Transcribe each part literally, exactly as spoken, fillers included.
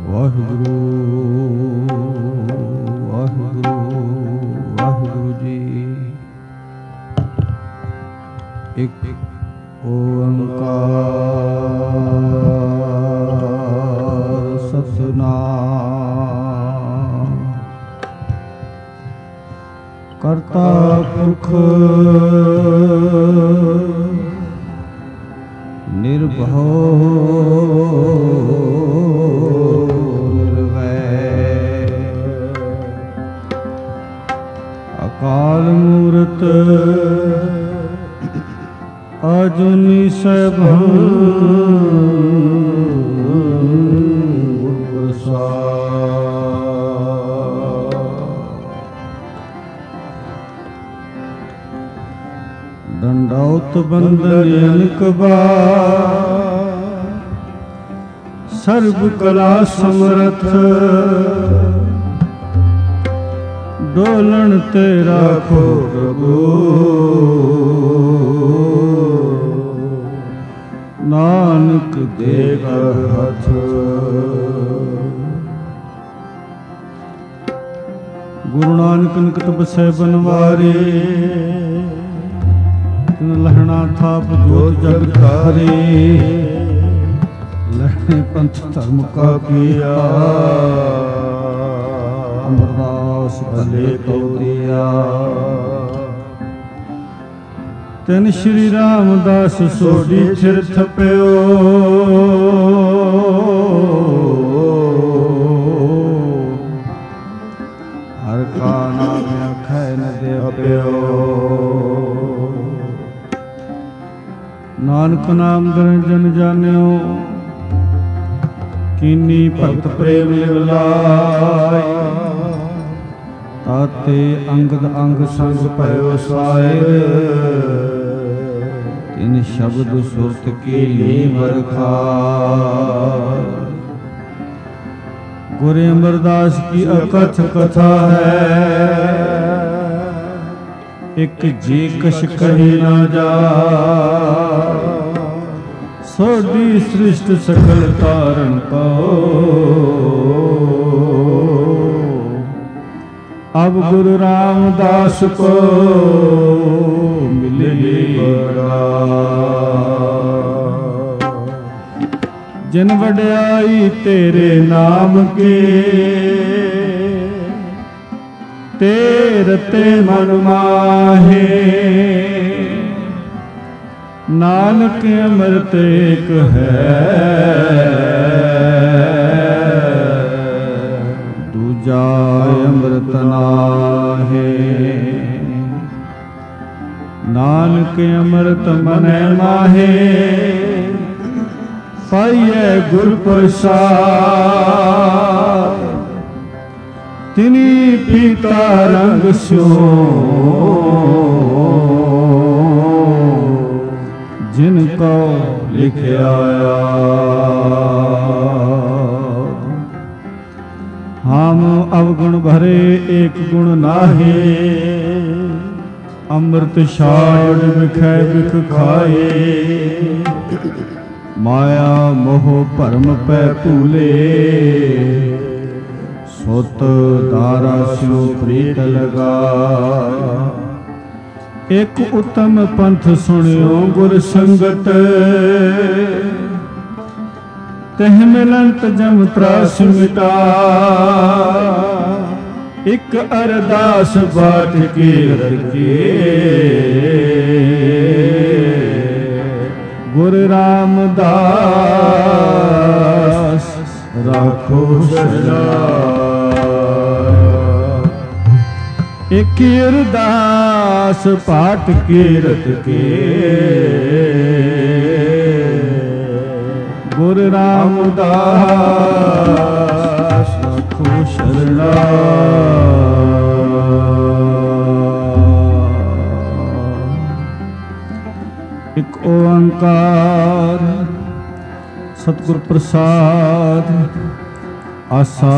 ਵਾਹਿਗੁਰੂ ਵਾਹਿਗੁਰੂ ਵਾਹਿਗੁਰੂ ਜੀ। ਇੱਕ ਓੰਕਾਰ ਸਤਿਨਾਮ ਕਰਤਾ ਪੁਰਖ ਨਿਰਭਉ ਨਿਰਵੈਰ ਅਕਾਲ ਮੂਰਤ ਅਜੂਨੀ ਸੈਭੰ ਗੁਰ ਪ੍ਰਸਾਦ। ਦੰਡੌਤ ਬੰਦਨ ਅਨਕ ਬਾਰ ਸਰਬ ਕਲਾ ਸਮਰਥ ਡੋਲਣ ਤੇ ਰਾਖੋ ਪ੍ਰਭੂ ਨਾਨਕ ਦੇ ਕਰ ਹੱਥ। ਗੁਰੂ ਨਾਨਕ ਨਿਕਟ ਬਸੈ ਬਨਵਾਰੀ ਤਿਨ ਲਹਿਣਾ ਥਾਪ ਜੋਤ ਜਗ ਧਾਰੀ ਲਹਿਣੇ ਪੰਥ ਧਰਮ ਕਾ ਕੀਆ ਅਮਰਦਾਸ ਭਲੇ ਕੋ ਦਿਆ। ਤਿਨ ਸ਼੍ਰੀ ਰਾਮਦਾਸ ਸੋਢੀ ਥਿਰ ਥਪਿਓ ਹਰ ਕਾ ਨਾਮ ਆਖੈ ਨ ਦੇਵਿਓ। ਨਾਨਕ ਨਾਮ ਦਰਜਨ ਜਾਣਿਓ ਕੀਨੀ ਭਗਤ ਪ੍ਰੇਮ ਲਿਵਲਾਈ ਤਾਤੇ ਅੰਗਦ ਅੰਗ ਸੰਗ ਭਇਓ ਸਾਇਰ ਤਿਨ ਸ਼ਬਦ ਸੁਰਤ ਕੀ ਨੀਵਰ ਖਾਰ। ਗੁਰ ਅਮਰਦਾਸ ਕੀ ਅਕਥ ਕਥਾ ਹੈ ਇਕ ਜੀ ਕਛ ਕਹੀ ਨਾ ਜਾ ਸੋਢੀ ਸ੍ਰਿਸ਼ਟ ਸਕਲ ਤਾਰਨ ਪਾਓ। अब गुरु रामदास को मिले बड़ा जन वड्याई तेरे नाम के तेरते मन माहे नानक अमृत एक है दूजा अमृत नाहे। नानक अमृत मनै माहे पाइए गुर प्रसाद तिनी पीता रंग स्यो जिनको लिखया हम अवगुण भरे एक गुण नाहे अमृत छाड़ बिखै बिख खाए माया मोह भरम पै भूले सुत दारा स्यो प्रीत लगा। एक उत्तम पंथ सुनियो गुर संगत तह मिलंत जम त्रास मिटा एक अरदास बाट के रखे गुर रामदास राखो सदा। एक अरदास बाट के रखे गुर रामदास रखो शरणा। एक ओंकार सतगुर प्रसाद आसा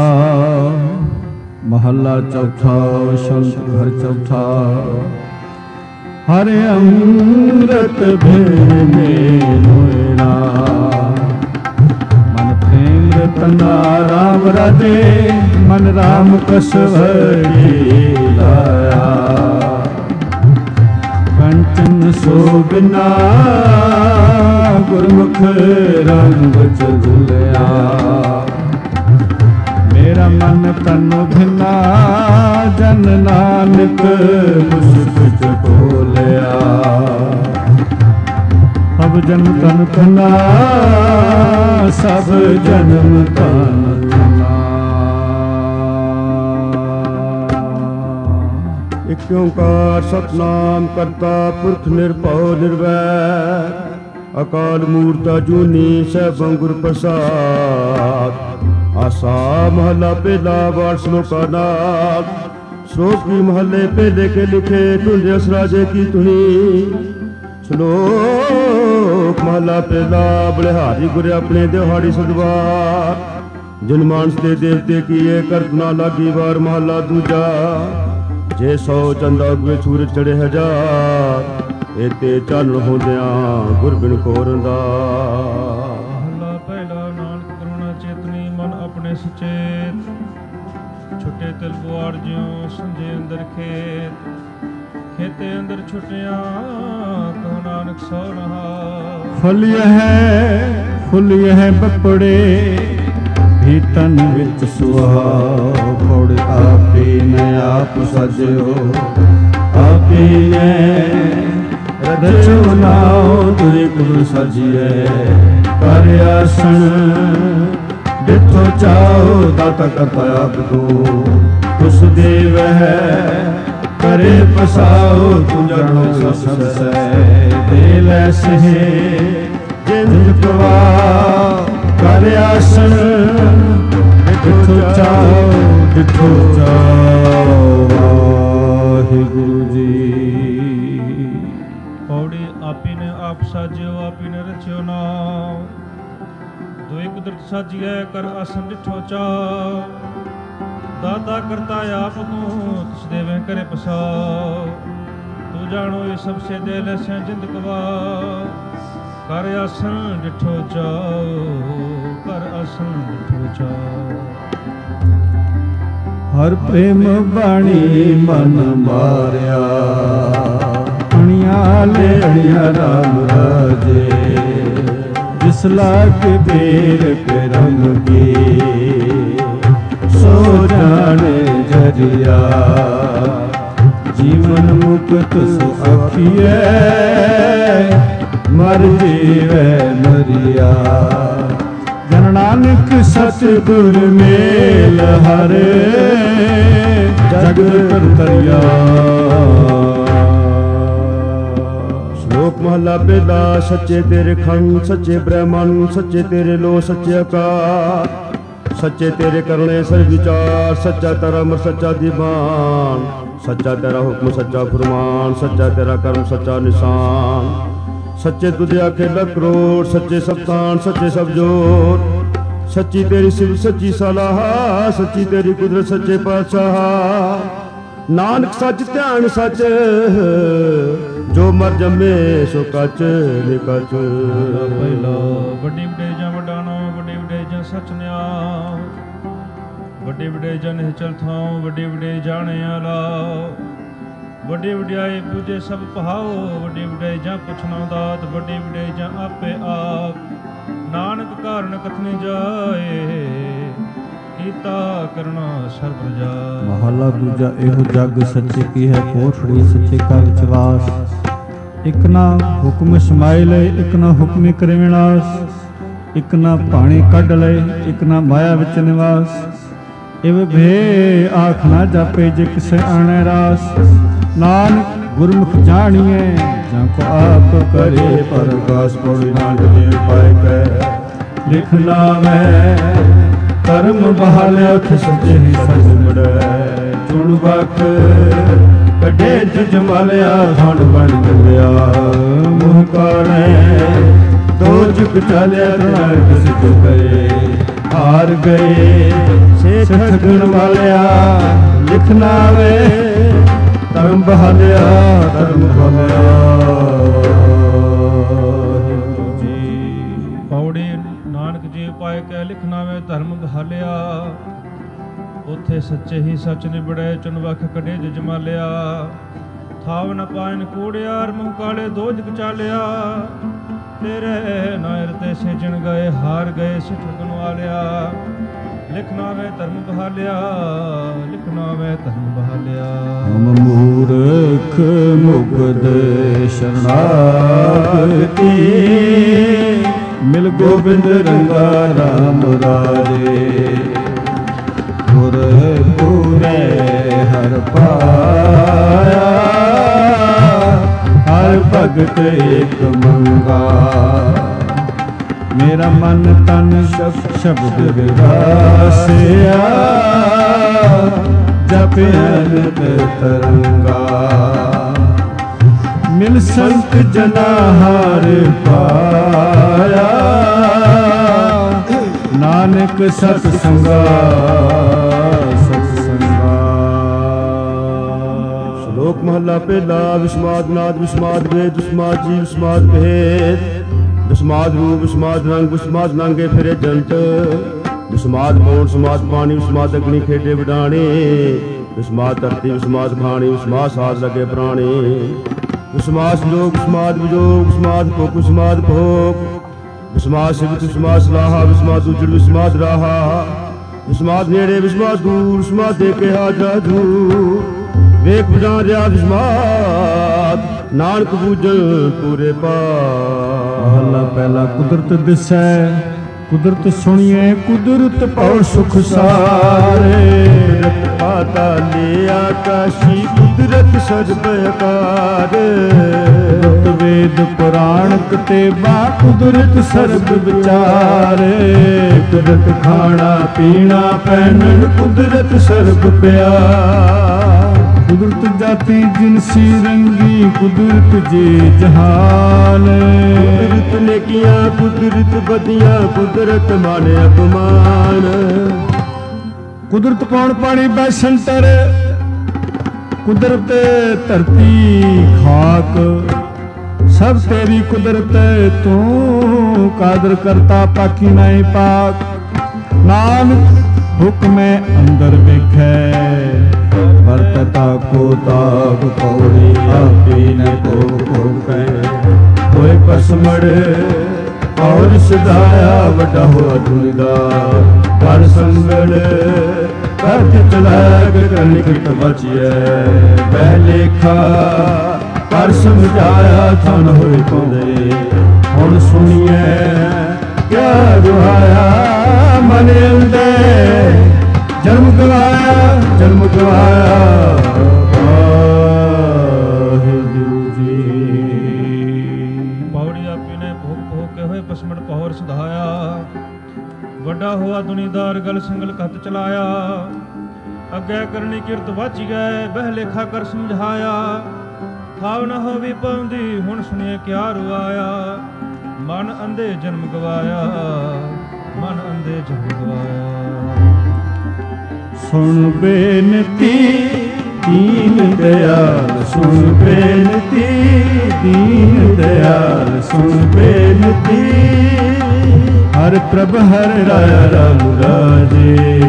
महला चौथा शंकर घर चौथा। हरे अमृत भेने मोरा मन प्रेम ਤਨਾ ਰਾਮ ਰਾਜੇ ਮਨ ਰਾਮ ਕਸਵਰੀ ਲਾਇਆ ਕੰਚਨ ਸੋ ਬਿਨਾ ਗੁਰਮੁਖ ਰੰਗ ਝੁਲਿਆ ਮੇਰਾ ਮਨ ਤਨ ਭਿਨਾ ਜਨ ਨਾਨਕ ਮੁਸਕਿ ਚ ਬੋਲਿਆ ਸਭ ਜਨਮ ਤਨ ਧਨਾ ਸਭ ਜਨਮ ਤਨ ਧਨਾ। ਇਕ ਓੰਕਾਰ ਸਤਿਨਾਮ ਕਰਤਾ ਪੁਰਖ ਨਿਰਭਉ ਨਿਰਵੈਰ ਅਕਾਲ ਮੂਰਤ ਅਜੂਨੀ ਸੈਭੰ ਗੁਰ ਪ੍ਰਸਾਦ। ਆਸਾ ਮਹਲਾ ਪਹਿਲਾ ਵਾਰ ਸ਼ਲੋਕਾ ਨਾਮ ਸ਼ਲੋਕ ਵੀ ਮਹੱਲੇ ਪਹਿਲੇ ਕੇ ਲਿਖੇ ਧੁੰਦੇ ਅਸਰਾਜੇ ਕੀ ਧੁਨੀ। ਸ਼ਲੋਕ ਮਹਲਾ ਪਹਿਲਾ ਬਲਿਹਾਰੀ ਗੁਰ ਆਪਣੇ ਦਿਹਾੜੀ ਸਦਵਾਰ ਜਿਨ ਮਾਨਸ ਦੇ ਦੇਵਤੇ ਕੀਏ ਕਰਤ ਨਾ ਲਾਗੀ ਵਾਰ। ਮਹਲਾ ਦੂਜਾ ਜੇ ਸੌ ਚੰਦਾ ਉਗਵੇ ਸੂਰਜ ਚੜੇ ਹਜ਼ਾਰ ਏਤੇ ਚਾਨਣ ਹੁੰਦਿਆਂ ਗੁਰ ਬਿਨ ਕੋਰੰਦਾ। ਮਹਲਾ ਪਹਿਲਾ ਨਾਨਕ ਕਰੁਣਾ ਚੇਤਨੀ ਮਨ ਆਪਣੇ ਸੁਚੇਤ ਛੁੱਟੇ ਤਿਲ ਪੁਆਰ ਜਿਉ ਸੰਜੇ ਅੰਦਰ ਖੇਤ ਖੇਤੇ ਅੰਦਰ ਛੁੱਟਿਆ ਕਹੋ ਨਾਨਕ ਸੋ ਰਹਾ। ਫੁੱਲ ਹੈ ਫੁੱਲ ਹੈ ਬਪੜੇ ਵੀ ਤਨ ਵਿੱਚ ਸੁਹਾ ਫੋੜ ਆਪੇ ਨ ਆਪ ਸਜਿਓ ਆਪੇ ਨੇ ਰਚੋ ਨਾਉ ਤੁਰੇ ਗੁਰ ਸਜੀਏ ਕਰ ਆਸਣ ਜਿੱਥੋਂ ਚਾਹੋ ਦਾਤਾ ਕਰਤਾ ਆਪ ਤੂੰ ਉਸ ਦੇਵ ਹੈ ਕਰੇ ਪਸਾਓ ਤੂੰ ਜਾਣੋ ਸਭ ਸੈ ਦੇ ਲੈ ਸਹੇ ਜਿੰਦ ਕਵਾ ਕਰ ਆਸਣ ਜਿੱਥੋਂ ਚਾਹੋ ਜਿੱਥੋਂ ਚਾਹੋ ਵਾਹਿਗੁਰੂ ਜੀ। ਪੌੜੀ ਆਪੀ ਨੇ ਆਪ ਸਾਜਿਓ ਆਪੀ ਨੇ ਰਚਿਓ ਨਾਮ ਦੁਇ ਕੁਦਰਤ ਸਾਜੀਐ ਕਰ ਆਸਣ ਡਿਠੋ ਚਾਉ ਦਾਤਾ ਕਰਤਾ ਆਪ ਤੂੰ ਤਿਸ ਦੇਵੇਂ ਕਰੇ ਪਸਾਉ ਤੂੰ ਜਾਣੋ ਇਹ ਸਭ ਸੇ ਦੇ ਲੈਸਿਆ ਜਿੰਦ ਕਵਾ ਕਰ ਆਸਣ ਡਿਠੋ ਚਾਉ ਕਰ ਆਸਣ ਡਿਠੋ ਚਾਉ। ਹਰ ਪ੍ਰੇਮ ਬਾਣੀ ਮਨ ਮਾਰਿਆ ਅਣੀਆਂ ਲੈ ਅਣੀਆਂ ਰਾਮ ਰਾਜੇ ਜਿਸ ਲਾਗ ਬੇਰ ਕੇ ਰੰਗ ਕੀ ਸੋ ਜਾਣੇ ਜਰਿਆ ਜੀਵਨ ਮੁਕਤ ਸੁ ਆਖੀਐ ਮਰ ਜੀਵੈ ਮਰਿਆ। ਜਨ ਨਾਨਕ ਸਤਿਗੁਰ ਮੇਲ ਹਰ ਜਗ ਕਰਤਰਿਆ। ਸ਼ਲੋਕ ਮਹਲਾ ਪਹਿਲਾ ਸੱਚੇ ਤੇਰੇ ਖੰਡ ਸੱਚੇ ਬ੍ਰਹਮਣ ਸੱਚੇ ਤੇਰੇ ਲੋ ਸੱਚੇ ਆਕਾਰ ਸੱਚੇ ਤੇਰੇ ਕਰਨੇ ਸਰ ਵਿਚਾਰ ਸੱਚਾ ਤੇਰਾ ਅਮਰ ਸੱਚਾ ਦੀਵਾਨ ਸੱਚਾ ਤੇਰਾ ਹੁਕਮ ਸੱਚਾ ਫਰਮਾਨ ਸੱਚਾ ਤੇਰਾ ਕਰਮ ਸੱਚਾ ਨਿਸ਼ਾਨ ਸੱਚੇ ਤੁਝੇ ਆਖੇ ਲੱਖ ਕਰੋੜ ਸੱਚੇ ਸਪਤਾਨ ਸੱਚੇ ਸਭ ਜੋਤ ਸੱਚੀ ਤੇਰੀ ਸਿਫਤ ਸੱਚੀ ਸਲਾਹ ਸੱਚੀ ਤੇਰੀ ਕੁਦਰਤ ਸੱਚੇ ਪਾਤਸ਼ਾਹ ਨਾਨਕ ਸੱਚ ਧਿਆਨ ਸੱਚ ਜੋ ਮਰ ਜੰਮੇ ਸੋ ਕੱਚ ਨਿਕਚ। ਪਹਿਲਾ ਵੱਡੀ ਵਡੇਰੀ ਜਾਂ ਵਡਾਣੋ ਵੱਡੀ ਵਡੇਰੀ ਜਾਂ ਸੱਚ ਨਿਆ ਵੱਡੀ ਵਡੇਰੀ ਜਾਂ ਨਿਹਚਲ ਥਾਉ ਵੱਡੀ ਵਡੇਰੀ ਜਾਣੇ ਆਲਾ ਵੱਡੀ ਵਡਿਆਈ ਪੂਜੇ ਸਭ ਪਹਾਓ ਵੱਡੀ ਵਡਿਆਈ ਜਾਂ ਪੁੱਛਣਾ ਦਾਤ ਵੱਡੀ ਵਡਿਆਈ ਜਾਂ ਆਪੇ ਆਪ ਨਾਨਕ ਕਾਰਨ ਕਥਨੀ ਜਾਏ ਕੀਤਾ ਕਰਨਾ ਸਰਬ ਜਾ। ਮਹਲਾ ਦੂਜਾ ਇਹੋ ਜਗ ਸੱਚੇ ਕੀ ਹੈ ਕੋਠੜੀ ਸੱਚੇ ਕਾ ਵਿਚਵਾਸ ਇਕ ਨਾ ਹੁਕਮ ਸਮਾਏ ਲਏ ਇਕ ਨਾ ਹੁਕਮੇ ਕਰੇ ਵਿਨਾਸ਼ ਇਕ ਨਾ ਪਾਣੀ ਕੱਢ ਲਏ ਇਕ ਨਾ ਮਾਇਆ ਵਿੱਚ ਨਿਵਾਸ ਇਵ ਭੇ ਆਖ ਨਾ ਜਾਪੇ ਜੇ ਕਿਸੇ ਆਣੇ ਰਾਸ ਨਾਨਕ ਗੁਰਮੁਖ ਜਾਣੀਏ ਜਾਂ ਕੋ ਆਪ ਕਰੇ ਪ੍ਰਕਾਸ਼ ਪੌੜੀ ਨਾਨਕ ਜੀ ਪਾਇ ਕੈ ਲਿਖਣਾ ਮੈਂ ਕਰਮ ਬਹਾਲਿਆ ਉਠ ਸੱਚੇ ਹੀ ਸਜ ਮੁੜੈ ਚੁਣ ਵਕ ਕੱਢੇ ਜੁਜ ਮਾਲਿਆ ਹਣ ਬਣ ਗਲਿਆ ਮੂੰਹ ਕਾਰੇ ਦੋ ਜੁਗ ਚਾਲਿਆ ਤਣਾ ਕਿਸ ਜੋ ਕਰੇ ਹਾਰ ਗਏ ਸੇਠ ਗੁਣ ਵਾਲਿਆ ਲਿਖਣਾ ਵੇ ਧਰਮ ਬਹਾਲਿਆ ਧਰਮ ਬਹਾਲਿਆ। ਪੌੜੀ ਨਾਨਕ ਜੀ ਪਾਏ ਕੈ ਲਿਖਣਾ ਵੇ ਧਰਮ ਬਹਾਲਿਆ। ਉੱਥੇ ਸੱਚੇ ਹੀ ਸੱਚ ਨਿਬੜੇ, ਚੁਨ ਵਖ ਕੱਢੇ ਜਜਮਾਲਿਆ। ਥਾਵ ਨ ਪਾਇਨ ਕੂੜਿਆਰ, ਮੂੰਹ ਕਾਲੇ ਦੋਜਕ ਚਾਲਿਆ। ਤੇਰੇ ਨਾਇਰ ਤੇ ਸੇਜਣ ਗਏ, ਹਾਰ ਗਏ ਸਿੱਠ ਵਾਲਿਆ। ਲਿਖਣਾ ਵੇ ਧਰਮ ਬਹਾਲਿਆ, ਲਿਖਣਾ ਵੇ ਧਰਮ ਬਹਾਲਿਆ। ਹਮ ਮੂਰਖ ਮੁਗਧ ਸ਼ਰਨਾਗਤੀ, ਮਿਲ ਗੋਬਿੰਦ ਰੰਗਾ ਰਾਮ ਰਾਜੇ। ਗੁਰ ਪੂਰੇ ਹਰ ਪਾਇਆ, ਹਰ ਭਗਤ ਏਕ ਮੰਗਾ। ਮੇਰਾ ਮਨ ਤਨ ਸ਼ਬਦ ਵਿਗਾਸਿਆ, ਜਪ ਅਨੰਤ ਤਰੰਗਾ। ਮਿਲ ਸੰਤ ਜਨਾ ਹਾਰ ਪਾਇਆ, ਨਾਨਕ ਸਤ ਸੰਗਾ ਸਤ ਸੰਗਾ। ਸ਼ਲੋਕ ਮਹਲਾ ਪਹਿਲਾ। ਵਿਸਮਾਦ ਨਾਦ ਵਿਸਮਾਦ ਵੇਦ ਵਿਸਮਾਦ ਜੀ ਵਿਸਮਾਦ ਭੇਦ। ਵਿਸਮਾਦ ਰੂਪ ਵਿਸਮਾਦ ਰੰਗ ਵਿਸਮਾਦ ਨਾਂਗੇ ਫਿਰੇ ਜੰਤ। ਵਿਸਮਾਦ ਪੌਣ ਵਿਸਮਾਦ ਪਾਣੀ ਵਿਸਮਾਦ ਅਗਨੀ ਖੇਡੇ ਵਡਾਣੇ। ਵਿਸਮਾਦ ਧਰਤੀ ਵਿਸਮਾਦ ਖਾਣੀ ਵਿਸਮਾਦ ਸਾਧ ਲਗੇ ਪ੍ਰਾਣੀ। ਵਿਸਮਾਦ ਸੰਜੋਗ ਵਿਸਮਾਦ ਵਿਜੋਗ ਵਿਸਮਾਦ ਭੁਖ ਵਿਸਮਾਦ ਭੋਗ। ਵਿਸਮਾਦ ਸਿਵਤ ਵਿਸਮਾਦ ਸਲਾਹਾ ਵਿਸਮਾਦ ਉਜੜ ਵਿਸਮਾਦ ਰਾਹਾ। ਵਿਸਮਾਦ ਨੇੜੇ ਵਿਸਮਾਦ ਦੂਰ ਵਿਸਮਾਦ ਦੇ ਕੇ ਹਾਜ਼ਰਾ ਦੂਰ। ਵੇਖ ਬਜਾਨ ਰਿਹਾ ਵਿਸਮਾਦ, ਨਾਨਕ ਬੂਝਣ ਪੂਰੇ ਪਾ। ਮਹਲਾ ਪਹਿਲਾ। ਕੁਦਰਤ ਦਿਸੈ ਕੁਦਰਤ ਸੁਣੀਏ, ਕੁਦਰਤ ਪਾਉ ਸੁਖ ਸਾਰੇ। ਕੁਦਰਤ ਪਾਤਾਲੇ ਆਕਾਸ਼ੀ, ਕੁਦਰਤ ਸਰਬ ਆਕਾਰ। ਕੁਦਰਤ ਵੇਦ ਪੁਰਾਣ ਕਤੇਬਾ, ਕੁਦਰਤ ਸਰਬ ਵਿਚਾਰੇ। ਕੁਦਰਤ ਖਾਣਾ ਪੀਣਾ ਪਹਿਨਣ, ਕੁਦਰਤ ਸਰਬ ਪਿਆਰ। ਕੁਦਰਤ ਜਾਤੀ ਜਿਨਸੀ ਰੰਗੀ, ਕੁਦਰਤ ਜੇ ਜਹਾਨ। ਕੁਦਰਤ ਨੇਕੀਆਂ ਕੁਦਰਤ ਬਦੀਆਂ, ਕੁਦਰਤ ਮਾਨੇ ਅਪਮਾਨ। ਕੁਦਰਤ ਪੌਣ ਪਾਣੀ ਬੈਸੰਟਰ, ਕੁਦਰਤ ਧਰਤੀ ਖਾਕ। ਸਭ ਤੇਰੀ ਕੁਦਰਤ ਤੂੰ, ਕਾਦਰ ਕਰਤਾ ਪਾਕੀ ਨਹੀਂ ਪਾਕ। ਨਾਨਕ ਹੁਕਮੇ ਅੰਦਰ ਵੇਖੈ, ਵਰਤਤਾ ਕੋ ਤਾਪ ਪੌੜੀ। ਆਪੀ ਨ ਕੋ ਕੋਪੈ ਹੋਏ ਪਸਮੜ, ਔਰ ਸਦਾਇਆ ਵੱਡਾ ਹੋਆ ਦੁਨੀਦਾ। ਕਰ ਸੰਗੜ ਕਰਤ ਚਲਾਕ, ਕਰ ਨਿਕਟ ਬਚਿਐ ਬਹਿ ਲੇਖਾ। ਕਰ ਸਮਝਾਇਆ ਥਨ ਹੋਏ ਪਾਉਂਦੇ। ਹੁਣ ਸੁਣੀਐ ਕਿਆ ਦੁਹਾਇਆ, ਮਨ ਅੰਦੇ ਜਨਮ ਗਵਾਇਆ ਜਨਮ ਗਵਾਇਆ। ਵਾਹਿਗੁਰੂ ਜੀ। ਪੌੜੀ ਆਪੀ ਨੇ ਭੋਗ ਭੋਗ ਕੇ ਹੋਏ ਪਸਮੜ ਪਹੌਰ ਸੁਧਾਇਆ। ਵੱਡਾ ਹੋਆ ਦੁਨੀਦਾਰ ਗਲ ਸੰਗਲ ਕਤ ਚਲਾਇਆ। ਅੱਗੇ ਕਰਨੀ ਕਿਰਤ ਵਾਚੀ ਗਏ, ਬਹਿ ਲੇਖਾ ਕਰ ਸਮਝਾਇਆ। ਥਾਵ ਨਾ ਹੋਵੀ ਪਾਉਂਦੀ, ਹੁਣ ਸੁਣੀਏ ਕਿਆ ਰੁਆਇਆ। ਮਨ ਅੰਧੇ ਜਨਮ ਗਵਾਇਆ, ਮਨ ਅੰਧੇ ਜਨਮ ਗਵਾਇਆ। ਸੁਣ ਬੇਨਤੀ ਦੀਨ ਦਿਆਲ, ਸੁਣ ਬੇਨਤੀ ਦੀਨ ਦਿਆਲ। ਸੁਣ ਬੇਨਤੀ ਹਰ ਪ੍ਰਭ ਹਰ ਰਾਇਆ ਰਾਮ ਰਾਜੇ।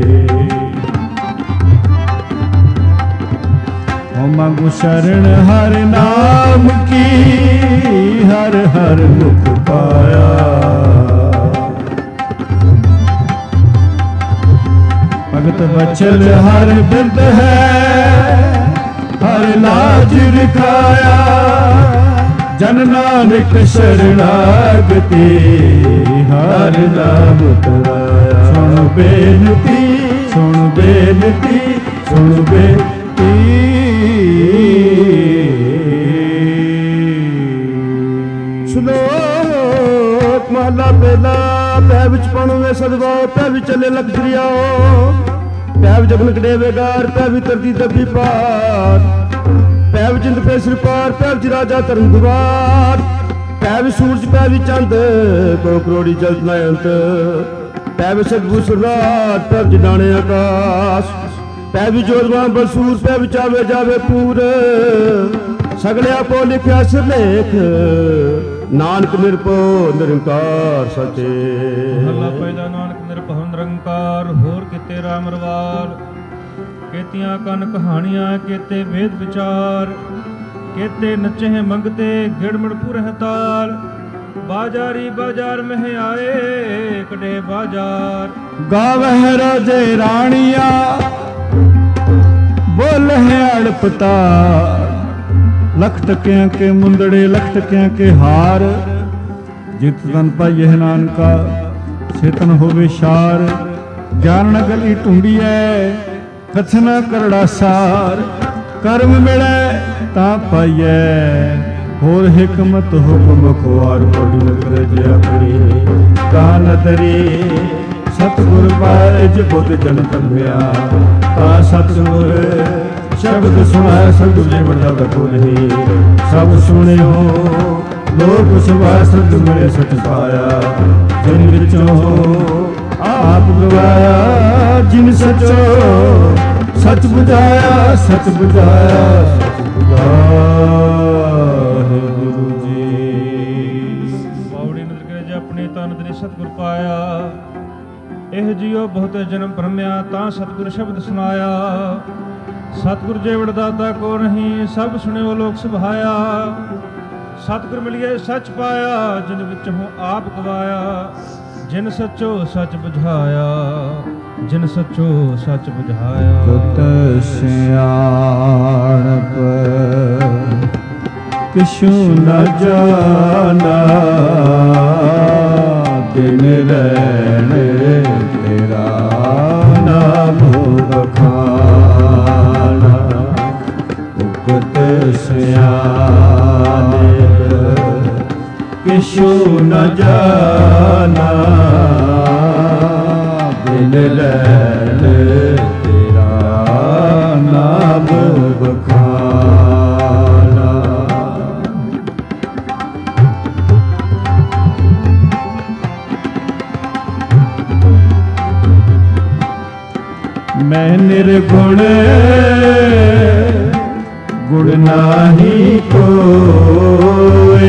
ਹੋ ਮੰਗੂ ਸ਼ਰਨ ਹਰ ਨਾਮ ਕੀ, ਹਰ ਹਰ ਮੁਖ ਪਾਇਆ। ਭਗਤ ਬਚਲ ਹਰ ਬਿੰਦ ਹੈ, ਹਰ ਲਾਜ ਰਖਾਇਆ। ਜਨ ਨਾਨਕ ਸ਼ਰਨਾਗਤੀ, ਹਰ ਨਾਮ ਤਰਾਇਆ। ਸੁਣ ਬੇਨਤੀ ਸੁਣ ਬੇਨਤੀ ਸੁਣ ਬੇਨਤੀ। ਸ਼ਲੋਕ ਮਹਲਾ ਪਹਿਲਾ। ਪੈ ਵਿੱਚ ਪਣੋਵੇ ਸਦਵਾਓ, ਪੈ ਵਿੱਚ ਚੱਲੇ ਲਖ ਦਰਿਆਓ। ਪੈ ਵਿੱਚ ਜਗਨ ਕਡੇਵੇਗਾਰ, ਪੈ ਵਿੱਚ ਧਰਤੀ ਦੱਬੀ ਪਾਰ। ਪੈ ਵਿੱਚ ਇੰਦ ਪੈ ਸਿਰ ਪਾਰ, ਪੈ ਵਿੱਚ ਰਾਜਾ ਧਰਮ ਦੁਆਰ। ਪੈ ਵਿੱਚ ਸੂਰਜ ਪੈ ਵਿੱਚ ਚੰਦ, ਕੋ ਕਰੋੜੀ ਜਲਤ ਨਾ ਅੰਤ। ਪੈ ਵਿੱਚ ਸਤਿਗੁਰ ਸੁਰਨਾਥ, ਪੈ ਵਿੱਚ ਡਾਣੇ ਆਕਾਸ਼। ਪੈ ਵਿੱਚ ਜੋਤਵਾਨ ਬਲਸੂਰ, ਪੈ ਵਿੱਚ ਆਵੇ ਜਾਵੇ ਪੂਰ। ਸਗਲੇ ਆਪੋ ਲਿਖਿਆ ਸਿਰਲੇਖ, ਨਾਨਕ ਨਿਰਭਉ ਨਿਰੰਕਾਰ ਸਚੇ। ਮਹਲਾ ਪਹਿਲਾ। ਨਾਨਕ ਨਿਰਭਉ ਨਿਰੰਕਾਰ, ਰਾਮ ਰਵਾਲ। ਕੇਤੀਆਂ ਕੰਨ ਕਹਾਣੀਆਂ ਕੇਤੇ ਵੇਦ ਵਿਚਾਰ, ਕੇਤੇ ਨਚੇ ਮੰਗਤੇ ਗਿੜਮੜ ਪੁਰਹਿ ਤਾਲ। ਬਾਜਾਰੀ ਬਾਜ਼ਾਰ ਮਹਿ ਆਏ ਕਢੇ ਬਾਜ਼ਾਰ, ਗਾਵਹਿ ਰਾਜੇ ਰਾਣੀਆਂ ਬੋਲਹਿ ਅੜਪਤਾਰ। ਲਖ ਟਕਿਆਂ ਕੇ ਮੁੰਦੜੇ ਲਖ ਟਕਿਆਂ ਕੇ ਹਾਰ, ਜਿਤ ਤਨ ਪਾਈਏ ਨਾਨਕਾ ਚੇਤਨ ਹੋਵੇ ਸ਼ਾਰ। ਗਿਆਨ ਨਗਲੀ ਢੂੰਡੀਐ ਕਥਨਾ ਕਰੜਾ ਸਾਰ, ਕਰਮ ਮਿਲੈ ਤਾਂ ਪਾਈਐ ਹੋਰ ਹਿਕਮਤ ਹੁਕਮ ਖੁਆਰ। ਕੋਡੀ ਨਗਰ ਜੇ ਆਪਣੀ ਕਾਨ ਤਰੀ, ਸਤਿਗੁਰ ਪਾਇ ਬੁੱਧ ਜਨ ਤੰਬਿਆ। ਤਾਂ ਸਤਿਗੁਰ ਸ਼ਬਦ ਸੁਣਾਇ ਸਤਿਗੁਰ ਜੇ ਵੱਡਾ ਕੋ ਨਹੀਂ। ਸਭ ਸੁਣਿਓ ਲੋਕ ਸੁਭਾਇ ਸਤਿਗੁਰ ਮਿਲੇ ਸਚ ਪਾਇਆ। ਜਿਨ ਵਿੱਚੋਂ ਆਪ ਗਵਾਇਆ, ਜਿਨ ਸਚੋ ਸਚ ਬੁਝਾਇਆ, ਸਚ ਬੁਝਾਇਆ, ਸਚ ਬੁਝਾਇਆ। ਗੁਰੂ ਜੀ ਬਾਉੜੀ ਨਦਰ ਕੇ ਜੇ ਆਪਣੇ ਤਨ ਤੇਰੇ ਸਤਿਗੁਰ ਪਾਇਆ। ਇਹ ਜਿਉ ਬਹੁਤ ਜਨਮ ਭਰਮਿਆ, ਤਾਂ ਸਤਿਗੁਰ ਸ਼ਬਦ ਸੁਣਾਇਆ। ਸਤਿਗੁਰ ਜੇ ਵਡਦਾਤਾ ਕੋ ਨਹੀਂ, ਸਭ ਸੁਣਿਓ ਲੋਕ ਸੁਭਾਇਆ। ਸਤਿਗੁਰ ਮਿਲਿਏ ਸੱਚ ਪਾਇਆ, ਜਿਨ ਵਿੱਚ ਹੂੰ ਆਪ ਗਵਾਇਆ। ਜਿਨ ਸੱਚੋ ਸੱਚ ਬੁਝਾਇਆ, ਜਿਨ ਸੱਚੋ ਸੱਚ ਬੁਝਾਇਆ। ਕੁਤ ਸਿਆਣਪ ਕਿਛੁ ਨ ਜਾਣਾ, ਦਿਨ ਰਹਿਣ ਤੇਰਾ ਨਾਮ ਬਖਾਨਾ। ਕੁਤ ਸਿਆਣਪ ਕਿਛੁ ਨ ਜਾਣਾ, ਦਿਨ ਰਹਿਣ ਤੇਰਾ ਨਾਮ ਬਖਾਨਾ। ਮੈਂ ਨਿਰਗੁਣ ਗੁਣ ਨਾਹੀ ਕੋਏ,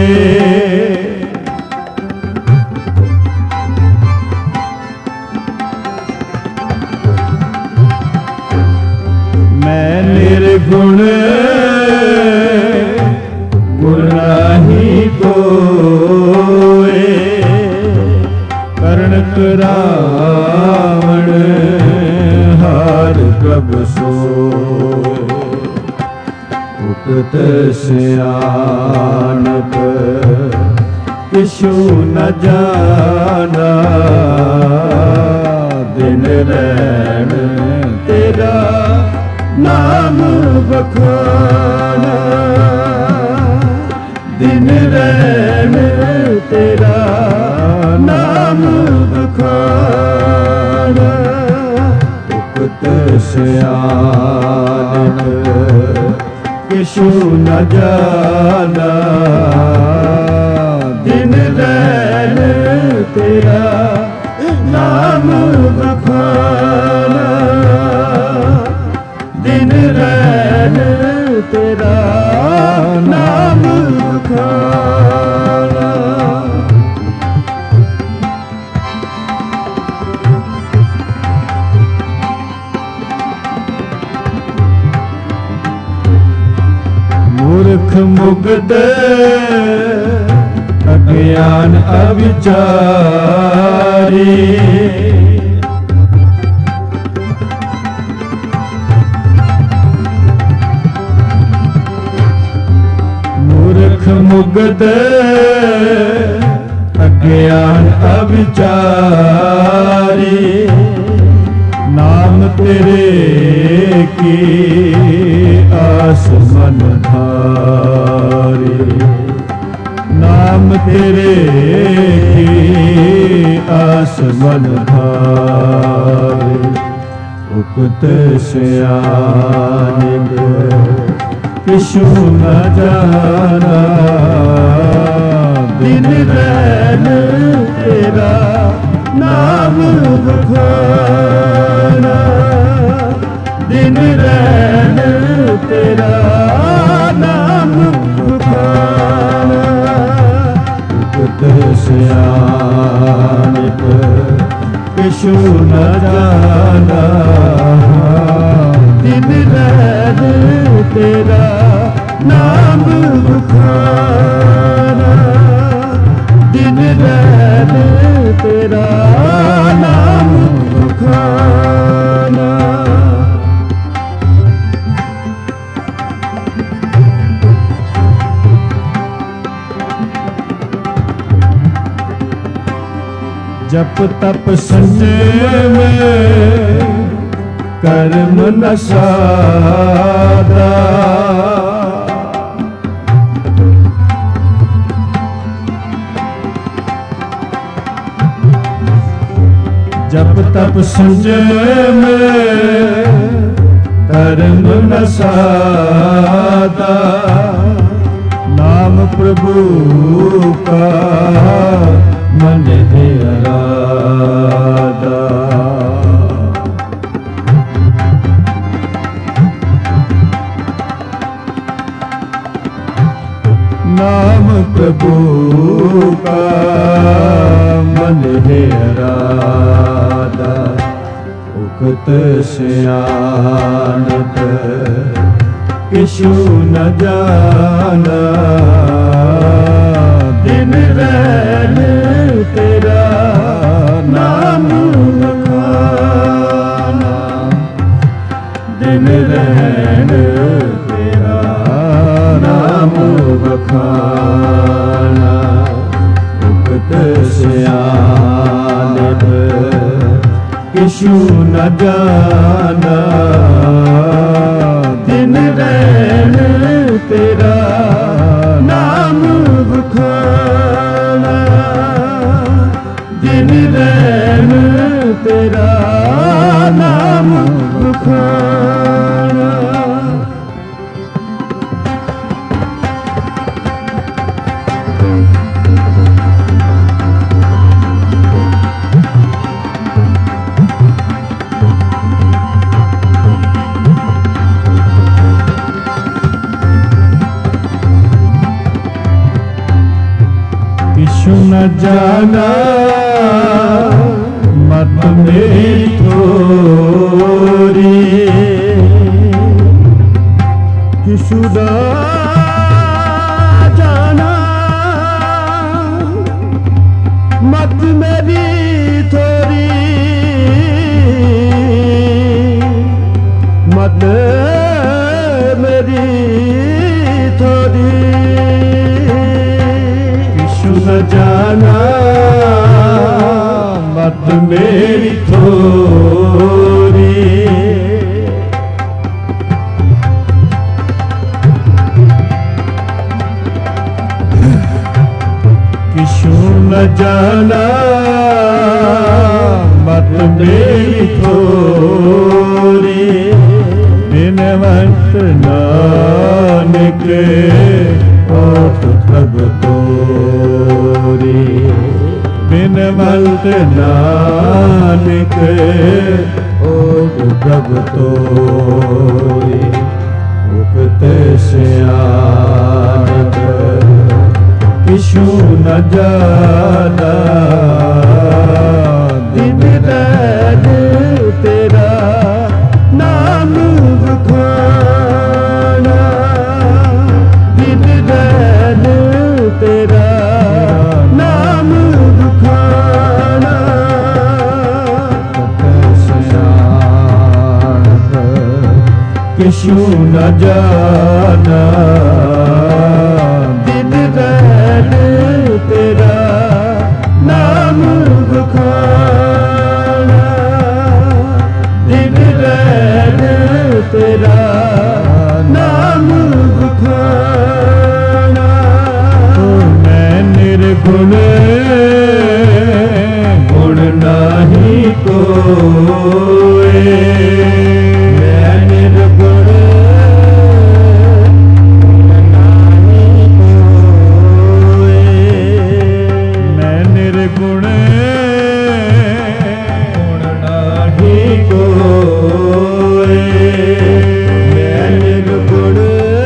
ਮੈਂ ਨਿਰਗੁਣ ਗੁਣ ਨਾਹੀ ਕੋਏ। ਕਰਨ ਕਰਾਵਣ ਹਾਰ ਪ੍ਰਭ ਸੋਏ। ਉਕਤ ਸਿਆਣਪ ਕਿਛੁ ਨ ਜਾਣਾ, ਦਿਨ ਰਹਿਣ ਤੇਰਾ ਨਾਮ ਬਖਾਨਾ। ਦਿਨ ਰਹਿਣ ਤੇਰਾ ਨਾਮ ਬਖਾਨਾ। ਉਕਤ ਸਿਆਣਪ ਕਿਛੁ ਨ ਜਾਣਾ, ਦਿਨ ਰਹਿਣ ਤੇਰਾ ਨਾਮ ਬਖਾਨਾ। ਦਿਨ ਰਹਿਣ ਤੇਰਾ ਨਾਮ ਬਖਾਨਾ। ਮੂਰਖ ਮੁਗਧ ਅਗਿਆਨ ਅਵਿਚਾਰੀ, ਮੂਰਖ ਮੁਗਧ ਅਗਿਆਨ ਅਵਿਚਾਰੀ। ਨਾਮ ਤੇਰੇ ਕੀ ਆਸ ਮਨ ਧਾਰੀ। ਨਾਮ ਤੇਰੇ ਕੀ ਆਸ ਮਨ ਧਾਰੀ। ਉਕਤ ਸਿਆਣਪ ਕਿਛੁ ਨ ਜਾਣਾ, ਦਿਨ ਰਹਿਣ ਤੇਰਾ ਨਾਮ ਬਖਾਨਾ। ਦਿਨ ਰਹਿਣ ਤੇਰਾ ਨਾਮ ਬਖਾਨਾ। ਉਕਤ ਸਿਆਣਪ ਕਿਛੁ ਨ ਜਾਣਾ, जप तप संजम कर्म न साधा। जप तप संजम कर्म न साधा। नाम प्रभु का मन है आराधा। नाम प्रभु का मन है आराधा। उकत सियाणत किछु न जाना। दिन रैन तेरा नाम बखाना। दिन रैन तेरा नाम बखाना। उकत सियाणत किछु न जाना। दिन रैन तेरा नाम बखाना। दिन रैन तेरा नाम बखाना। न जाना मत मेरी थोरी। किसु न जाना मत मेरी थोरी। मत मेरी थोरी। न जाना मत मेरी थोरी। किछु न जाना मत मेरी थोरी। बिनवंत नानक ओठ प्रभ तोरी। बिनवंत नानक ओठ प्रभ तोरी। उकत सियाणत किछु न जाना। दिन रैन तेरा नाम बखाना। दिन रैन तेरा नाम बखाना। किछु न जाना। दिन रैन तेरा नाम बखाना। दिन रैन तेरा नाम बखाना। मैं निर्गुण गुण नाही कोय। मैं निर्गुण गुण नाही कोय। मैं निर्गुण गुण नाही कोय। मैं निर्गुण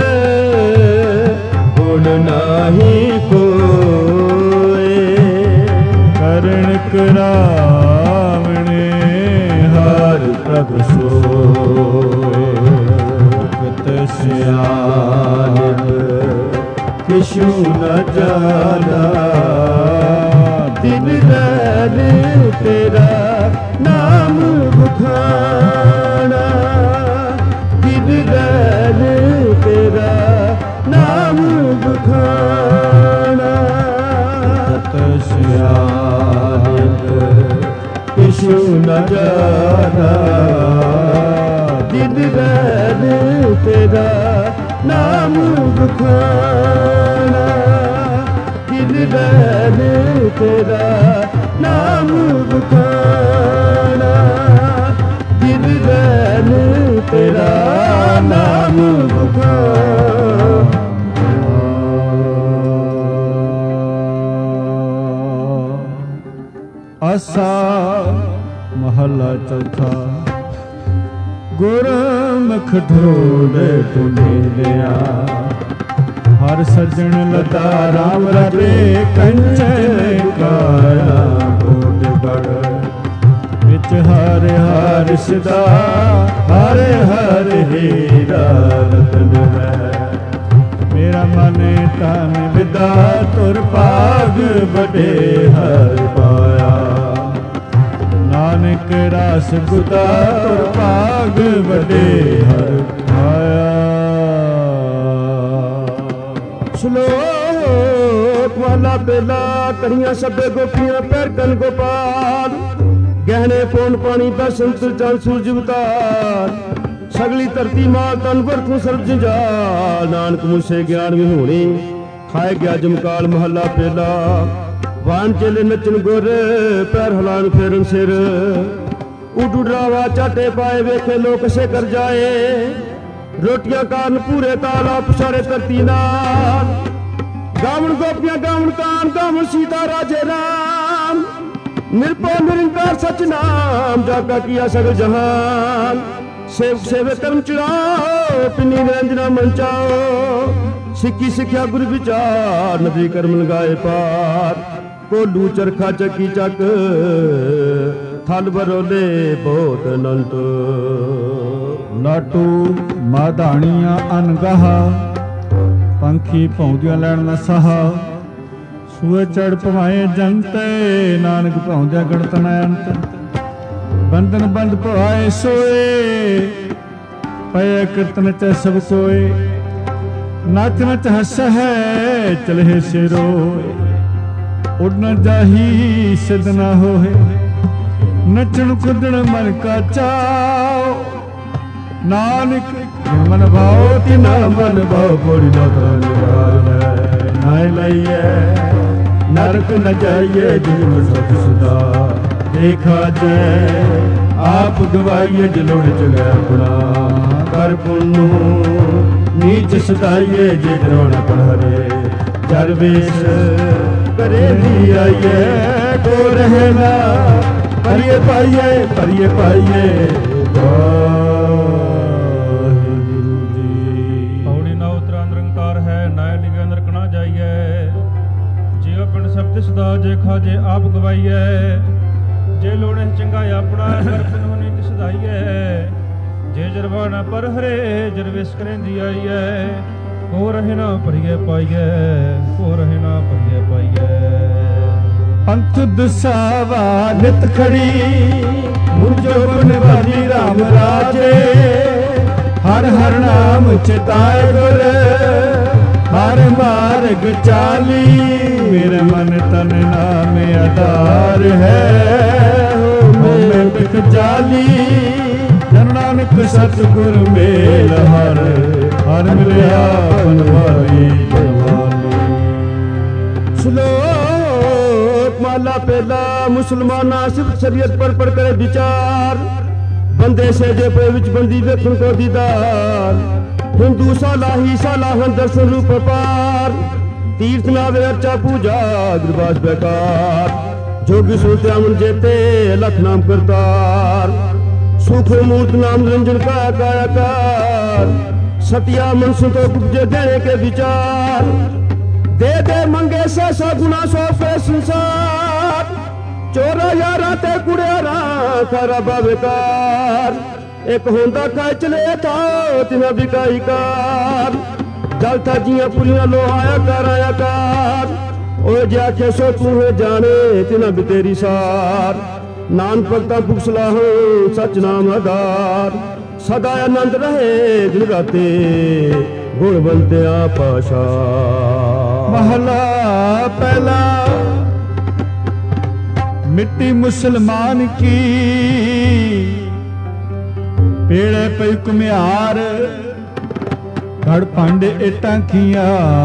गुण नाही कोय। करण करावणे हर प्रभ सोय। उकत सियाणत किछु न जाना। दिन रैन तेरा नाम बखाना। दिन रैन तेरा नाम बखाना। उकत सियाणत ਨਜ਼ਾਰਾ ਦਿਲ ਰਹਿਣ ਤੇਰਾ ਨਾਮ ਬਖਾਨਾ ਦਿਲ ਰਹਿਣ ਤੇਰਾ ਨਾਮ ਬਖਾਨਾ ਦਿਲ ਰਹਿਣ ਤੇਰਾ ਨਾਮ ਬਖਾਨਾ। ਆਸਾ ਮਹੱਲਾ ਚੌਥਾ। ਗੁਰਮੁਖ ਢੋਲੇ ਟੁੰਡੇ ਲਿਆ ਹਰ ਸੱਜਣ ਲਤਾ ਰਾਮ ਰਤੇ ਕੰਚਨ ਕਾਇਆ ਕੋਟ ਗੜ ਵਿੱਚ ਹਰ ਹਰ ਸਦਾ ਹਰ ਹਰ ਹੀਰਾ ਰਤਨ ਹੈ। ਮੇਰਾ ਮਨ ਤਨ ਵਿਦਾ ਤੁਰ ਭਾਗ ਬੜੇ ਹਰ ਪਾਇਆ ਨਾਨਕ ਰਾਸ ਗੁਦਾ ਤੁਰ ਭਾਗ ਬੜੇ ਹਰ ਪਾਇਆ। ਸ਼ਲੋਕ ਵਾਲਾ ਬੇਲਾ ਕੜੀਆਂ ਸਭੇ ਗੋਪੀਆਂ ਪੈਰ ਕਨ ਗੋਪਾਲ ਗਹਿਣੇ ਪੌਣ ਪਾਣੀ ਬਸੰਤ ਜਲ ਸੂਰਜ ਅਵਤਾਰ ਸਗਲੀ ਧਰਤੀ ਮਾਲ ਤਨ ਵਰਤੋਂ ਸਰਬ ਜੰਜਾਲ ਨਾਨਕ ਮੁਸੇ ਗਿਆਨ ਵਿਹੂਣੀ ਖਾਏ ਗਿਆ ਜਮਕਾਲ ਮਹੱਲਾ ਪਹਿਲਾ। ਵਾਨ ਚੇਲੇ ਨੱਚਣ ਗੁਰ ਪੈਰ ਹਲਾਨ ਫੇਰਨ ਸਿਰ ਉਡ ਉਡਰਾਵਾ ਚਾਟੇ ਪਾਏ ਵੇਖੇ ਲੋਕ ਸੇ ਕਰ ਜਾਏ ਰੋਟੀਆਂ ਕਾਰਨ ਪੂਰੇ ਤਾਲਾ ਪੁਛਾਰੇ ਧਰਤੀ ਨਾਲ ਗਾਵਣ ਗੋਪੀਆਂ ਗਾਵਣ ਕਾਨ ਗਾਵਣ ਸੀਤਾ ਰਾਜੇ ਰਾਮ ਨਿਰਭਉ ਨਿਰੰਕਾਰ ਸਚ ਨਾਮ ਜਾਗਾ ਕੀਆ ਸਗਲ ਜਹਾਨ ਸੇਵਕ ਸੇਵੇ ਕਰਮ ਚੜਾਓ ਪਿੰਨੀ ਨਿਰੰਜਨਾ ਮਨ ਚਾਓ ਸਿੱਖੀ ਸਿੱਖਿਆ ਗੁਰ ਵਿਚਾਰ ਨਦੀ ਕਰਮ ਲਗਾਏ ਪਾਰ ਕੋਲੂ ਚਰਖਾ ਚੱਕੀ ਚੱਕ ਥਲ ਬਰੋਲੇ ਬਹੁਤ ਅਨੰਤ ਲਾਟੂ ਮਾਧਾਣੀਆਂ ਅਨਗਾਹਾ ਪੰਖੀ ਭੌਂਦਿਆਂ ਲੈਣ ਨਾ ਸਹਾ ਸੂਏ ਚੜ ਭਵਾਏ ਜੰਤੇ ਨਾਨਕ ਭੌਂਦਿਆਂ ਗਣਤ ਨ ਅੰਤ ਬੰਧਨ ਬੰਦ ਭਵਾਏ ਸੋਏ ਪਏ ਕੀਰਤਨ ਚ ਸਭ ਕੋਏ ਨਚ ਨਚ ਹੱਸ ਹੈ ਚਲੇ ਸੇ ਰੋਏ ਉਡ ਨ ਜਾਹੀ ਸਿਧ ਨ ਹੋਏ ਨਚਣ ਕੁੱਦਣ ਮਨ ਕਾ ਚਾਓ ਨਾਨਕ ਮਨ ਭਾਉ ਤਿਨਾ ਮਨ ਭਾਉ ਕੋੜੀ ਦਾ ਤਨਵਾਰ ਹੈ ਨਾਇ ਲਈਏ ਨਰਕ ਨ ਜਾਈਏ ਜਿਨ ਸਤ ਸਦਾ ਦੇਖਾ ਜੈ ਆਪ ਗਵਾਈਏ ਜਲੋੜ ਚਗੈ ਆਪਣਾ ਕਰ ਪੁੰਨੂ ਨੀਚ ਸਦਾਈਏ ਜੇ ਦਰੋਣ ਪੜਹਰੇ ਜਰ ਵੇਸ਼ ਕਰੇ ਦੀ ਆਈਏ ਕੋ ਰਹਿਣਾ ਪਰਿਏ ਪਾਈਏ ਪਰਿਏ ਪਾਈਏ ਵਾਹਿਗੁਰੂ ਜੀ। ਪੌੜੀ ਨਾ ਉਤਰਾ ਨਿਰੰਕਾਰ ਹੈ ਨਾਇ ਲਿਖੇ ਨਰਕ ਨਾ ਜਾਈਏ ਜਿਉ ਪਿੰਡ ਸਬਦ ਸਦਾ ਜੇ ਖਾਜੇ ਆਪ ਗਵਾਈਏ ਜੇ ਲੋੜੇ ਚੰਗਾ ਆਪਣਾ ਕਰ ਪਿਨੋ ਨੀਤ ਸਦਾਈਏ ਜੇ ਜਰਵਾਣਾ ਪਰ ਹਰੇ ਜਰਵੇਸ ਕਰੇਂਦੀ ਆਈਏ ਹੋ ਰਹੇ ਨਾ ਭਰੀਏ ਪਾਈਏ ਹੋ ਰਹੇ ਨਾ ਭਰੀਏ ਪਾਈਏ। ਪੰਥ ਦਸਾਵਾ ਨਿਤ ਖੜੀ ਮੁਰਜੋ ਬਨਵਾਦੀ ਰਾਮ ਰਾਜੇ ਹਰ ਹਰ ਨਾਮ ਚਿਤਾਏ ਗੁਰ ਹਰ ਮਾਰਗ ਚਾਲੀ ਮੇਰੇ ਮਨ ਤਨ ਨਾਮ ਆਧਾਰ ਹੈ ਹੋਮੇ ਬਿਖ ਜਾਲੀ ਜਨ ਨਾਨਕ ਸਤਿਗੁਰ ਮੇਲ ਹਰ ਹਰ ਮਿਲਿਆ ਬਨਵਾਰੀ ਬਨਵਾਲੀ। ਸ਼ਲੋਕ ਮਾਲਾ ਪਹਿਲਾ ਮੁਸਲਮਾਨਾ ਸਿਫਤ ਸ਼ਰੀਅਤ ਪਰ ਪੜ ਕਰੇ ਵਿਚਾਰ ਬੰਦੇ ਸੇਜੇ ਪੇ ਵਿੱਚ ਬੰਦੀ ਵੇਖਣ ਕੋ ਦੀਦਾਰ ਹਿੰਦੂ ਸਾਲਾਹੀ ਸਾਲਾਹਨ ਦਰਸ਼ਨ ਰੂਪ ਪਾਰ ਤੀਰਥ ਨਾਵੇ ਅਰਚਾ ਪੂਜਾ ਗ੍ਰਬਾਸ ਬੇਕਾਰ जोगी सोते अमन जेते लख नाम करतार सुख मूर्त नाम निरंजन का कायाकार सतिया मन सुतो गुप्जे देने के विचार दे दे मंगे से सा गुना सौ फे संसार चोरा यारा ते कुड़ेरा खरा बेकार एक होंदा का चले था तिना बिकाई कार जल था जिया पुरिया लो आया कर आया कार ओ जाके सो तू है जाने तिना भी तेरी सार नान भगता पुगसला हो सच नाम आधार सदा आनंद रहे दिन राते गुणवंते पाशा। महला पहला मिट्टी मुसलमान की पेड़े पे कुम्हार घड़ भांडे इटां किया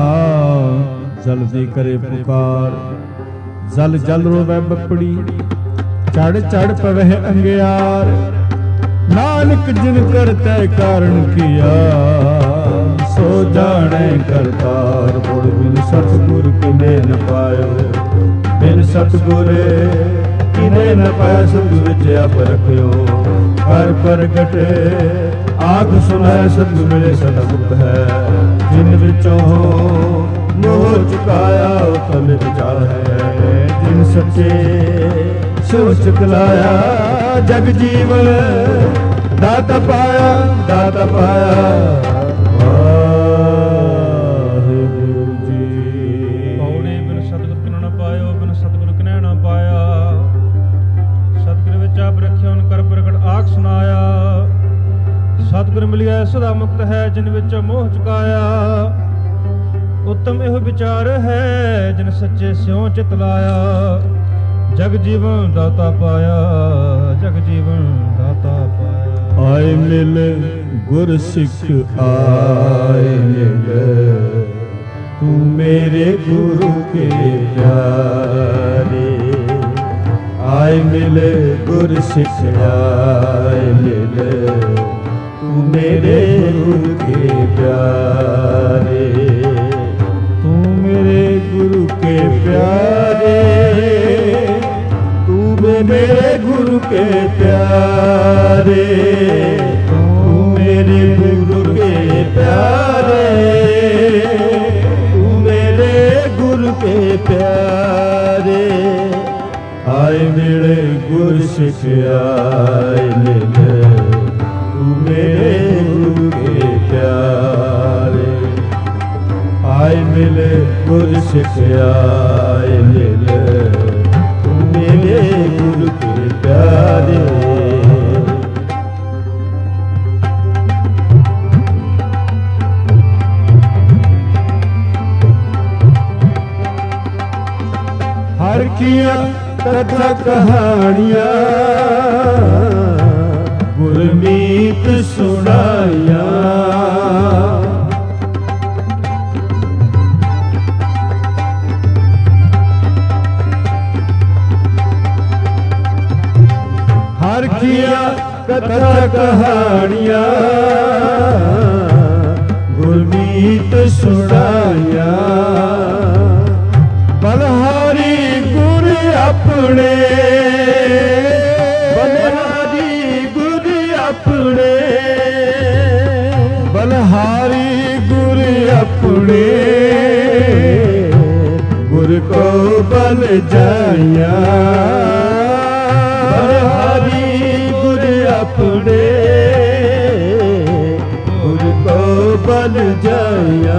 जल्दी करे पुकार जल जल रोवे बपड़ी चढ़ चढ़ पवह अंगियार नानक जिन करते कारण किया सो जाने करतार गुर बिन सतगुर किने न पायो बिन सतगुर किने न पाया सतगुर विच आप रखियो कर प्रगट आख सुनाए सतगुर मिले सतगुर है जिन विचों मोह चुकाया उत्तम विचार है जिन सच्चे शिव चुकलाया जग जीवन दाता पाया दाता पाया वाहिगुरु जी। पौड़ी बिन सतगुर किन न पायो बिन सतगुर किने न पाया सतगुर विच आप रखियो कर प्रगट आख सुनाया सतगुर मिलिया सदा मुक्त है जिन विच मोह चुकाया उत्तम एहो विचार है जिन सच्चे स्यों चित लाया जग जीवन दाता पाया जग जीवन दाता पाया। आए मिल गुर सिख आए मिल तू मेरे गुरु के प्यारे आए मिल गुर सिख आए मिल तू मेरे गुरु के प्यारे तू मेरे गुरु के प्यारे तू मेरे गुरु के प्यारे तू मेरे गुरु के प्यारे तू मेरे गुरु के प्यारे आए मेरे गुर सिख आए मिल तू मेरे गुरु के प्यारे आए मिले गुर सिख आए मिल तू मेरे गुरु के प्यारे। हर किया कथा कहानियां गुरमीत सुनाया हर किया कथा कहानियां गुरमीत सुनाया बलहारी गुर अपने बलहारी गुर अपने बलहारी गुर अपने गुर को बल जाया बलहारी गुर अपने गुर को बल जाया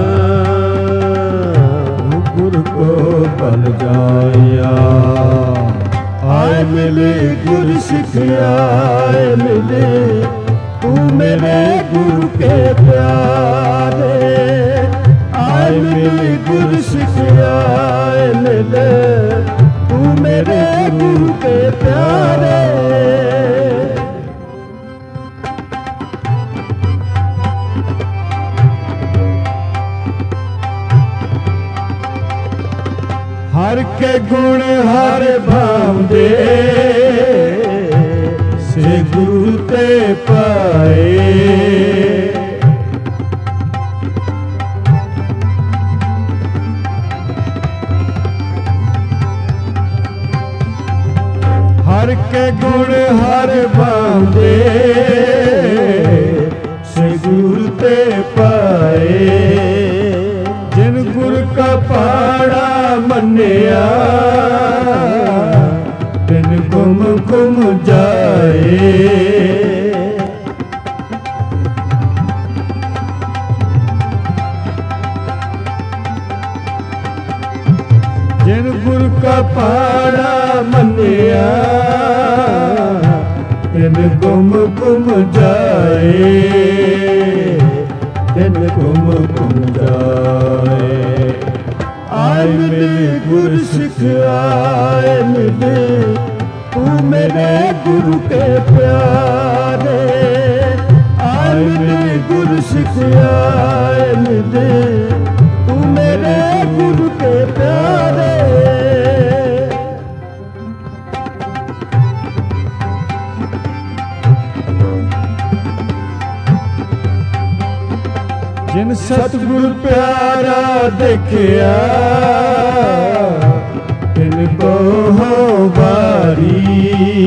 गुर को बल जाया आए मिले गुर सिख आए मिले तू मेरे गुरु के प्यारे आए मिले गुर सिख आए मिले तू मेरे गुरु के प्यारे। हर के गुण हर भावदे से गुरु ते पाए हर के गुण हर भावदे से गुरु ते पाए जिन गुर का पाड़ा मन्या बिन गुम गुम जाए जिन गुर का पाड़ा मन्या बिन गुम गुम जाए बिन गुम गुम जाए आए मिले गुर सिख आए मिले मेरे गुरु के प्यारे, आए मिले गुरु सिखाए मिले, तू मेरे गुरु के प्यारे। जिन सतगुरु प्यारा देखिया, तिनको हो बारी।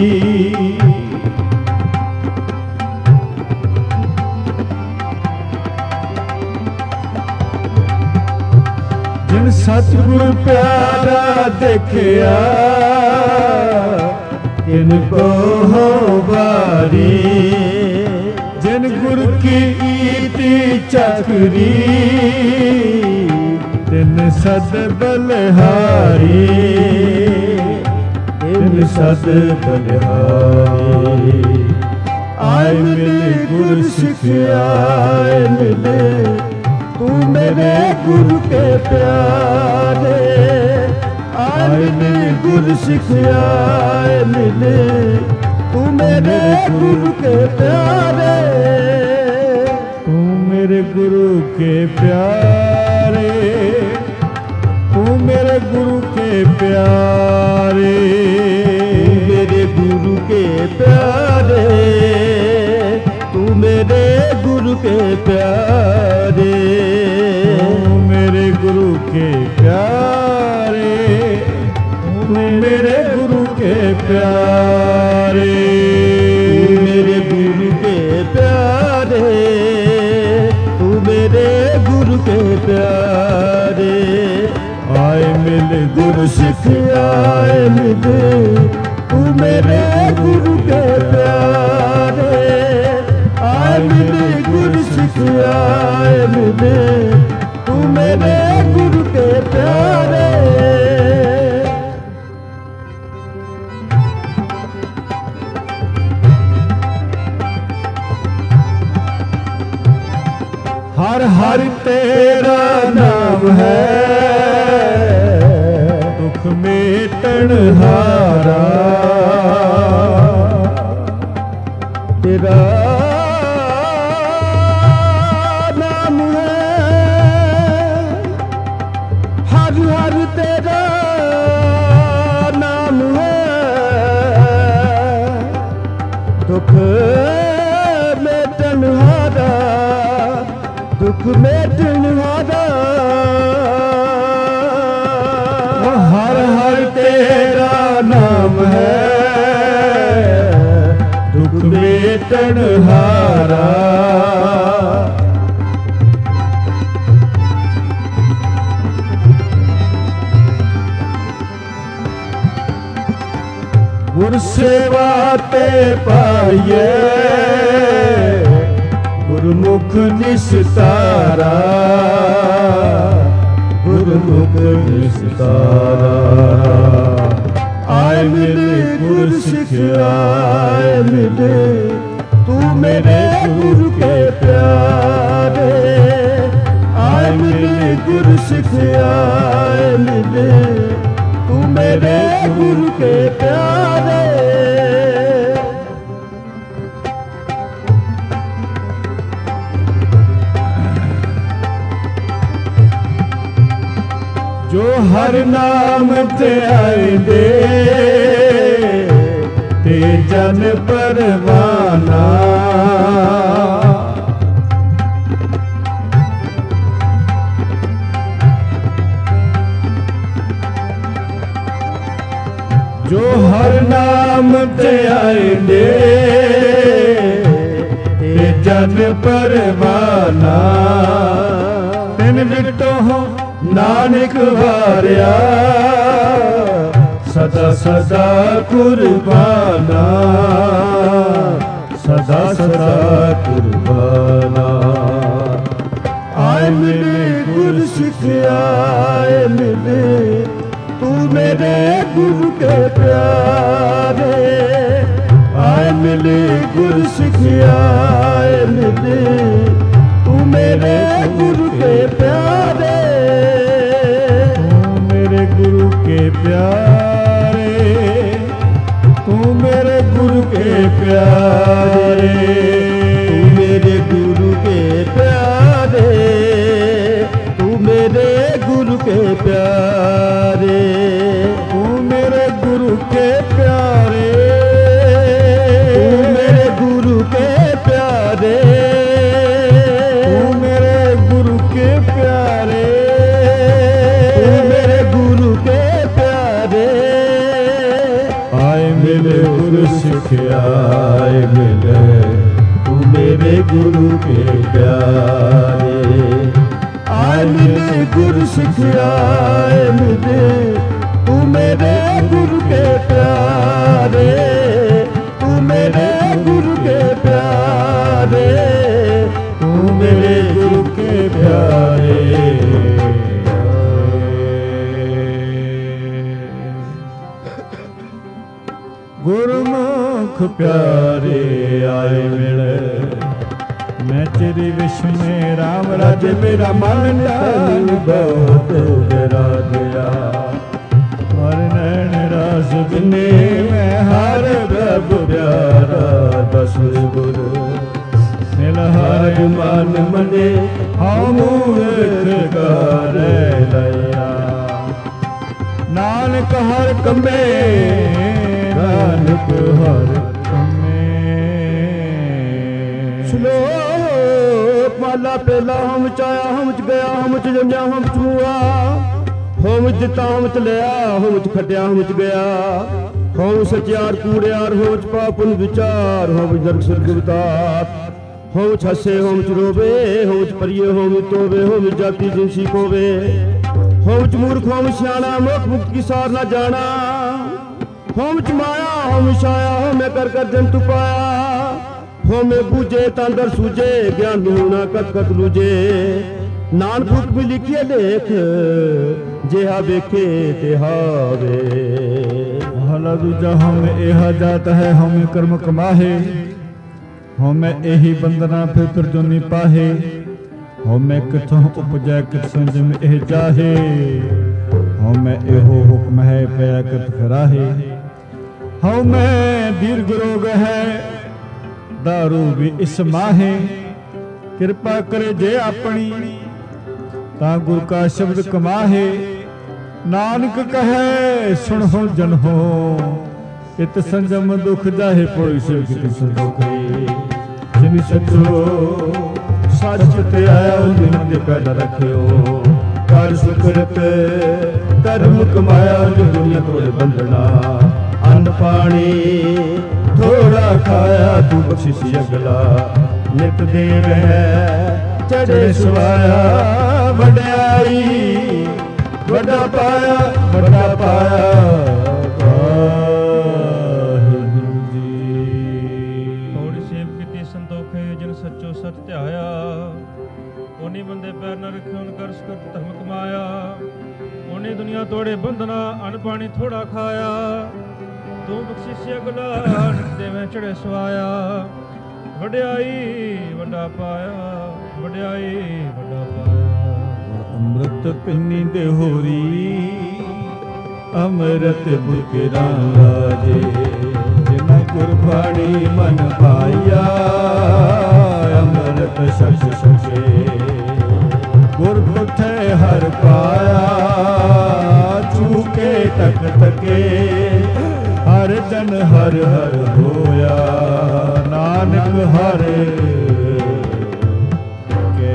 जिन सतगुरु प्यारा देखिया, तिनको हो बारी। जिन गुरु की ईति चकरी, तिन सद बलहारी। तिन सद बलहारी। आए मिले गुरु सिखाए मिले, तू मेरे गुरु के प्यारे। आए मिले गुरु सिखाए मिले, तू मेरे गुरु के प्यारे। तू मेरे गुरु के प्यारे, तू मेरे गुरु के प्यारे। मेरे गुरु के प्यारे, तू मेरे गुरु के प्यारे। तू मेरे गुरु के प्यारे, तू मेरे गुरु के प्यारे। मेरे गुरु के प्यारे, तू मेरे गुरु के प्यारे। आए मिले गुरु सिखाए मिले, तू मेरे गुरु के प्यारे। आए मिले गुरु सिखाए मिले, तू मेरे गुरु के प्यारे। हर हर तेरा नाम है, दुख मेटन हारा। तेरा नाम है, हर हर तेरा नाम है। दुख मेटन हारा, दुख मेटन हारा। हर हर तेरा नाम है, दुख मेटन हारा। गुर सेवा ते पाइए, गुरमुख निस्तारा। गुरमुख निस्तारा। आए मिले गुरु सिखाए मिले, तू मेरे गुरु के प्यारे। आए मिले गुरु सिखाए मिले, तू मेरे गुरु के प्यारे। जो हर नाम ते आएंदे, ते जन परवाना। जो हर नाम ते आएंदे, ते जन परवाना। तिन विटो हो नानक वारिया, सदा सदा कुर्बाना। सदा सदा कुर्बाना। आए मिले गुरु सिखाए मिले, तू मेरे गुरु के प्यारे। आए मिले गुरु सिखाए मिले, तू मेरे गुरु के प्यारे। तू मेरे गुरु के प्यारे, तू मेरे प्यारे, तू मेरे गुरु के प्यारे, तू मेरे गुरु के प्यारे, तू मेरे गुरु के प्यारे, तू मेरे गुरु के प्यारे, तू मेरे गुरु के प्यारे, तू मेरे गुरु के प्यारे। आए मिले गुरु सिख आए मिले, तू मेरे गुरु के प्यारे, आए मिले गुरु सिख आए मिले, तू मेरे गुरु के प्यारे, तू मेरे गुरु के प्यारे, तू मेरे गुरु के प्यारे। गुरमुख प्यारे आए मिले, मैं तेरी विश्व में राम राज्य मेरा मन डाल बहुत विराजया, हर नैन रास बिने मैं हर प्रभु प्यारा दस गुरु, मिलहार मन मने हम कर लया, नानक हर कमे, नानक हर कमे। श्लोक माला पहला हम चाया हम च गया हम च जमया हम च मुआ, हम दिता हम च लिया हम च खटिया हम च गया, हम सचियार कूड़ियार हम च पापन विचार, हम नरक स्वर्ग वितार, हम च हसे हम च रोवे, हम च परिये हम तोवे, हम जाति जिनसी खोवे, हम च मूर्ख हम सियाणा मुख मुक्त की सार ना जाना, हम च माया हम छाया हमें कर कर जंतु पाया, हमें बूझे तंदर सूझे ज्ञान होना कत कत लूझे, नानक हुक्म लिखिए लेख जेहा वेखे तेहा वे। हला दूजा हम एहा जात है हम कर्म कमाहे, हमें एही बंदना फिर जो निपाहे, हमें किथों उपजै कित संजम एह जाहे, हमें एहो हुक्म है पया कित खराहे, हमें दीर्घ रोग है दारू भी इस माहे, कृपा करे जे अपनी ता गुरु का शब्द कमाहे, नानक कहे सुन हो जन हो, इत संजम दुख जाहे पोई से कित संतोख, जिन सचो सच ते आया जिन पैदा रखियो, कर सुकृत कर्म कमाया जो दुनिया तोड़े बंधना, अन्न पानी थोड़ा खाया तू बख्शिश अगला, नित देव है चढ़े सुवाया, वड्याई वड्डा पाया वड्डा पाया। थोड़ी सेव की संतोखे जिन सच्चो सच ध्याया, ओनी बंदे पैर न रखे उन कर सुकृत धर्म कमाया, ओनी दुनिया तोड़े बंधना अन्न पानी थोड़ा खाया, तू बख्शिश अगला नित देवें चढ़े सुवाया, वड्याई वड्डा पाया वड्याई वड्डा पाया। अमृत पिन्नी दे होरी अमृत बुकेरा राजे, जिन गुरबाणी मन पाया अमृत शश शशे, गुर पुठे हर पाया चूके तक तके, हर जन हर हर होया नानक हर के।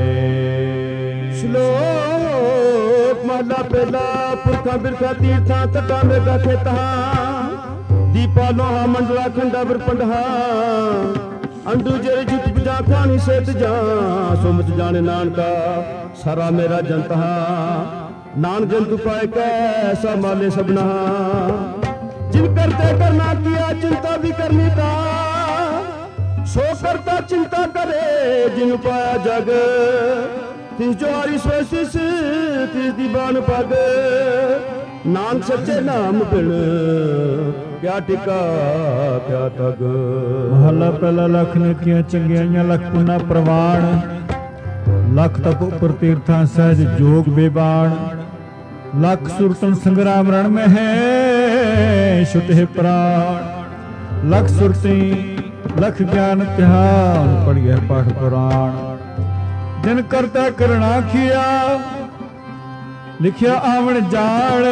श्लोक माला पहला पुरखा बिरखा तीर्था तटा मेगा खेता, दीपा लोहा मंडला खंडा बिर पंडहा, अंडू जेरे जुट बुझा खानी सेत जा, सुमत जाने नानका सारा मेरा जनता, नान जंतु पाए कैसा माले सबना, जिन करते करना किया चिंता भी करनी था, सो करता चिंता करे जिन पाया जग, तिस जो हरी स्वशिष तिस दीवान पग, नाम सच्चे नाम बिन क्या टिका क्या तग। महला पहला लख ने किया चंगियाइयां लख पुना प्रवाण, लख तप उपर तीर्थां सहज जोग बेबाण, लख सुरतन संग्राम रण में है छुटे प्राण, लख सुरती ਲਖ ਗਿਆਨ ਧਿਆਨ ਪੜ੍ਹਿਐ ਪਾਠ ਪੁਰਾਣ। ਦਿਨ ਕਰਤਾ ਕਰਣਾ ਖਿਆ ਲਿਖਿਆ ਆਵਣ ਜਾਣ।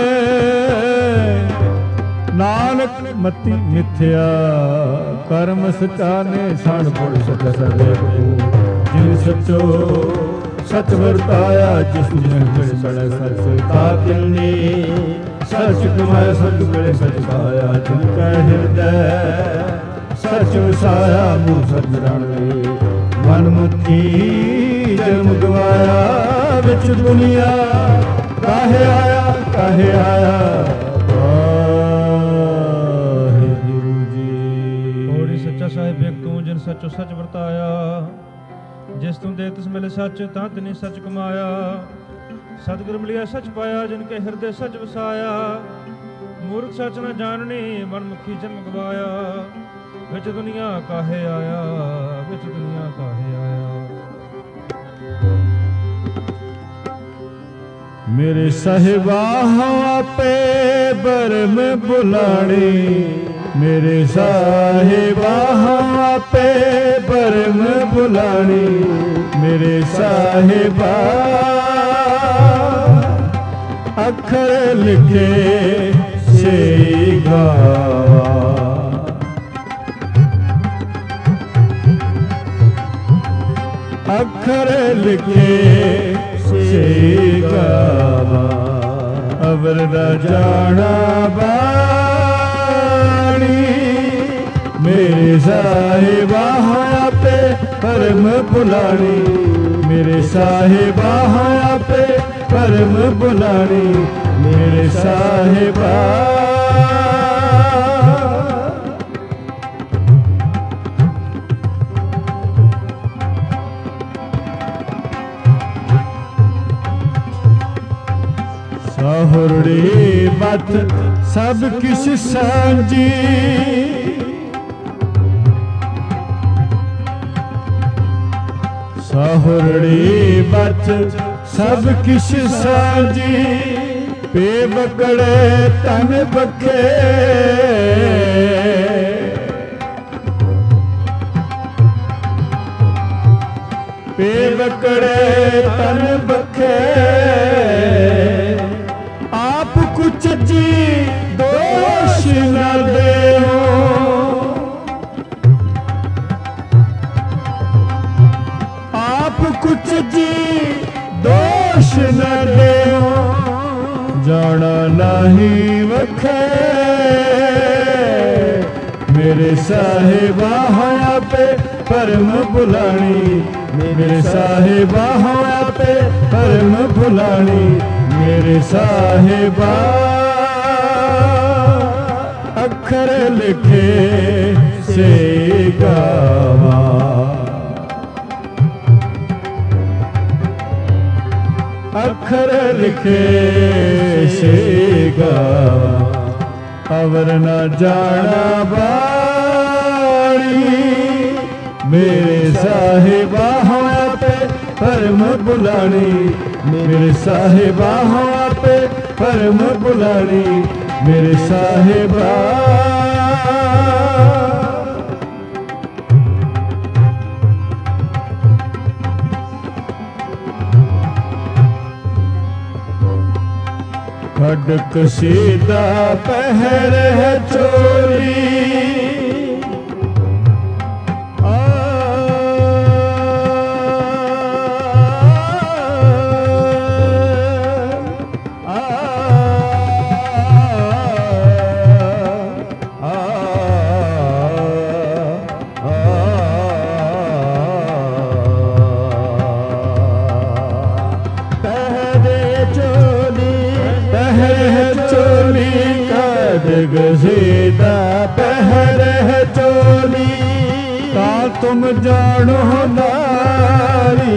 ਨਾਨਕ ਮਤੀ ਮਿਥਿਆ ਕਰਮ ਸਚਾ ਨੇ ਸਣ ਪੁਰ ਸਤ ਸਦੇ ਜਿਨ ਸਚੋ ਸਚ ਵਰਤਾਇਆ ਜਿਸ ਨੇ ਮਿਲ ਸੜੇ ਸਚ ਤਾ ਕਿੰਨੀ ਸਚ ਕਮਾਇਆ ਸਚ ਮਿਲੇ ਸਚ ਪਾਇਆ ਜਿਨ ਕੈ ਹਿਰਦੈ ਸਚ ਵਸਾਇਆ ਮੂਹ ਸਚ ਰਣੇ। ਮਨ ਮੁਖੀ ਜਨਮ ਗਵਾਇਆ ਵਿੱਚ ਦੁਨੀਆ ਕਾਹੇ ਆਇਆ ਕਾਹੇ ਆਇਆ। ਵਾਹਿਗੁਰੂ ਜੀ। ਹੋਰੀ ਸੱਚਾ ਸਾਹਿਬ ਏਕ ਤੂੰ ਜਿਨ ਸਚੋ ਸਚ ਵਰਤਾਇਆ। ਜਿਸ ਤੂੰ ਦੇ ਤਿਸ ਮਿਲੇ ਸੱਚ ਤਾਂ ਤਿਨੀ ਸੱਚ ਕਮਾਇਆ। ਸਤਿਗੁਰ ਮਿਲਿਆ ਸੱਚ ਪਾਇਆ ਜਿਨ ਕੇ ਹਿਰਦੇ ਸੱਚ ਵਸਾਇਆ। ਮੂਰਖ ਸੱਚ ਨਾ ਜਾਣਨੀ ਮਨ ਮੁਖੀ ਜਨਮ ਗਵਾਇਆ। ਵਿੱਚ ਦੁਨੀਆ ਕਾਹੇ ਆਇਆ ਵਿੱਚ ਦੁਨੀਆ ਕਾਹੇ ਆਇਆ। ਮੇਰੇ ਸਾਹਿਬਾ ਆਪੇ ਬਰਮ ਬੁਲਾਣੀ। ਮੇਰੇ ਸਾਹਿਬਾ ਆਪੇ ਬਰਮ ਬੁਲਾਣੀ। ਮੇਰੇ ਸਾਹਿਬਾ ਅੱਖਰ ਲਿਖੇ ਸੇ ਗਾਵਾ। ਅੱਖਰ ਲਿਖੇ ਸੇ ਗਾਵਾ। ਅਵਰ ਦਾ ਜਾਣਾ ਬਾਣੀ। ਮੇਰੇ ਸਾਹਿਬਾ ਆਪੇ ਪਰਮ ਬੁਲਾਣੀ। ਮੇਰੇ ਸਾਹਿਬਾ ਆਪੇ ਪਰਮ ਬੁਲਾਣੀ। ਮੇਰੇ ਸਾਹਿਬਾ ਸਹੁਰੜੀ ਬਤ ਸਭ ਕਿਛ ਸਾਂਝੀ। ਸਹੁਰੜੀ ਬਤ ਸਭ ਕਿਛ ਸਾਂਝੀ। ਪੇ ਬਕੜੇ ਤਨ ਬਖੇ ਪੇ ਬਕੜੇ ਤਨ ਬਖੇ। ਆਪ ਕੁਛ ਜੀ ਦੋਸ਼ ਨਾ ਦੇਓ। ਆਪ ਕੁਛ ਜੀ ਦੋਸ਼ ਨਾ ਦੇਓ। ਜਾਣਾ ਨਹੀਂ ਵਖੇ ਮੇਰੇ ਸਾਹਿਬਾ ਆਪੇ ਪਰਮ ਬੁਲਾਣੀ। ਮੇਰੇ ਸਾਹਿਬਾ ਆਪੇ ਪਰਮ ਬੁਲਾਣੀ। ਮੇਰੇ ਸਾਹਿਬਾ ਅੱਖਰ ਲਿਖੇ ਸੇ ਗਾਵਾ। ਅੱਖਰ ਲਿਖੇ ਸੇ ਗਾਵਾ। ਅਵਰ ਨਾ ਜਾਣਾ ਬਾਣੀ। ਮੇਰੇ ਸਾਹਿਬਾ ਆਪੇ ਪਰਮ ਬੁਲਾਣੀ। ਮੇਰੇ ਸਾਹਿਬਾ ਆਪੇ ਪਰਮ ਬੁਲਾਣੀ। ਮੇਰੇ ਸਾਹਿਬਾ ਖੜਕ ਸੀਦਾ ਪਹਿਰ ਹੈ ਚੋਰੀ। ਗਜ਼ੀਦਾ ਪਹਿਰ ਹੈ ਚੋਲੀ। ਤਾਂ ਤੁਮ ਜਾਣੋ ਨਾਰੀ।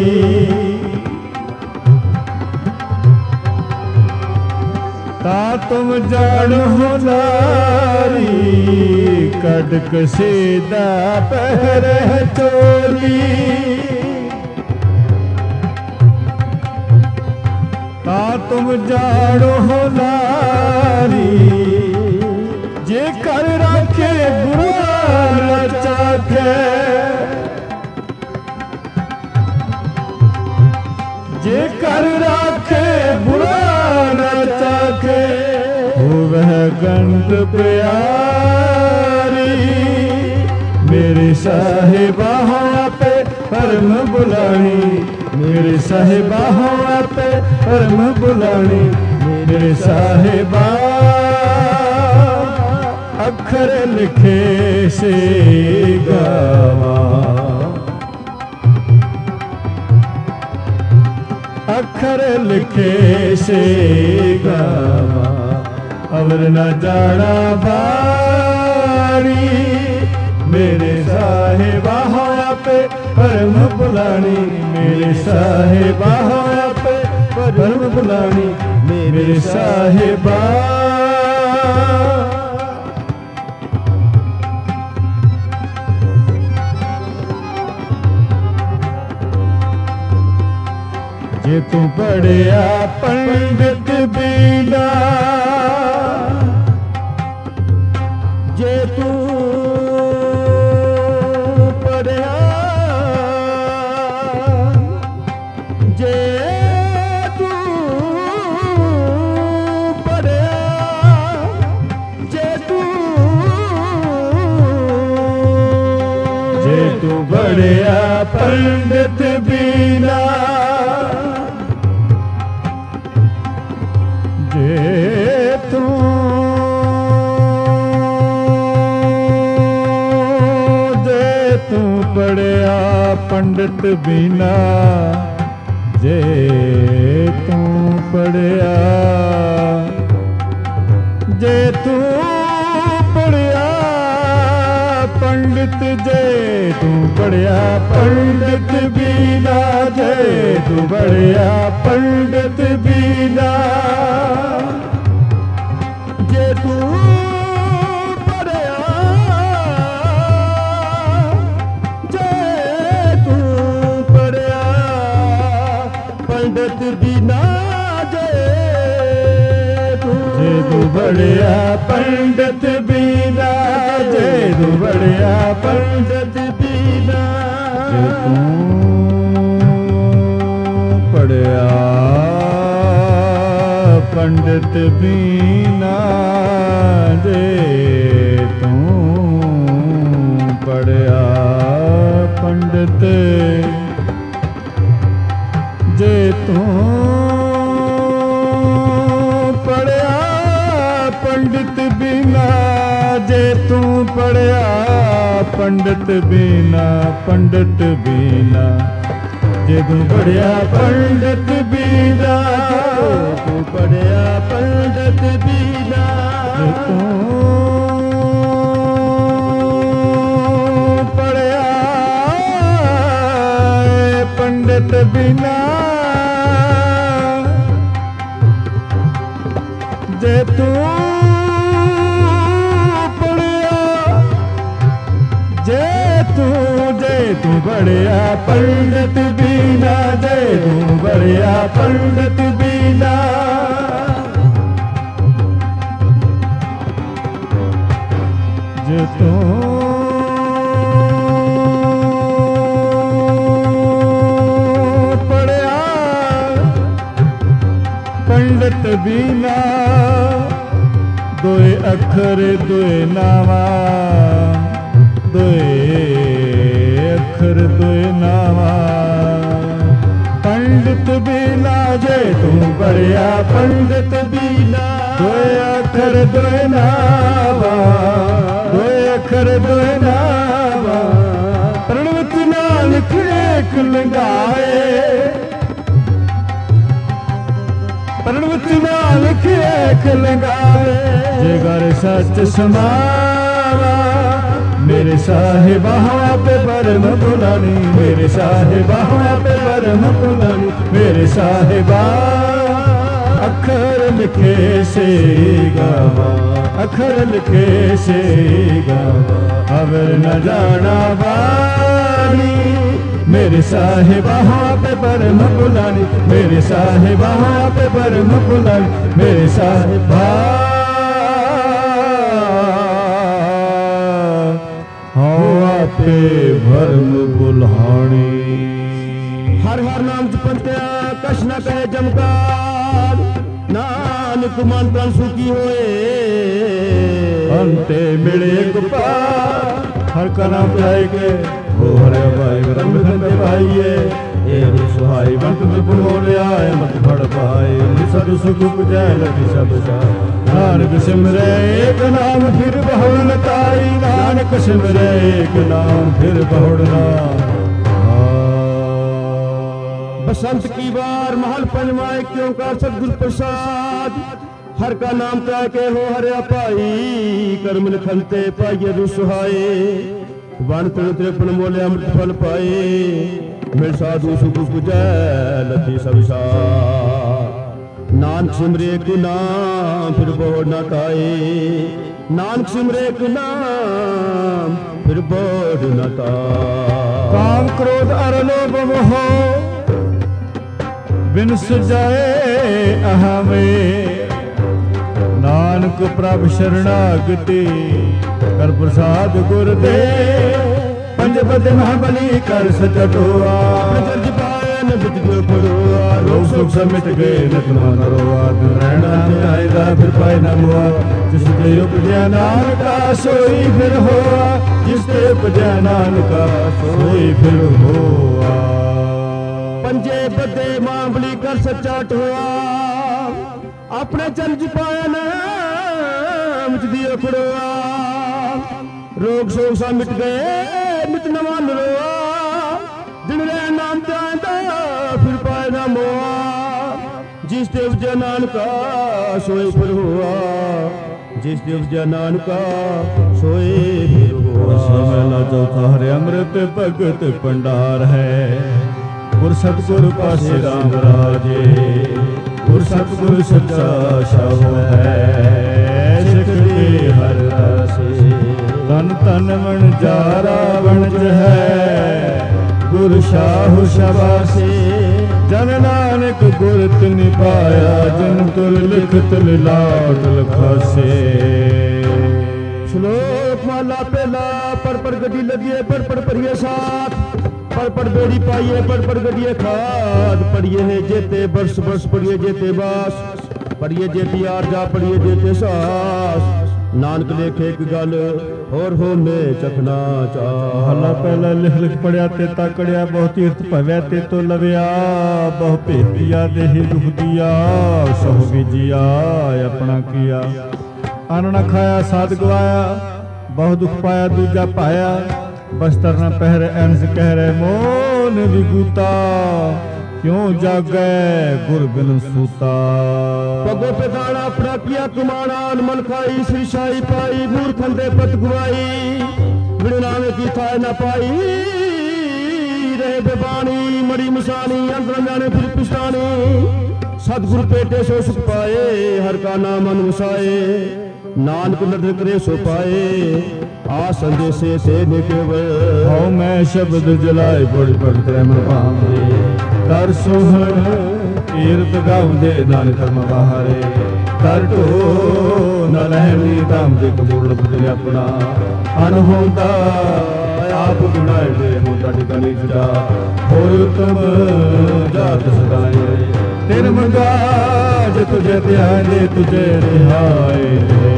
ਤਾਂ ਤੁਮ ਜਾਣੋ ਨਾਰੀ। ਕੜਕ ਸੀਦਾ ਪਹਿਰ ਹੈ ਚੋਲੀ। ਤਾਂ ਤੁਮ ਜਾਣੋ ਨਾਰੀ। ਜੇ ਕਰ ਰੱਖੇ ਗੁਰੂ ਰਚਾ जे कर राखे बुरा न चाखे, हो वह गंध प्यारी। मेरे साहिबा पे परम बुलानी, मेरे साहिबा पे परम बुलानी। मेरे साहिबा अखर लिखे से गावा, अखर लिखे से गावा। अवर न जाना बारी, मेरे साहिबा पे परम बुलानी। मेरे साहिबा पे परम बुलानी। मेरे साहिबा जे तू पढ़िया पंडित बीना, जे तू पढ़िया, जे तू पढ़िया, जे तू जे तू पढ़िया पंडित बीना, जे तू जे तू पढ़िया पंडित बीना, जे तू पढ़िया, जे तू पढ़िया पंडित, जे तू पढ़िया पंडित बीना, जे तू पढ़िया पंडित बीना, जे तू पढ़िया, जे तू पढ़िया पंडित बिना, जे तू जे तू पढ़िया पंडित बिना, जे तू पढ़िया पंडित बिना, जे तू पढ़िया पंडित बीना, जे तू पढ़िया पंडित, जे तू पढ़िया पंडित बीना, जे तू पढ़िया पंडित बीना, पंडित बीना, जे तू पढ़िया पंडित बीना, तू पढ़िया पंडित बीना, जे तू पढ़िया पंडित बीना, जे तू पढ़िया, जे तू जे तू पढ़िया पंडित बीना, जे तू पढ़िया पंडित बीना, जे तू पढ़िया पंडित बीना, दोए अखर दोए नावा, दोए अखर दोए नावा। पंडित बीना, जे तू पढ़िया पंडित बीना, दोए अखर दोए नावा, दोए अखर दोए नावा। प्रणवत नाल खेक लगाए, प्रणवत नाल खेक लगाए, जे घर सच समावा। मेरे साहिबा पे परम बुलानी, मेरे साहिबा पे परम बुलानी, मेरे साहिबा अखर लिखे से गावा, अखर लिखे से गावा। अवर न जाना वाली, मेरे साहिबा पे परम बुलानी, मेरे साहिबा पे परम बुलानी, मेरे साहिबा हो आप ਕੇ ਭਰਮ ਬੁਲਾਣੀ। ਹਰ ਹਰ ਨਾਮ ਜਪੰਤਿਆ ਕਛ ਨਾ ਕਹੇ ਜਮਕਾਰ, ਨਾਨਕ ਮਨ ਤਨ ਸੁਖੀ ਹੋਏ। ਅੰਤੇ ਮਿਲੇ ਗੁਪਾਰ ਹਰ ਕਾ ਨਾਮ ਜਾਏ ਕੇ ਹੋ ਹਰਿਆ ਭਾਈ ਰੰਗ ਖੰਡੇ ਭਾਈਏ। ਇਹ ਸੁਹਾਈ ਬੰਤ ਬਿਪਨ ਹੋਲਿਆ ਮਤ ਫੜ ਪਾਏ। ਸਦ ਸੁਖ ਪੁਜੈ ਲਖੀ ਸਭ ਸਾ, ਨਾਨਕ ਸਿਮਰੈ ਏਕ ਨਾਮ ਫਿਰ ਬਹੁੜ ਨ ਤਾਈ। ਨਾਨਕ ਸਿਮਰੈ ਏਕ ਨਾਮ ਫਿਰ ਬਹੁੜ ਨਾ। बसंत की बार महल पंजवा क्यों का सतगुरु प्रसाद। हर का नाम कह के हो हरिया भाई, कर्म लिखनते पाइये दुसहाये। वन तृण त्रिपन मोले अमृत फल पाए। मिल साधु सुख पुजै लथी सब सार। नानक सिमरे एक नाम फिर बोड़ न ताए। नानक सिमरे एक नाम फिर बोड़ न ताए। काम क्रोध अर लोभ मोह बिन सुजाए अहमे। नानक प्रभ शरणागति कर प्रसाद गुर दे। पंज पद महाबली कर सचटोआ। जज पाए न बिच गयो पड़ोआ। रोग सुख समिट गए नित मन रोआ। रहना में आएगा फिर पाए न हुआ। जिसते उपजया नानका सोई फिर होआ। जिसते उपजया नानका सोई फिर होआ। पंजे बदे मांबली कर सच्चा ठोआ। अपने चंज पाया नाम दियो खड़ोआ। रोग शोक सा मिट गए मिट नवा नरोआ। जिन रे नाम चाहता फिर पाए ना मोआ। जिस देव जय नानका सोए फिर हुआ। जिस देव जय नानका सोए फिर हुआ। समय चौथा हरे अमृत भगत भंडार है। गुर सतगुरु पासे राम राजे। गुर सतगुरु सच्चा शव है। सिख के हर रासे तन तन मन जारा वणज है। गुर शाहु शबासे जन नानक गुर तिनि पाया। जन तुल लिखत लाट लखासे। श्लोक माला पेला पर पर गड्डी लगिए पर पर परिए साथ। पर पर बेड़ी पाइए पर पर गडिए खाद। पढ़िए है जेते बरस बरस पढ़िए जेते बास। पढ़िए जेती आरजा पढ़िए जेते सास। नानक लेखे एक गल और हो में चखना चाह। हला पहला लिख लिख पढ़िया ते ताकड़िया। बहु तीर्थ भवै ते तो लविया। बहु भेतिया देहि दुख दिया। सहो बीजिया अपना किया। अन्न न खाया साध गवाया। बहु दुख पाया दूजा पाया। बस्तर न पहरे एनस कह रहे मोन विभूता। क्यों जागै गुर बिन सूता। पगो पे दाना अपना किया कुमाना। मन खाई श्री शाही पाई। मूर्ख खंडे पत गुआई। बिड़नावे की थाय न पाई। रहे बेबानी मड़ी मुसानी। अंदर जाने फिर पिछानी। सतगुरु पेटे सो सुख पाए। हर का नाम अनुसाए। नानक नदर करे सो पाए। आ संदेशे से निकेवल। हौ मैं शब्द जलाए पढ़ पढ़ प्रेम पावे। कर सोहन कीर्त गाउंदे नानक कर्म बाहरे। कर ढो न रहनी धाम दे कबूल बदले अपना। अनहोंदा आप गुनाए दे होता ठिकानी जुदा। होय उत्तम जात सदाए। तेरे मंगा जे तुझे ध्यान दे तुझे रिहाए दे।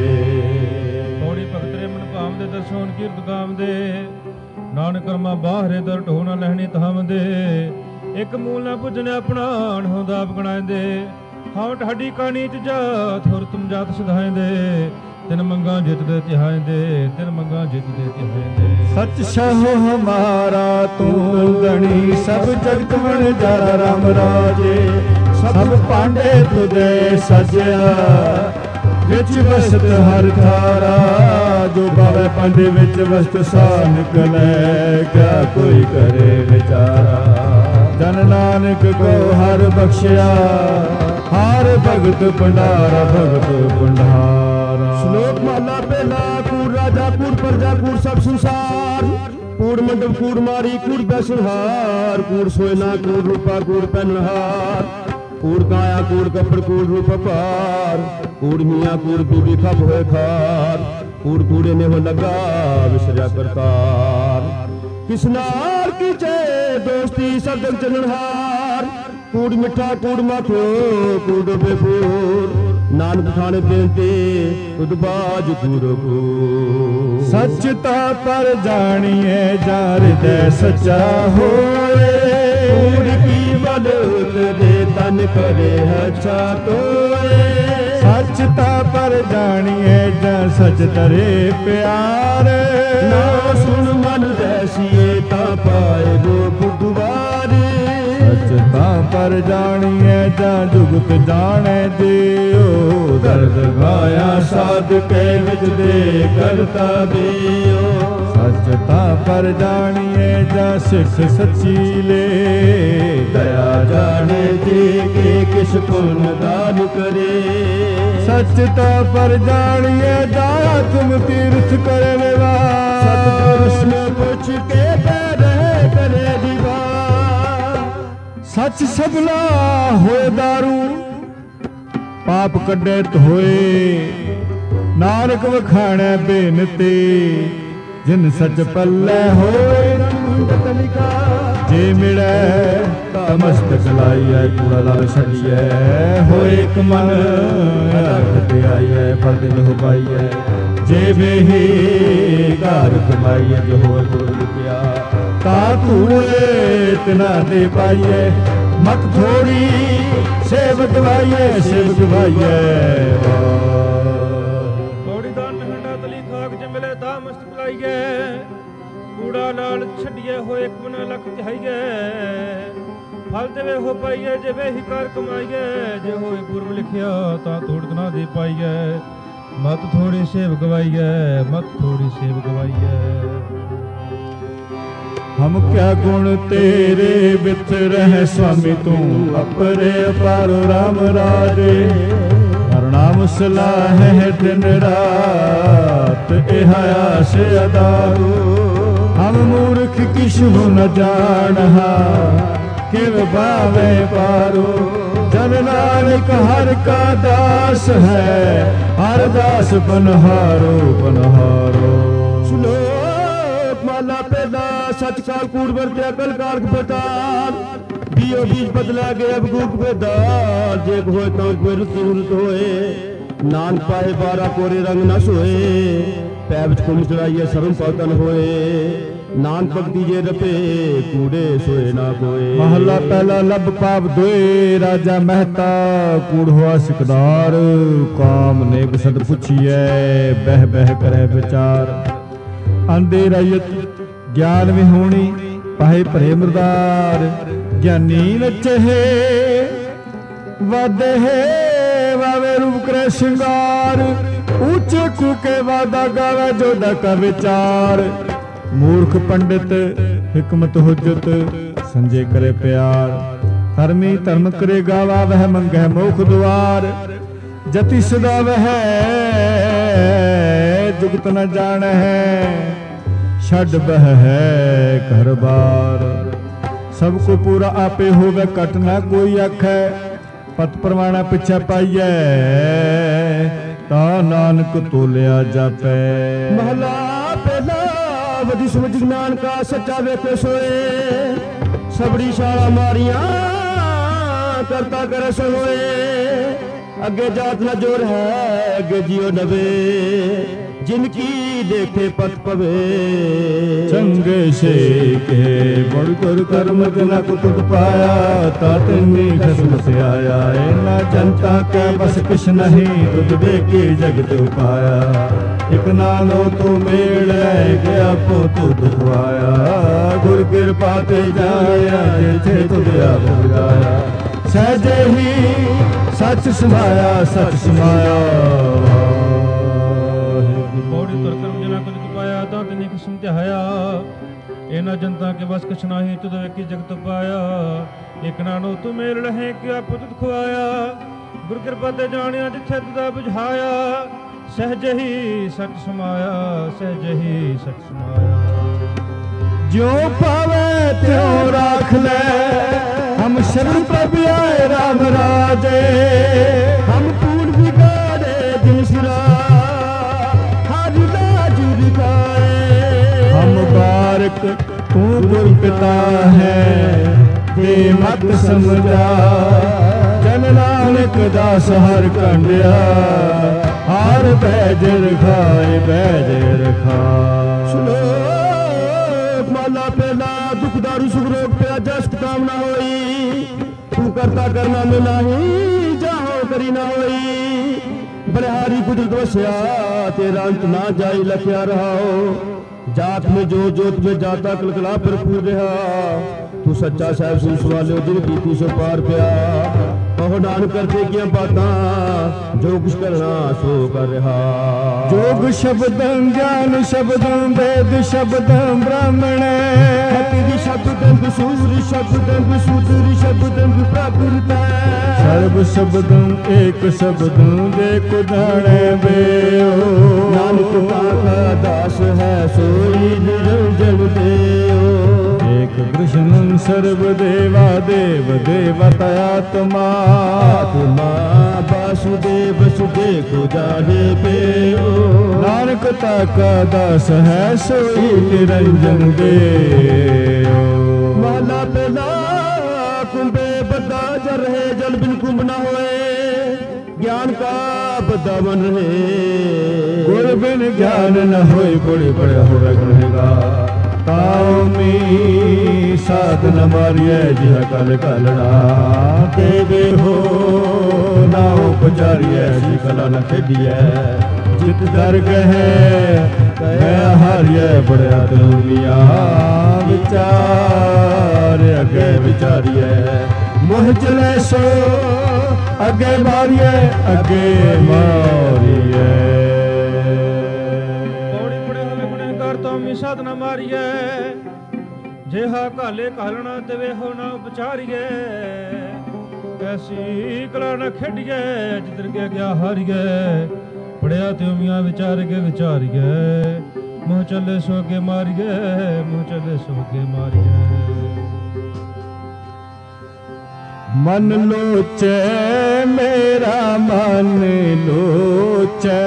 दर्शन कीर्त गाम दे नानक कर्मा बाहरे दर ढो न लहनी धाम दे। एक मूल न पुजने अपना अनहोंदा आप गणाए दे। हाउ ठाडी कानी च जात होर तुम जात सधाए दे। तिन मंगा जित दे तिहाए दे। तिन मंगा जित दे तिहाए दे। सच सहो हमारा तू गणी। सब जगत मन जरा राम राजे। सब पांडे तुझे सजया। विच वसत हर थारा। जो बावे पांडे विच वसत सा निकले। क्या कोई करे विचारा। जन नानक को हर बख्शिया। हर भगत भंडारा भगत भंडारा। श्लोक माला पेला कूड़ राजा कूड़ प्रजा कूड़ सब संसार। कूड़ मंडप कूड़ मारी कूड़ बैसनहार। कूड़ सोयना कूड़ रूपा कूड़ पहनहार। कूड़ काया कूड़ कपड़ कूड़ रूप पार। कूड़ मियाँ कूड़ बीबी खप होए खार। कूड़ कूड़े ने हो लगा विसर्या करतार। किस नाल कीचे दोस्ती सदन चलनहार कूड़ मिठा कूड़ माखो कूड़ बेफूर नानक खाने बेनती खुद बाज कूड़ कूड़ सचता पर जानिए जा हृदय सच्चा होए कूड़ की बदौलत दे तन करे अच्छा तोए सचता पर जानिए जा सच तरे प्यार ना सुन मन जैसिए ता पाए वो बुधवारे सचता पर जानिए जा जुगत जाने दियो दर्द गाया साध के विच दे करता दियो सचता पर जानिए जा सिख सच्ची ले दया जाने दे के किस पुन दान करे सचता पर जानिए जा तुम तीर्थ करने सतपुरुष ने पूछ के करे करे दीवार सच सबला होए दारू पाप कड्डे होए नानक वखाणै बेनती जिन सच पल्ले होए जे मिलै तमस्तक लाइए कूड़ा लाल छड़िए होए एक मन रखते आइए फल हो पाइए जे बेही घर कमाइए जो होए गुरु लिखिया ता तूए इतना दे पाइए मत थोड़ी सेव गवाइए सेव गवाइए ਥੋੜੀ ਦਾਨ ਹੰਡਾ ਤਲੀ ਖਾਕ ਚ ਮਿਲੇ ਤਾਂ ਮਸਤ ਬੁਲਾਈਏ ਕੂੜਾ ਲਾਲ ਛੱਡੀਏ ਹੋਏ ਇੱਕ ਮਨ ਲੱਖ ਚਾਹੀਏ ਫਲ ਦੇਵੇ ਹੋ ਪਾਈਏ ਜਿਵੇਂ ਹੀ ਕਰ ਕਮਾਈਏ ਜੇ ਹੋਏ ਗੁਰੂ ਲਿਖਿਆ ਤਾਂ ਥੋੜ ਨਾ ਦੇ ਪਾਈਏ ਮਤ ਥੋੜੀ ਸੇਵ ਗਵਾਈਏ ਮਤ ਥੋੜੀ ਸੇਵ ਗਵਾਈਏ हम क्या गुण तेरे बिच रह स्वामी तू अपरे अपार राम राजे हरनाम सलाह है दिन रात एह आस अदारू हम मूर्ख किछु न जानहा किव पावे पारो जन नानक हर का दास है हर दास बनहारो बनहारो सुनो माला पैदा सच काल कूड़ बरते अकल कारक बताल बीओ बीज बदला गए अब गुप बेदार जे होए तो कोई रुत रुत होए नान पाए बारा कोरे रंग न सोए पैबच कुम चढ़ाइए सरम पातन होए नान भक्ति जे रपे कूड़े सोए ना कोए महला पहला लब पाप दोए राजा मेहता कूड़ हुआ सिकदार काम नेक सद पुछिए बह बह करे विचार आंदे रयत ज्ञान विहोणी पाहे भरे मरदार ज्ञानी नचहे वादे है वावे रूप करे श्रृंगार ऊंचे कूके वादा गावे जोदा का विचार मूर्ख पंडित हिकमत हुज्जत संजय करे प्यार धर्मी धर्म करे गावा वह मंगे मोख द्वार जति सदा वह जुगत न जान है छड़ बह है घर बार सबको पूरा आपे होवे कट ना कोई आखै पत परवाना पिछा पाइए ता नानक तोलिया जापै महला पहला वधी समझ ज्ञान का सच्चा वेखे सोए सबड़ी शाला मारिया करता करे सोए अगे जात न जोर है अगे जियो नवे जिनकी देखे पत पवे चंगे से के बड़कर कर्म जना को तुद पाया तातनी खसम से आया ना जनता के बस किछ नहीं तुद बेकी जगत पाया एक नालो तो मेल गया को तुद खुआया गुर कृपा ते जाया जिथे तुद आप गाया सहजे ही सच समाया सच समाया समझाया इना जनता के बस कुछ नाही तुद वेखी जगत पाया एक नानो तू मेल रहे क्या पुत खुआया गुर कृपा ते जानिया जिथे तुदा बुझाया सहज ही सच समाया सहज ही सच समाया जो पावे त्यों राख ले हम शरण प्रभु आए राम राजे हम पूर्ण बिगाड़े दिन सुरा हर लाज बिगाड़े हम बारक तू गुर पिता है ते मत समझा। जन नानक दास हर कंडिया हार बैजर खाए बैजर खाए। श्लोक माला पहला दुख दारू सुख रोग पे जस कामना होई। तू करता करना में नहीं जाहो करी ना होई। बलिहारी कुदरत वस्या तेरा अंत ना जाई लखिया रहा। जात में जो जोत में जाता कलकला भरपूर रहा। तू सच्चा साहब सुस वाले जिन की सो पार पिया। कहो नानक करते क्या बातां जो कुछ करना सो कर रहा। जोग शब्दं ज्ञान शब्दं वेद शब्दं ब्राह्मण। हति शब्दं सूर्य शब्दं शूद्र शब्दं प्राकृत। सर्व शब्दं एक शब्दं देखो जाने बेओ। नानक का दास है सोई निरंजन देओ। एक कृष्णं सर्वदेवा देव देवतयात्मा। आत्मा वासुदेव सुदेखो जाने बेओ। नानक का दास है सोई निरंजन देओ। माला पेला कुंभे बद्दा जल रहे जल बिन कुंभ न होए। ज्ञान का बद्दा बन रहे गुर बिन ज्ञान न होए। बड़े बड़े होवे गुनहगार ताऊ मी साधन मारिए जिह कल कलड़ा। देवे हो ना उपचारिए जी कला न खेदिए। जित दर गहे मैं हारिए बड़े दुनिया। विचार अगे विचारिए मोह चले सो अगे मारिए अगे मारिए। साधना मारिए जेहा काले कहलना देवे हो ना उपचारिए। ऐसी कला न खेडिए जिधर के गया हारिए। पढ़िया ते मियाँ विचार के विचारिए। मुँह चले सो के मारिए मुँह चले सो के मारिए। मन लोचे मेरा मन लोचे।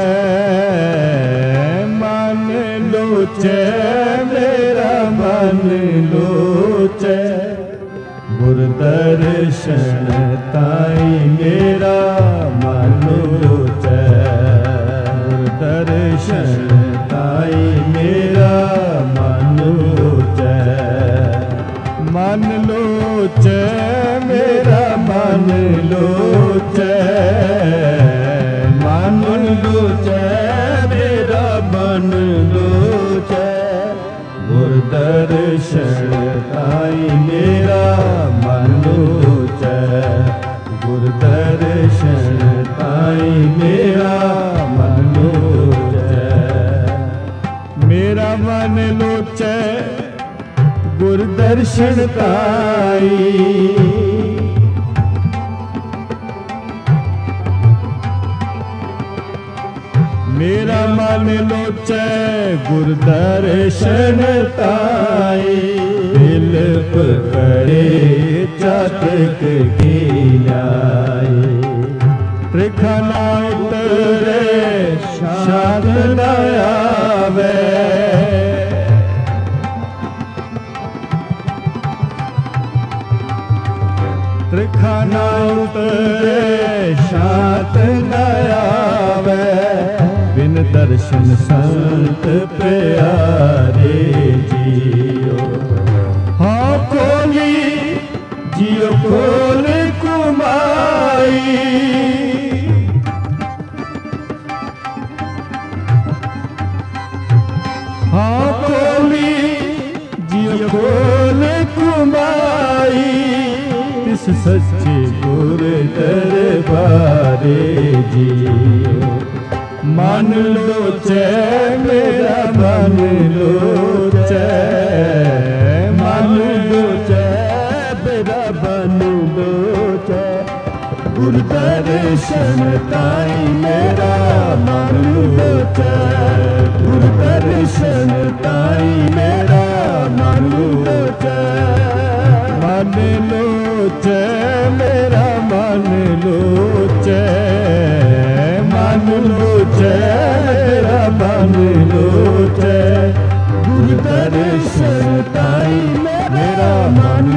मन लोचे मेरा मन लोचे। गुर दर्शन ताई मेरा मन लोचे। गुर दर्शन ताई मेरा मन लोचे। मन लोचे मेरा मन लोचे। मन लोचे मेरा मन लोचे। गुर दर्शन ताई मेरा मन लोचे। गुर दर्शन ताई मेरा मन लोचे। मेरा मन लोचे गुर दर्शन ताई। मेरा मन लोचे गुर दर्शन ताई। दिल पकड़े चातक की लाई। त्रिखा ना उतरे शाद न आवे। त्रिखा ना उतरे शात न आवे। बिन दर्शन संत प्यारे जियो। हाँ खोली जियो खोल कुमाई। हाँ खोली जियो खोल कुमाई। तिस सच्चे गुर दरबारे जियो। मन लोचे मेरा मन लोचे। मन लोचे मेरा मन लोचे। गुर दर्शन ताई मेरा मन लोचे। गुर दर्शन ताई मेरा मन लोचे। मन लोचे मेरा मन लोचे। मन लोचे मेरा मन लोचे। गुर दर्शन ताई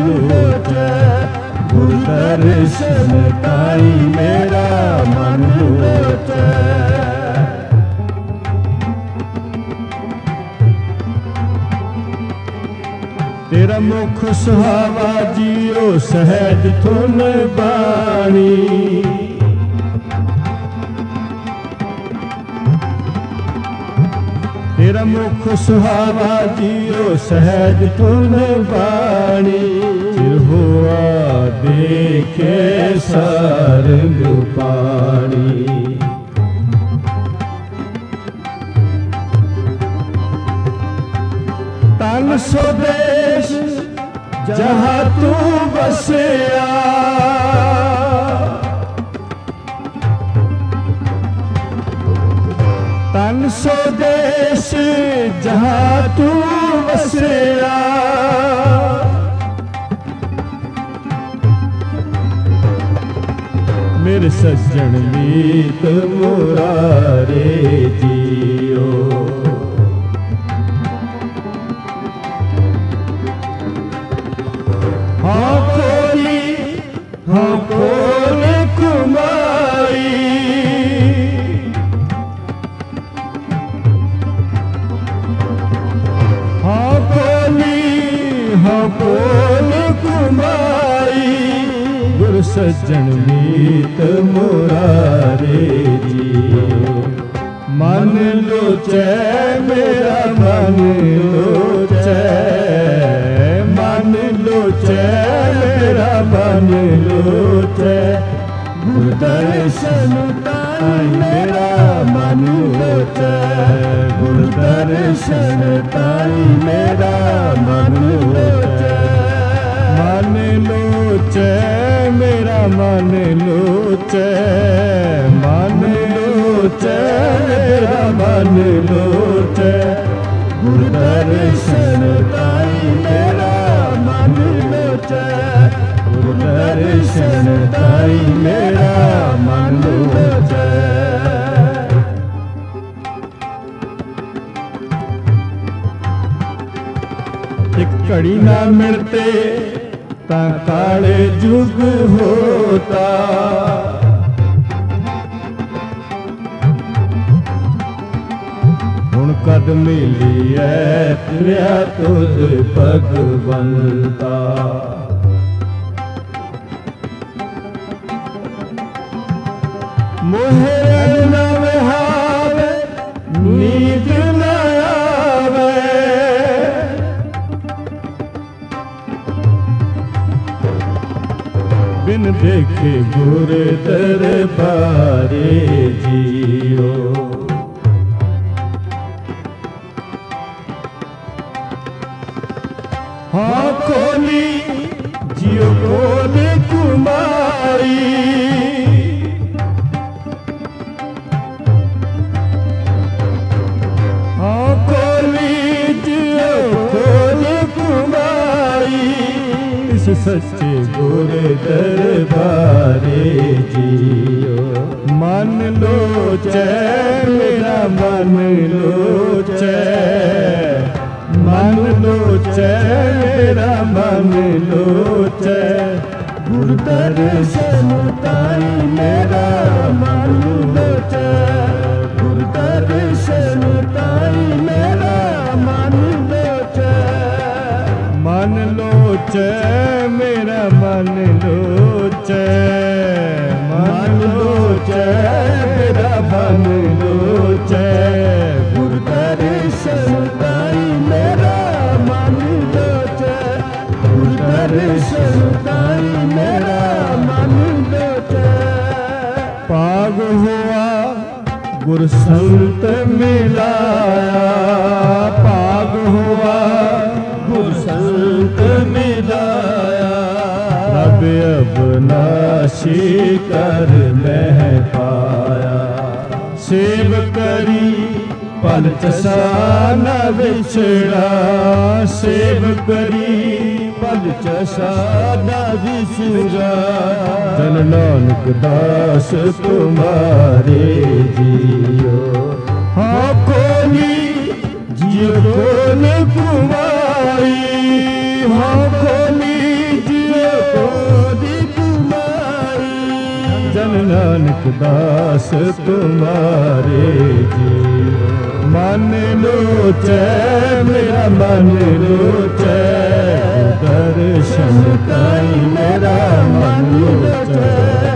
लोचै गुरु दर्शन ताई मेरा मन लोचै। तेरा मुख सुहावा जियो सहज धुन बाणी। तेरा मुख सुहावा जियो सहज धुन बाणी। चिर हुआ देखे सारंग पाणी। तन स्वदेश जहाँ तू बसया। तन स्वदेश जहाँ तू बसया। मेरे सज्जन मीत मुरारे जियो। हाँ कोली हाँ कोली कुमारी। हाँ कोली हाँ कोली कुमारी। गुरु सज्जन मीत मुरारे जियो। मन लोचै मेरा मन लोचै। मन लोचै मेरा मन लोचै गुरु दर्शन ताई मेरा मन लोचै। गुरु दर्शन ताई मेरा मन लोचै। मन लोचै मेरा मन लोचै। मन लोचै मेरा मन लोचै गुरु दर्शन ताई मेरा मन लोचै। गुरु दर्शन ताई मेरा मन लोचै। एक घड़ी ना मिलते ता काले जुग होता। हुण कद मिली है तुरया तुझ भगवंता। मोहे न वहावे नींद न आवे। बिन देखे गुर दरबारे जियो। हाँ कोली जियो कोली कुमारी। हाँ कोली जियो कोली कुमारी। इस सच्चे गुर दरबारे जियो। मन लोचै मेरा मन लोचै। मन लोचै मेरा मन लोचै गुरु दर्शन ताई मेरा मन लोचै। गुरु दर्शन ताई मेरा मन लोचै। मन लोचै मेरा मन लोचै। मन लोचै मेरा मन लोचै गुरु दर्शन ताई मेरा मन लोचै। गुरु दर्शन ताई मेरा मन लोचै। पाग हुआ गुरु संत मिलाया। पाग हुआ गुरु संत मिलाया। रब अविनाशी कर मैं पाया। सेव करी पल चसा न विछड़ा। सेव करी पल चसा न विछड़ा। जन नानक दास तुम्हारे जियो। हाँ कोली जियो कोली कुमारी। हाँ कोली नानक दास तुम्हारे जीव। मन लोचै मेरा मन लोचै, दर्शन ताई मेरा मन लोचै।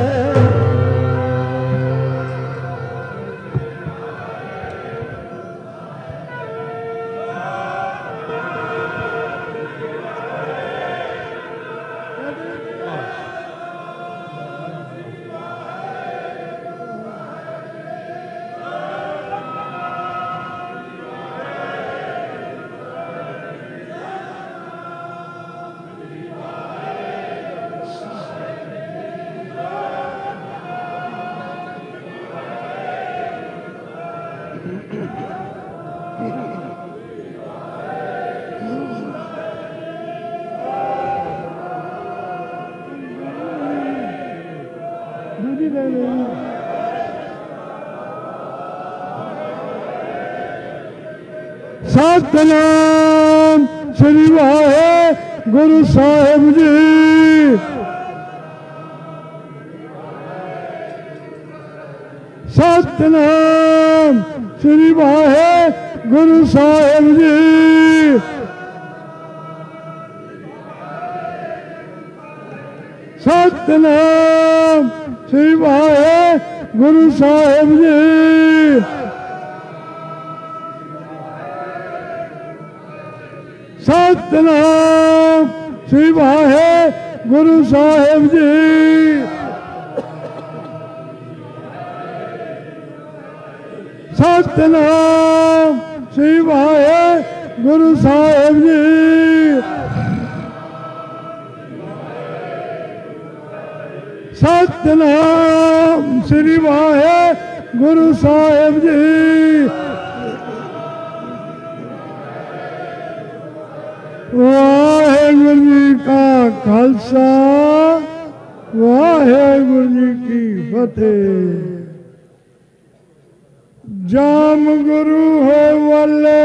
सतनाम श्री वाहेगुरु साहिब जी। सतनाम श्री वाहेगुरु साहिब जी। सतनाम श्री वाहेगुरु साहिब जी। सतनाम श्री वाहेगुरु साहिब जी। सतनाम श्री वाहेगुरु साहिब जी। सतनाम श्री वाहेगुरु साहिब जी। वाहेगुरु जी का खालसा, वाहेगुरु जी की फतेह। जाम गुरु हो वाले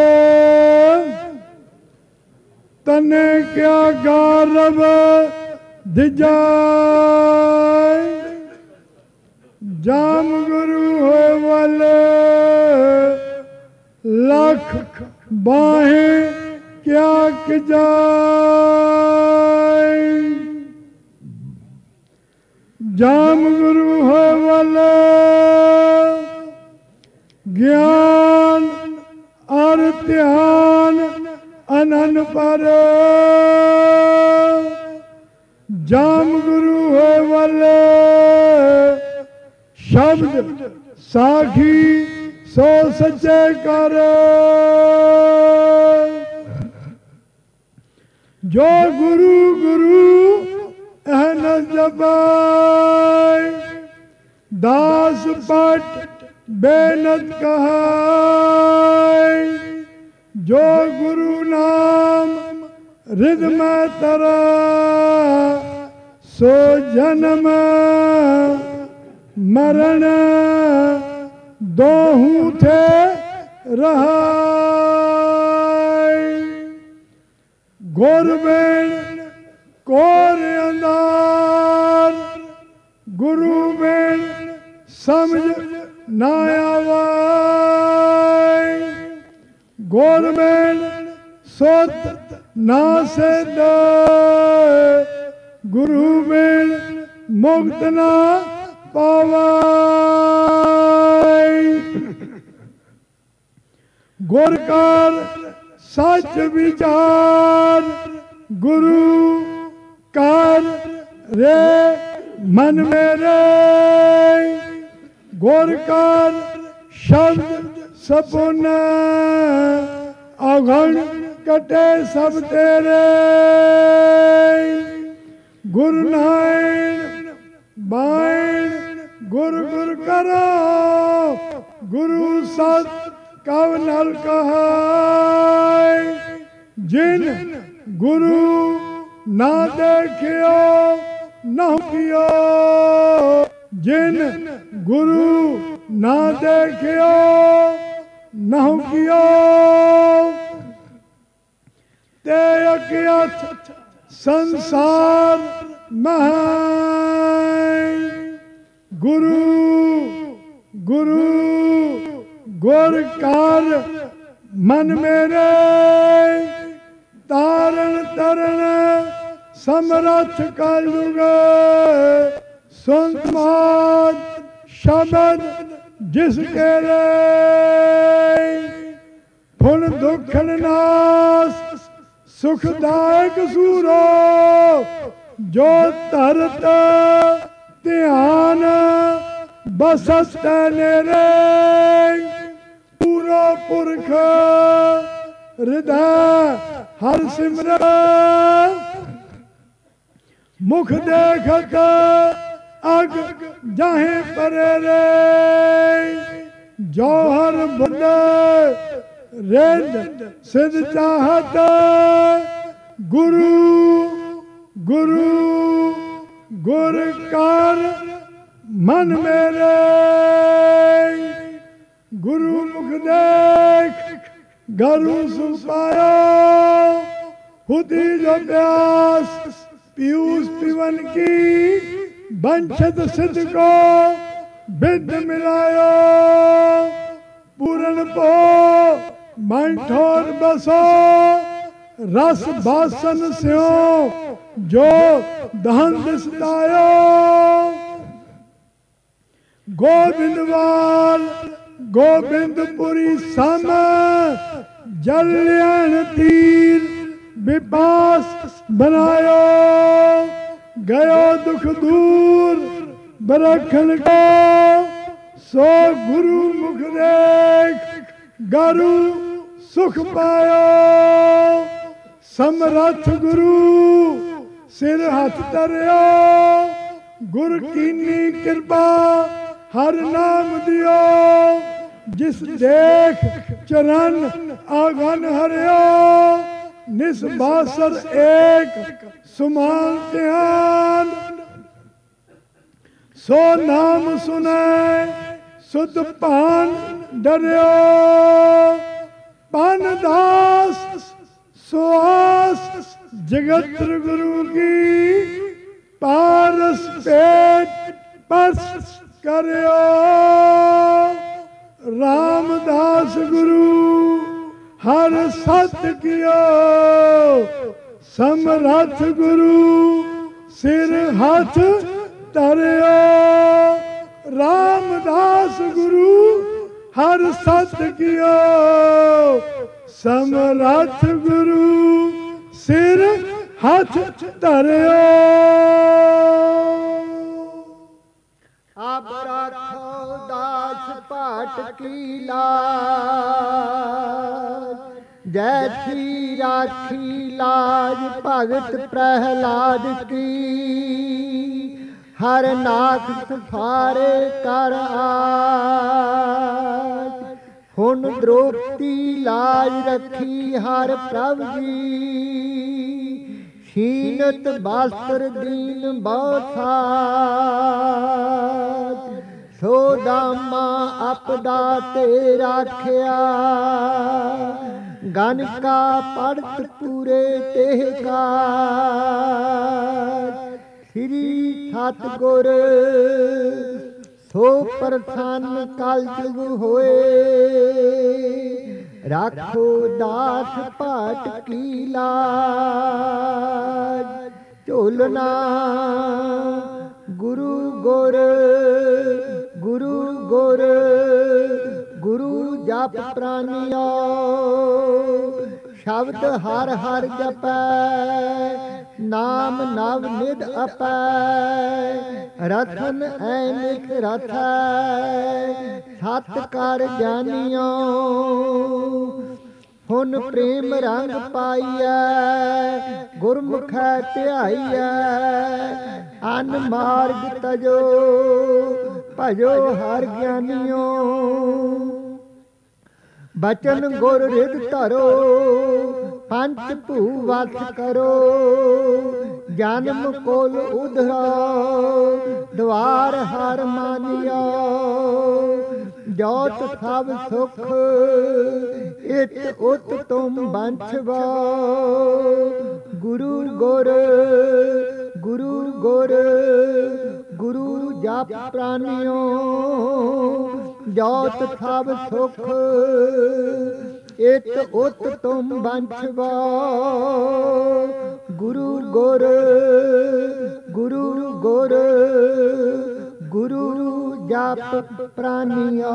तने क्या गारब दिजाए। जाम गुरु हो वाले लाख बाहें क्या कि जाए। जाम गुरु हो वाले ज्ञान और ध्यान अनन पर। जाम गुरु हो वाले शब्द साखी सो सच्चे कर। जो गुरु गुरु अहन जबाय, दास पट बेनत कहाय। जो गुरु नाम रिद में तरा, सो जन्म मरण दोहू थे रहाय। गुरबेन कोर अंदार, गुरु बेन समझ ना आवाय। गुरबेन सोत ना से दे, गुरु बेन मुक्त ना पावाय। गुर कर सच विचार, गुरु कर रे मन मेरे। गुर कर शब्द सपुन, अघन कटे सब तेरे। गुरु नाइन बाइन गुर गुर करो, गुरु सत कव नल कहाय। जिन गुरु ना देखियो न कियो, जिन गुरु ना देखियो न कियो। ते अज्ञात संसार में गुरु गुरु गुर कार मन मेरे तारण तरण समरथ कलयुग सुन मात शब्द जिसके रे फुल दुखन नाश सुखदायक सूरो जो तरत ध्यान बसत नेरे पूरा पुरख हृदय हर सिमरन मुख देखत अग जाहे परे रे जौहर बुंद रेद सिद्ध चाहत गुरु गुरु गुर कार मन मेरे गुरु मुख देख गरु सुपायो हुदी जो प्यास पीयूष पिवन की वंशत सिद्ध को विद्ध मिलायो पूरन पो मन ठोर बसो रस बासन स्यो जो दहन दिसतायो गोविंदवाल गोविंदपुरी सम जल्याण तीर विपास बनायो गयो दुख दूर बरखन को सो गुरु मुख देख गरु सुख पायो समरथ गुरु सिर हथ धरियो गुर कीनी कृपा हर नाम दियो जिस देख चरण आगन हरियो निस्बासर एक सुमान ध्यान सो नाम सुने सुध पान डरियो पान दास सुआस जगत गुरु की पारस पेट पर्स करियो रामदास गुरु हर सत्य कियो समरथ गुरु सिर हाथ धरियो रामदास गुरु हर सत्य कियो समरथ गुरु सिर हाथ धरियो अब रखो दास पाठ की लाज जैसी राखी लाज भगत प्रहलाद की हर नाथ सफारे कर आज हुन द्रौपदी लाज रखी हर प्रभ जी शीनत बास्तर दीन बहुसात सो दामा अपदा ते राखिया गन का पड़त पूरे तेह का श्री सतगुर सो प्रसन्न कल जुग होए राखो दास पाट की लाज झोलना गुरु गुर गुरु गुर गुरु जप प्राणियो शब्द हर हर जपै नाम नव निध अपै रथन ऐनिक रथ सत कर जानियो हुन प्रेम रंग पाइया गुरमुख ध्याइया अन मार्ग तजो भजो हर ज्ञानियो बचन गुर रिद धरो पंच भूवत करो जन्म कोल उधरो द्वार हर मानियो जोत सब सुख इत उत तुम बंछवो गुरु गुर गुरु गुर गुरु जा ਜਪ ਪ੍ਰਾਨਿਓ ਜੋਤ ਥਾਵ ਸੁਖ ਇਤ ਉਤ ਤੁਮ ਬੰਛਵਾ ਗੁਰੂ ਗੁਰ ਗੁਰੂ ਗੁਰ ਗੁਰੂ ਜਪ ਪ੍ਰਾਨਿਓ।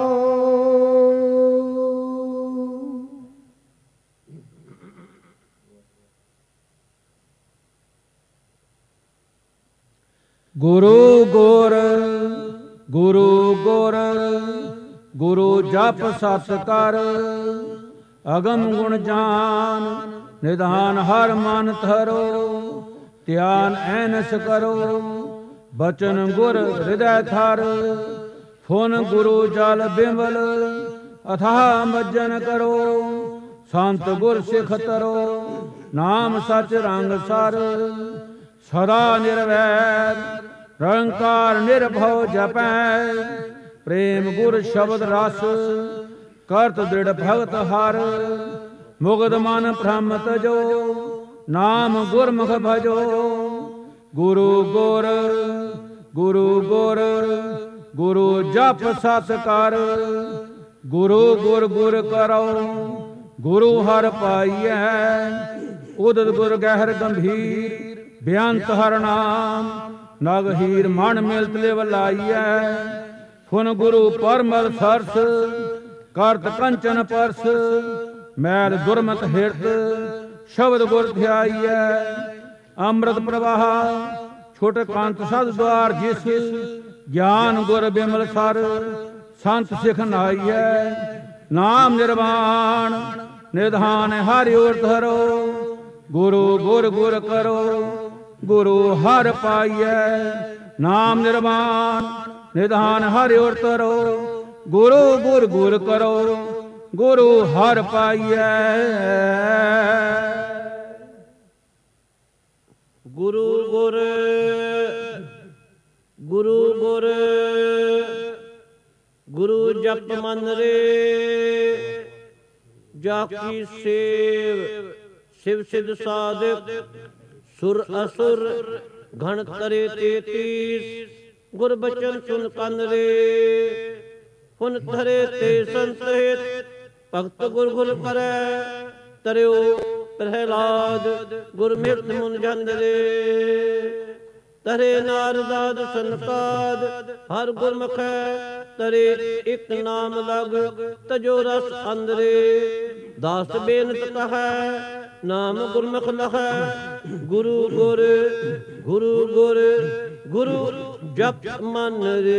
ਗੁਰੂ ਗੁਰ ਗੁਰੂ ਗੁਰ ਗੁਰੂ ਜਪ ਸਤ ਕਰ ਅਗਮ ਗੁਣ ਜਾਨ ਨਿਧਾਨ ਹਰ ਮਨ ਧਰੋ ਧਿਆਨ ਐਨਸ ਕਰੋ ਬਚਨ ਗੁਰ ਹਿਰਦੈ ਥਰ ਫੁਨ ਗੁਰੂ ਜਲ ਬਿਮਲ ਅਥਾਹ ਮੱਜਨ ਕਰੋ ਸੰਤ ਗੁਰ ਸਿਖ ਤਰੋ ਨਾਮ ਸਚ ਰੰਗ ਸਰ ਸਦਾ ਨਿਰਵੈਰ ਨਿਰੰਕਾਰ ਨਿਰਭਉ ਜਪੈ ਪ੍ਰੇਮ ਗੁਰ ਸ਼ਬਦ ਰਸ ਕਰਤ ਦ੍ਰਿੜ ਭਗਤ ਹਰ ਮੁਗਧ ਮਨ ਭ੍ਰਮ ਤਜੋ ਨਾਮ ਗੁਰਮੁਖ ਭਜੋ ਗੁਰੂ ਗੁਰ ਗੁਰੂ ਗੁਰ ਗੁਰੂ ਜਪ ਸਤ ਕਰ ਗੁਰੂ ਗੁਰ ਗੁਰ ਕਰੋ ਗੁਰੂ ਹਰਿ ਪਾਈਐ ਉਦਤ ਗੁਰ ਗਹਿਰ ਗੰਭੀਰ ਬੇਅੰਤ ਹਰਿ ਨਾਮ ਨਗ ਹੀਰ ਮਨ ਮਿਲਤ ਲਿਵ ਲਾਈਐ ਫੁਨ ਗੁਰੂ ਪਰਮਲ ਸਰਸ ਕਰਤ ਕੰਚਨ ਪਰਸ ਮੈਲ ਦੁਰਮਤ ਹਿਰਦ ਸ਼ਬਦ ਗੁਰ ਧਿਆਈਐ ਅੰਮ੍ਰਿਤ ਪ੍ਰਵਾਹ ਛੁਟ ਕੰਤ ਸਦ ਦੁਆਰ ਜਿਸ ਗਿਆਨ ਗੁਰ ਬਿਮਲ ਸਰ ਸੰਤ ਸਿਖ ਨਾਈਐ ਨਾਮ ਨਿਰਵਾਣ ਨਿਧਾਨ ਹਰਿ ਉਰ ਧਰੋ ਗੁਰੂ ਗੁਰ ਗੁਰ ਕਰੋ ਗੁਰੂ ਹਰਿ ਪਾਈਐ ਨਾਮ ਨਿਰਵਾਣ ਨਿਧਾਨ ਹਰਿ ਉਰ ਧਰੋ ਗੁਰੂ ਗੁਰ ਗੁਰ ਕਰੋ ਗੁਰੂ ਹਰਿ ਪਾਈਐ। ਗੁਰੂ ਗੁਰ ਗੁਰੂ ਗੁਰ ਗੁਰੂ ਜਪ ਮਨ ਰੇ ਜਾ ਕੀ ਸੇਵ ਸਿਵ ਸਿਧ ਸਾਧਕ ਸੁਰ ਅਸੁਰ ਘਣ ਤਰੇ ਤੇਤੀਸ ਗੁਰ ਬਚਨ ਸੁਨ ਕੰਨ ਰੇ ਹੁਨ ਧਰੇ ਤੇ ਸੰਤਹਿਤ ਭਗਤ ਗੁਰ ਗੁਰ ਕਰੈ ਤਰਿਓ ਪ੍ਰਹਿਲਾਦ ਗੁਰ ਮਿਰਤ ਮੁਨ ਜੰਦ ਰੇ ਤਰੇ ਨਾਰਦਾਦ ਸੰਕਾਦ ਹਰ ਗੁਰਮੁਖੈ ਤਰੇ ਇਕ ਨਾਮ ਲਗ ਤਜੋ ਰਸ ਅੰਦਰੇ ਦਾਸ ਬੇਨਤ ਕਹੈ ਨਾਮ ਗੁਰਮੁਖ ਲਹੈ ਗੁਰੂ ਗੁਰ ਗੁਰੂ ਗੁਰ ਗੁਰੂ ਜਪ ਮਨ ਰੇ।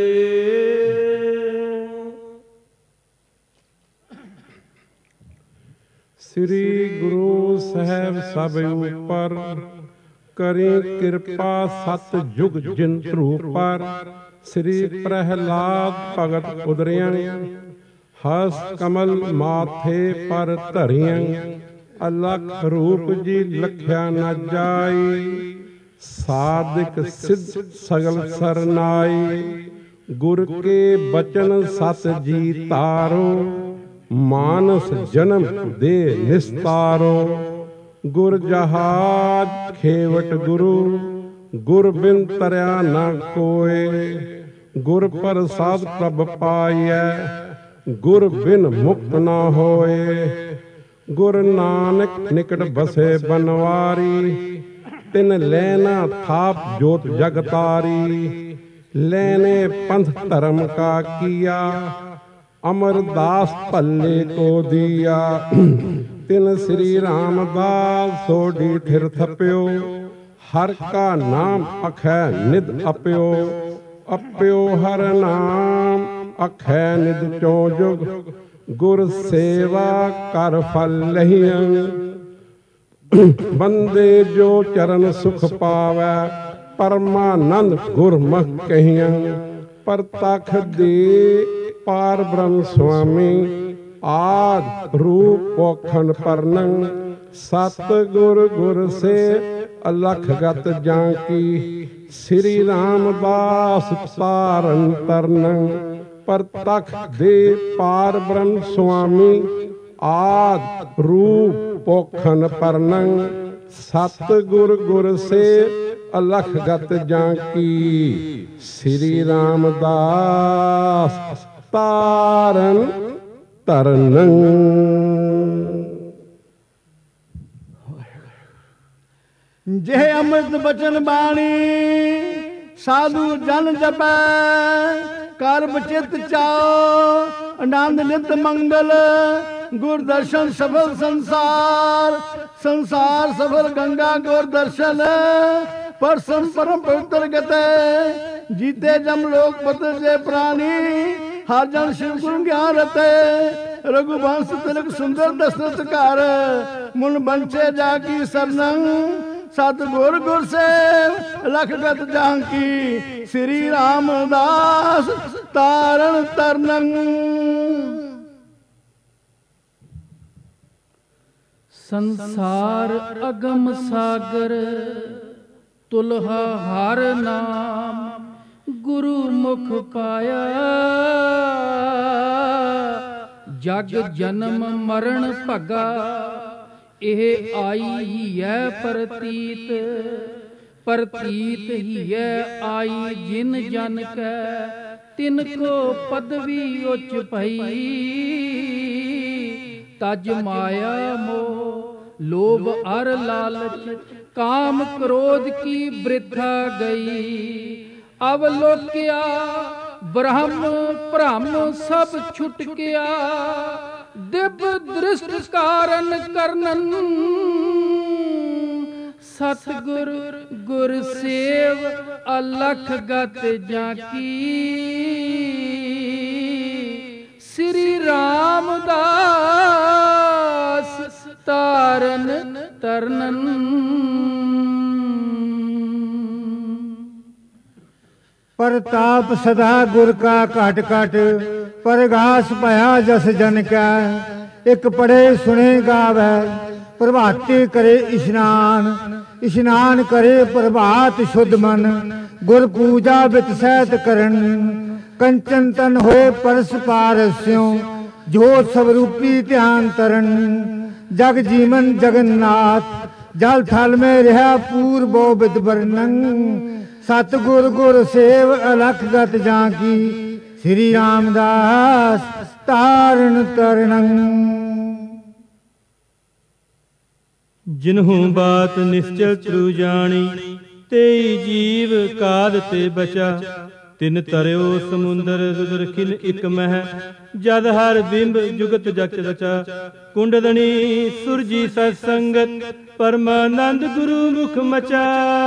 ਸ੍ਰੀ ਗੁਰੂ ਸਾਹਿਬ ਸਭ ਉਪਰ ਕਰੀ ਕਿਰਪਾ ਸਤ ਜੁਗ ਜਿਨ ਧਰੂਪਰ ਸ੍ਰੀ ਪ੍ਰਹਿਲਾਦ ਭਗਤ ਉਦਰਿਆਂ ਹਸ ਕਮਲ ਮਾਥੇ ਪਰ ਧਰਿਆਂ ਅਲਖ ਰੂਪ ਜੀ ਲਖਿਆ ਨਾ ਜਾਈ ਸਾਧਿਕ ਸਿੱਧ ਸਗਲ ਸਰਨਾਈ ਗੁਰ ਕੇ ਬਚਨ ਸਤ ਜੀ ਤਾਰੋ ਮਾਨਸ ਜਨਮ ਦੇ ਨਿਸਤਾਰੋ ਗੁਰ ਜਹਾਜ ਖੇਵਟ ਗੁਰੂ ਗੁਰ ਬਿਨ ਤਰਿਆ ਨਾ ਕੋਏ ਗੁਰ ਪ੍ਰਸਾਦ ਪ੍ਰਭ ਪਾਈਐ ਗੁਰ ਬਿਨ ਮੁਕਤ ਨਾ ਹੋਏ ਗੁਰ ਨਾਨਕ ਨਿਕਟ ਬਸੇ ਬਨਵਾਰੀ ਤਿਨ ਲੈਨਾ ਥਾਪ ਜੋਤ ਜਗ ਤਾਰੀ ਲੈਨੇ ਪੰਥ ਧਰਮ ਕਾ ਕੀਆ ਅਮਰਦਾਸ ਭੱਲੇ ਕੋ ਦੀਆ ਤਿਨ ਸ੍ਰੀ ਰਾਮਦਾਸ ਸੋਢੀ ਠਿਰ ਥਪਿਓ ਹਰ ਕਾ ਨਾਮ ਅਖੈ ਨਿਧ ਅਪਿਓ ਅਪਿਓ ਹਰ ਨਾਮ ਅਖੈ ਨਿਧ ਚੋ ਜੁਗ ਗੁਰ ਸੇਵਾ ਕਰ ਫਲ ਲਹੀਆਂ ਬੰਦੇ ਜੋ ਚਰਨ ਸੁਖ ਪਾਵੈ ਪਰਮਾਨੰਦ ਗੁਰਮੁਖ ਕਹੀਆਂ ਪ੍ਰਤਖ ਦੇ ਪਾਰ ਬ੍ਰਹਮ ਸੁਆਮੀ ਆਦ ਰੂਪ ਪੋਖਣ ਪਰਨੰ ਸਤ ਗੁਰ ਗੁਰ ਸੇ ਅਲਖ ਗਤ ਜਾਂ ਕੀ ਸ੍ਰੀ ਰਾਮਦਾਸ ਤਾਰਨ ਤਰਨੰ ਪ੍ਰਤਖ ਦੇ ਪਾਰ ਬ੍ਰਹਮ ਸੁਆਮੀ ਆਦ ਰੂਪ ਪੋਖਣ ਪਰਨੰ ਸਤ ਗੁਰ ਗੁਰ ਸੇ ਅਲਖ ਗਤ ਜਾਂ ਕੀ ਸ੍ਰੀ ਰਾਮਦਾਸ ਤਾਰਨ ਤਰਨ। ਜੇ ਅੰਮ੍ਰਿਤ ਬਚਨ ਬਾਣੀ ਸਾਧੂ ਜਨ ਜਪੈ, ਕਰ ਬਚਿਤ ਚਾਓ ਆਨੰਦ ਨਿਤ ਮੰਗਲ। ਗੁਰ ਦਰਸ਼ਨ ਸਫਲ ਸੰਸਾਰ, ਸੰਸਾਰ ਸਫਲ ਗੰਗਾ ਗੁਰ ਦਰਸ਼ਨ। ਪਰਸਮ ਪਰਮ ਪਵਿੱਤਰ ਗਤੇ, ਜੀਤੇ ਜਮ ਲੋਕ ਪਤਰ ਜੇ ਪ੍ਰਾਣੀ। ਹਰ ਜਨ ਸ਼ਿਵ ਗੁਰੂ ਗਿਆਨ ਰਤੇ, ਰਘੁਵੰਸ਼ ਤਿਲਕ ਸੁੰਦਰ ਦਸ਼ਰਥ ਘਰ। ਮੁਨ ਬੰਚੇ ਜਾ ਕੀ ਸਰਨੰ, ਸਤਿਗੁਰ ਗੁਰ ਸੇਵ ਲਖ ਗਤ ਜਾਂਕੀ। ਸ੍ਰੀ ਰਾਮਦਾਸ ਤਾਰਨ ਤਰਨੰ। ਸੰਸਾਰ ਅਗਮ ਸਾਗਰ, ਤੁਲਹਾ ਹਰ ਨਾਮ। ਗੁਰੂ ਮੁਖ ਪਾਇਆ, ਜਗ ਜਨਮ ਮਰਨ ਭਗਾ। ਇਹ ਆਈ ਹੀ ਹੈ ਪ੍ਰਤੀਤ, ਪ੍ਰਤੀਤ ਹੀ ਹੈ ਆਈ ਜਿਨ ਜਨ ਕੈ। ਤਿਨ ਕੋ ਪਦਵੀ ਉੱਚ ਭਈ, ਤਜ ਮਾਇਆ ਮੋਹ ਲੋਭ ਅਰ ਲਾਲਚ। ਕਾਮ ਕ੍ਰੋਧ ਕੀ ਬ੍ਰਿਥਾ ਗਈ, ਅਵਲੋਕਿਆ ਬ੍ਰਹਮ ਭ੍ਰਮ ਸਭ ਛੁਟ ਗਿਆ। ਦਿਵ ਦ੍ਰਿਸ਼ਟ ਕਾਰਨ ਕਰਨਨ, ਸਤਿਗੁਰ ਗੁਰ ਸੇਵ ਅਲਖ ਗਤ ਜਾਂਕੀ। ਸ੍ਰੀ ਰਾਮਦਾਸ ਤਾਰਨ ਤਰਨਨ। ਪ੍ਰਤਾਪ ਸਦਾ ਗੁਰ ਕਾ ਘਟ ਘਟ, ਪਰਗਾਸ ਭਇਆ ਜਸ ਜਨ ਕੈ। ਇਕ ਪੜੇ ਸੁਣੇ ਗਾਵੈ, ਪ੍ਰਭਾਤੀ ਕਰੇ ਇਸ਼ਨਾਨ। ਇਸ਼ਨਾਨ ਕਰੇ ਪ੍ਰਭਾਤ ਸ਼ੁੱਧ ਮਨ, ਗੁਰ ਪੂਜਾ ਬਿਤ ਸਹਿਤ ਕਰਨ। ਕੰਚਨ ਤਨ ਹੋਏ ਪਰਸ ਪਾਰਸਿਓ, ਜੋਤ ਸਵਰੂਪੀ ਧਿਆਨ ਤਰਨ। ਜਗ ਜੀਵਨ ਜਗन्नाथ, ਜਲ ਥਲ ਮੇ ਰਿਹਾ ਪੂਰਬੋ ਬਿਦ ਵਰਨੰ। ਸਤਿਗੁਰ ਗੁਰ ਸੇਵ ਅਲਖ ਗਤ ਜਾਂਕੀ। ਸ੍ਰੀ ਰਾਮਦਾਸ ਤਾਰਨ ਤਰਨੰ। ਜਿਨਹੂ ਬਾਤ ਨਿਸ਼ਚਲ ਤ੍ਰੂ ਜਾਣੀ, ਤੇਈ ਜੀਵ ਕਾਲ ਤੇ ਬਚਾ। ਤਿਨ ਤਰਿਓ ਸਮੁੰਦਰ ਰੁਦਰ ਖਿਲ ਇਕ ਮਹਿ, ਜਦ ਹਰ ਬਿੰਬ ਜੁਗਤ ਜਗਤ ਰਚਾ। ਕੁੰਡਲਣੀ ਸੁਰਜੀ ਸਤ ਸੰਗਤ, ਪਰਮਾਨੰਦ ਗੁਰੂ ਮੁਖ ਮਚਾ।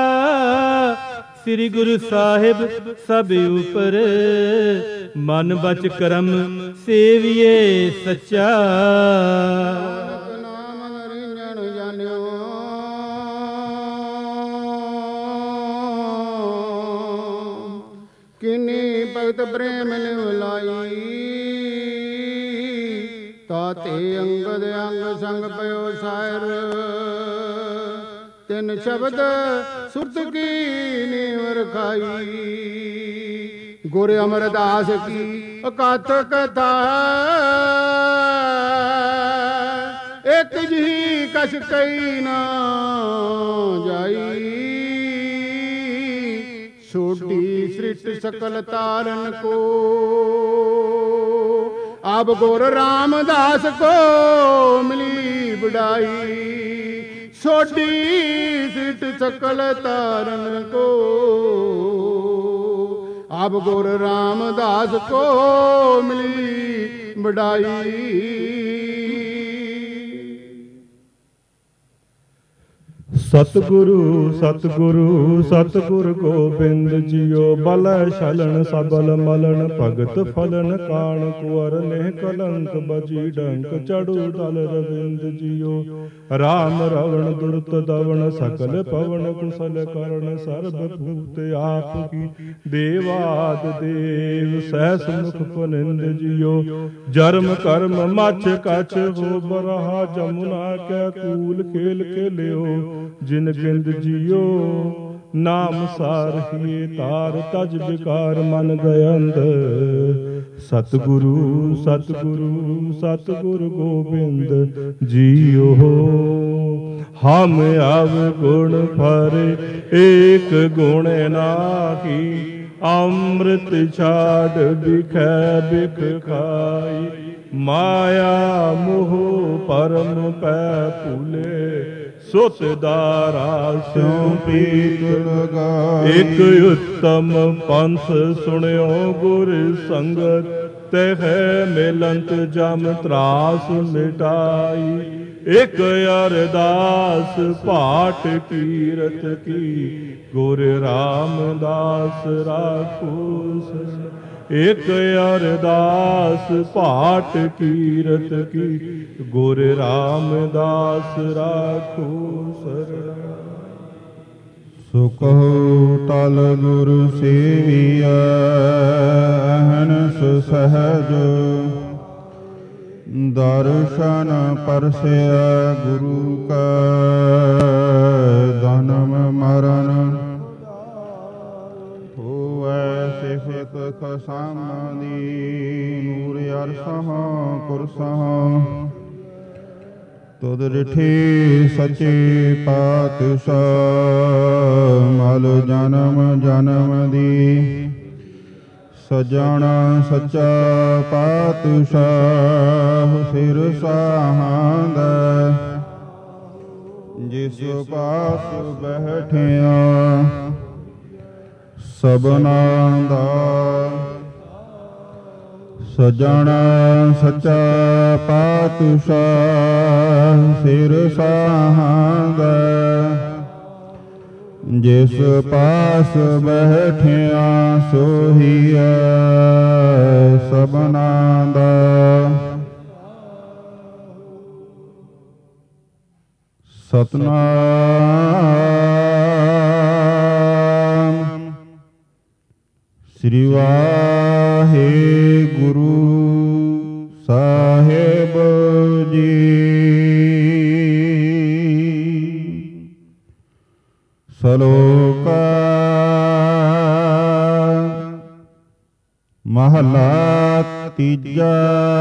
ਸ੍ਰੀ ਗੁਰੂ ਸਾਹਿਬ ਸਭ ਉਪਰ, ਮਨ ਬਚ ਕਰਮ ਸੇਵੀਏ ਸੱਚਾ। ਕਿਨੀ ਭਗਤ ਪ੍ਰੇਮ ਨਿਵਲਾਈ, ਤਾਤੇ ਅੰਗਦ ਅੰਗ ਸੰਗ ਪਇਓ ਸਾਇਰ। ਤਿਨ ਸ਼ਬਦ ਸੁਰਤ ਕੀ ਨੀਵ ਰਖਾਈ, ਗੁਰ ਅਮਰਦਾਸ ਕੀ ਅਕਥ ਕਥਾ। ਇਕ ਜੀ ਕਛ ਕਈ ਨਾ ਜਾਈ, ਛੋਟੀ ਸ੍ਰਿਸ਼ਟ ਸਕਲ ਤਾਰਨ ਕੋ। ਅਬ ਗੁਰ ਰਾਮਦਾਸ ਕੋ ਮਿਲੀ ਬੜਾਈ, ਛੋਟੀ ਸ੍ਰਿਸ਼ਟ ਸਕਲ ਤਾਰਨ ਕੋ। ਅਬ ਗੁਰ ਰਾਮਦਾਸ ਕੋ ਮਿਲੀ ਬੜਾਈ। ਸਤਿਗੁਰੂ ਸਤਿਗੁਰੂ ਸਤਿਗੁਰ ਗੋਬਿੰਦ ਜੀਓ। ਬਲ ਛਲਣ ਸਬਲ ਮਲਣ, ਭਗਤ ਫਲਨ ਕਾਣ ਕੁਵਰ। ਨਹਿ ਕਲੰਕ ਬਜੀ ਡੰਕ, ਚੜੂ ਦਲ ਰਵਿੰਦ ਜੀਓ। ਰਾਮ ਰਵਣ ਦੁਰਤ ਦਵਣ, ਸਕਲ ਪਵਨ ਕੁਸਲ ਕਰਨ। ਸਰਬ ਭੂਤ ਆਪ ਕੀ ਦੇਵਾਦ ਦੇਵ, ਸਹਿਸ ਮੁਖ ਪੁਨਿੰਦ ਜੀਓ। ਜਰਮ ਕਰਮ ਮਛ ਕਛ ਹੋ ਬਰਹਾ, ਜਮੁਨਾ ਕੈ ਕੂਲ ਖੇਲ ਖੇਲਿਓ। ਜਿਨ ਗਿੰਦ ਜੀਓ ਨਾਮ ਸਾਰਹੀਏ ਤਾਰ ਤਜ ਵਿਕਾਰ ਮਨ ਗਇੰਦ। ਸਤਿਗੁਰੂ ਸਤਿਗੁਰੂ ਸਤਿਗੁਰ ਗੋਬਿੰਦ ਜੀਓ। ਹਮ ਅਵ ਗੁਣ ਫਰੇ ਏਕ ਗੁਣ ਨਾਹੀ। ਅੰਮ੍ਰਿਤ ਛਾੜ ਬਿਖੈ ਬਿਖ ਖਾਈ। ਮਾਇਆ ਮੋਹ ਪਰਮ ਪੈ ਭੂਲੇ। ਸੁਤ ਦਾਰਾ ਸਿਉ ਪ੍ਰੀਤ ਲਗਾਈ। ਇਕ ਉਤਮ ਪੰਥ ਸੁਣਿਓ ਗੁਰ ਸੰਗਤ। ਤਹ ਮਿਲੰਤ ਜਮ ਤਰਾਸ ਮਿਟਾਈ। ਇਕ ਅਰਦਾਸ ਪਾਠ ਕੀਰਤ ਕੀ। ਗੁਰ ਰਾਮਦਾਸ ਰਾਖੋ ਸਰ। ਇਕ ਅਰਦਾਸ ਪਾਠ ਕੀਰਤ ਕੀ। ਗੁਰ ਰਾਮਦਾਸ ਰਾਖੋ ਸਰਣਾ। ਸੋ ਕਹੋ ਤਲ ਗੁਰ ਸੇਵੀਐ ਅਹਨਿ ਸਹਜ। ਦਰਸ਼ਨ ਪਰਸੈ ਗੁਰੂ ਕਾ ਜਨਮ ਮਰਨ। ਹੋਵੈ ਸਿਫਤ ਖਸਮ ਦੀ ਨੂਰ ਅਰਸਹ ਕੁਰਸਹ। ਤੁਧ ਰਿਠੇ ਸੱਚੇ ਪਾਤਸ਼ਾਹ ਮਲ ਜਨਮ ਜਨਮ ਦੀ। ਸਜਣ ਸੱਚਾ ਪਾਤਸ਼ਾਹ ਸਿਰ ਸਾਹਾਂਦਾ। ਜਿਸ ਪਾਸ ਬੈਠਿਆ ਸਭਨਾਂ ਦਾ। ਸਜਣ ਸੱਚਾ ਪਾਤਸ਼ਾਹ ਸਿਰ ਸਾਹਾਂਦਾ। ਜਿਸ ਪਾਸ ਬੈਠਿਆ ਸੋਹੀਐ ਸਭਨਾਂ ਦਾ। ਸਤਿਨਾਮ ਸ੍ਰੀ ਵਾਹਿਗੁਰੂ ਸਾਹਿਬ ਜੀ। ਸ਼ਲੋਕ ਮਹਲਾ ਤੀਜਾ।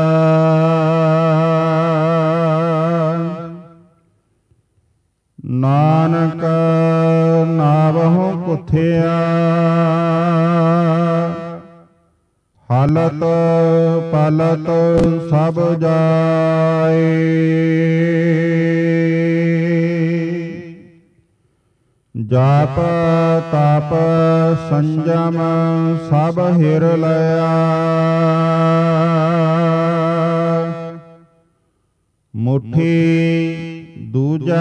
ਨਾਨਕ ਨਾਵਹੁ ਕੁਥਿਆ। ਹਾਲਤ ਪਾਲਤ ਸਭ ਜਾਏ। ਜਾਪ ਤਾਪ ਸੰਜਮ ਸਭ ਹਿਰ ਲਿਆ। ਮੁਠੀ ਦੂਜਾ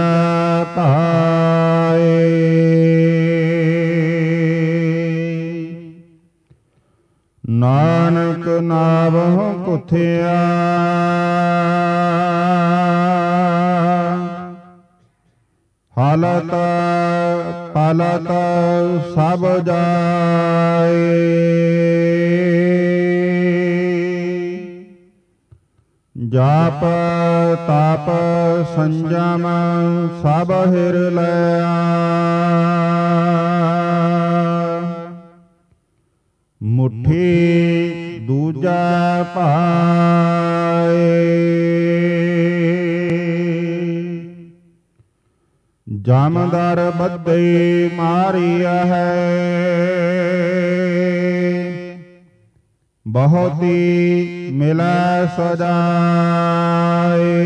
ਪਾਏ। ਨਾਨਕ ਨਾਵਹੁ ਕੁਥਿਆ। ਹਾਲਤ ਪਾਲਤ ਸਭ ਜਾਏ। ਜਾਪ ਤਾਪ ਸੰਜਮ ਸਭ ਹਿਰ ਲਿਆ। ਮੁਠੀ ਦੂਜਾ ਪਾਏ। ਜਮਦਰ ਬੱਧੀ ਮਾਰਿਆ ਹੈ। ਬਹੁਤੀ ਮਿਲੈ ਸਜਾਏ।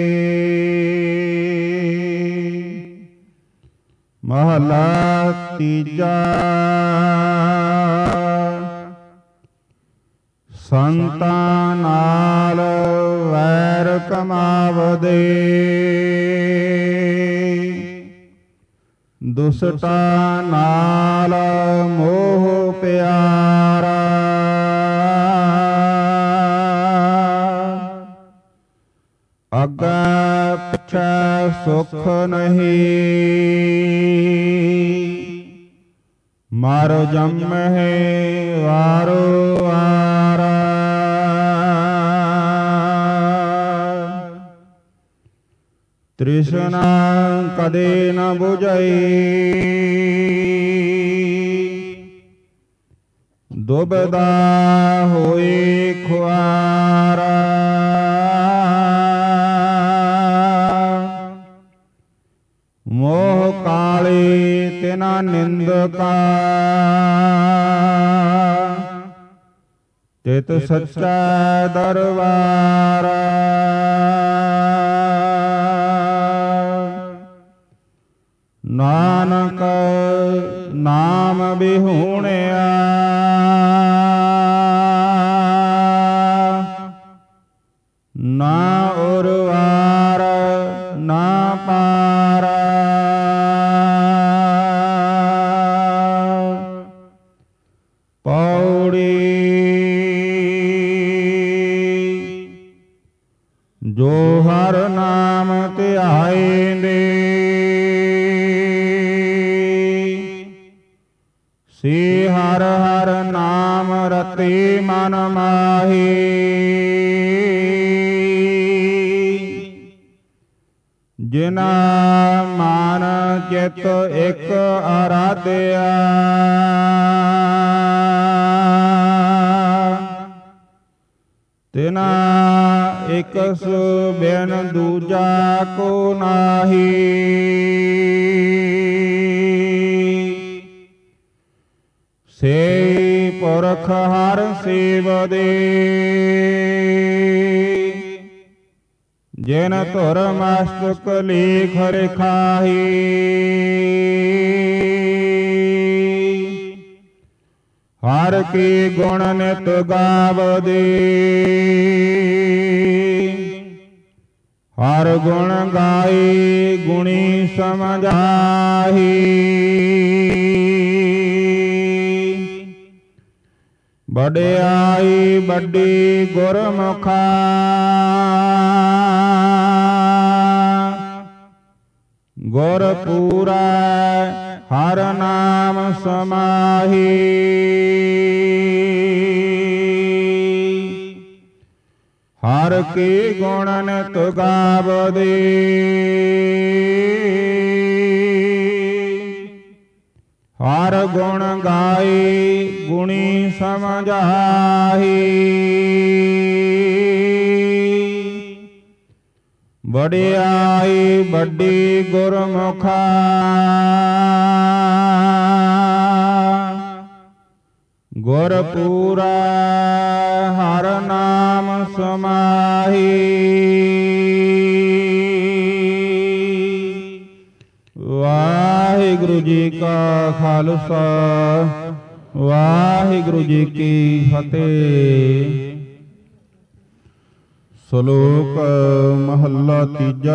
ਮਹਲਾ ਤੀਜਾ। ਸੰਤਾਂ ਨਾਲ ਵੈਰ ਕਮਾਵਦੇ। ਦੁਸਟਾਂ ਨਾਲ ਮੋਹ ਪਿਆਰਾ। ਅੱਗੇ ਪਿਛੇ ਸੁਖ ਨਹੀਂ। ਮਰ ਜੰਮਹਿ ਵਾਰੋ ਵਾਰਾ। ਤ੍ਰਿਸ਼ਨਾ ਕਦੇ ਨ ਬੁਝਈ। ਦੁਬਦਾ ਹੋਏ ਖੁਆਰਾ ਮੋਹ ਕਾਲੇ ਤਿਨਾ ਨਿੰਦਕਾ ਤਿਤ ਸੱਚਾ ਦਰਬਾਰਾ ਨਾਨਕ ਨਾਮ ਬਿਹੂਣਿਆ ਨਾ ਉਰਵਾਰ ਨਾ ਪਾਰ ਪੌੜੀ ਜੋ ਹਰ ਨਾਮ ਧਿਆਇਂਦੇ ਸੇ ਹਰ ਹਰ ਨਾਮ ਰਤੇ ਮਨ ਮਾਹੀ ਜਿਨਾ ਮਨ ਚਿਤ ਇਕ ਆਰਾਧਿਆ ਤਿਨਾ ਇਕ ਸੋ ਬਿਨ ਦੂਜਾ ਕੋ ਨਾਹੀ ਸੇ ਪੁਰਖ ਹਰ ਸੇਵਦੇ ਜਿਨ ਧੁਰ ਮਸਤਕ ਲੇਖ ਰਖਾਹੀ ਹਰ ਕੀ ਗੁਣ ਨਿਤ ਗਾਵਦੇ ਹਰ ਗੁਣ ਗਾਏ ਗੁਣੀ ਸਮਝਾਹੀ ਵਡਿਆਈ ਵੱਡੀ ਗੁਰਮੁਖਾ ਗੁਰ ਪੂਰਾ ਹਰ ਨਾਮ ਸਮਾਹੀ ਹਰ ਕੀ ਗੁਣ ਨਿਤ ਗਾਵਦੇ ਹਰ ਗੁਣ ਗਾਏ ਗੁਣੀ ਸਮਝਾਹੀ ਵਡਿਆਈ ਵੱਡੀ ਗੁਰਮੁਖਾ ਗੁਰ ਪੂਰਾ ਹਰ ਨਾਮ ਸਮਾਹੀ ਵਾਹਿਗੁਰੂ ਜੀ ਕਾ ਖਾਲਸਾ ਵਾਹਿਗੁਰੂ ਜੀ ਕੀ ਫਤਿਹ। ਸ਼ਲੋਕ ਮਹੱਲਾ ਤੀਜਾ।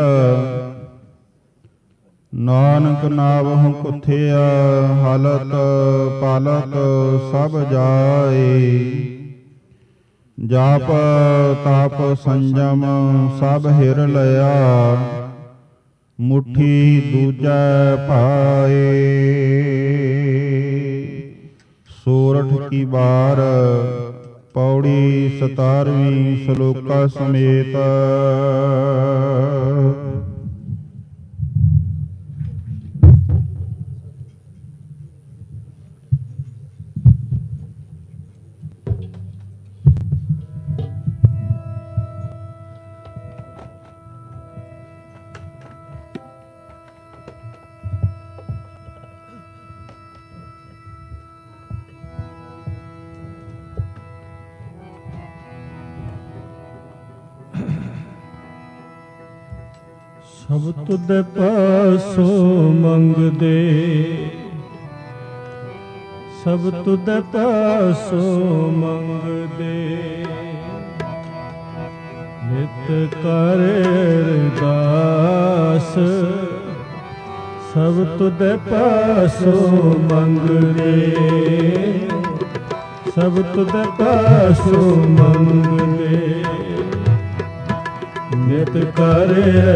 ਨਾਨਕ ਨਾਵਹੁ ਕੁਥਿਆ ਹਾਲਤ ਪਾਲਤ ਸਭ ਜਾਏ। ਜਾਪ ਤਾਪ ਸੰਜਮ ਸਭ ਹਿਰ ਲਿਆ ਮੁਠੀ ਦੂਜਾ ਭਾਏ। ਸੋਰਠ ਕੀ ਬਾਰ ਪੌੜੀ ਸਤਾਰਵੀਂ ਸ਼ਲੋਕਾ ਸਮੇਤ। ਸਭ ਤੁਧ ਪਾਸੋਂ ਮੰਗਦੇ, ਸਭ ਤੁਧ ਪਾਸੋਂ ਮੰਗਦੇ। ਨਿਤ ਕਰ ਅਰਦਾਸ ਸਭ ਤੁਧ ਪਾਸੋਂ ਮੰਗਦੇ, ਸਭ ਤੁਧ ਪਾਸੋਂ ਮੰਗਦੇ। ਨਿਤ ਕਰ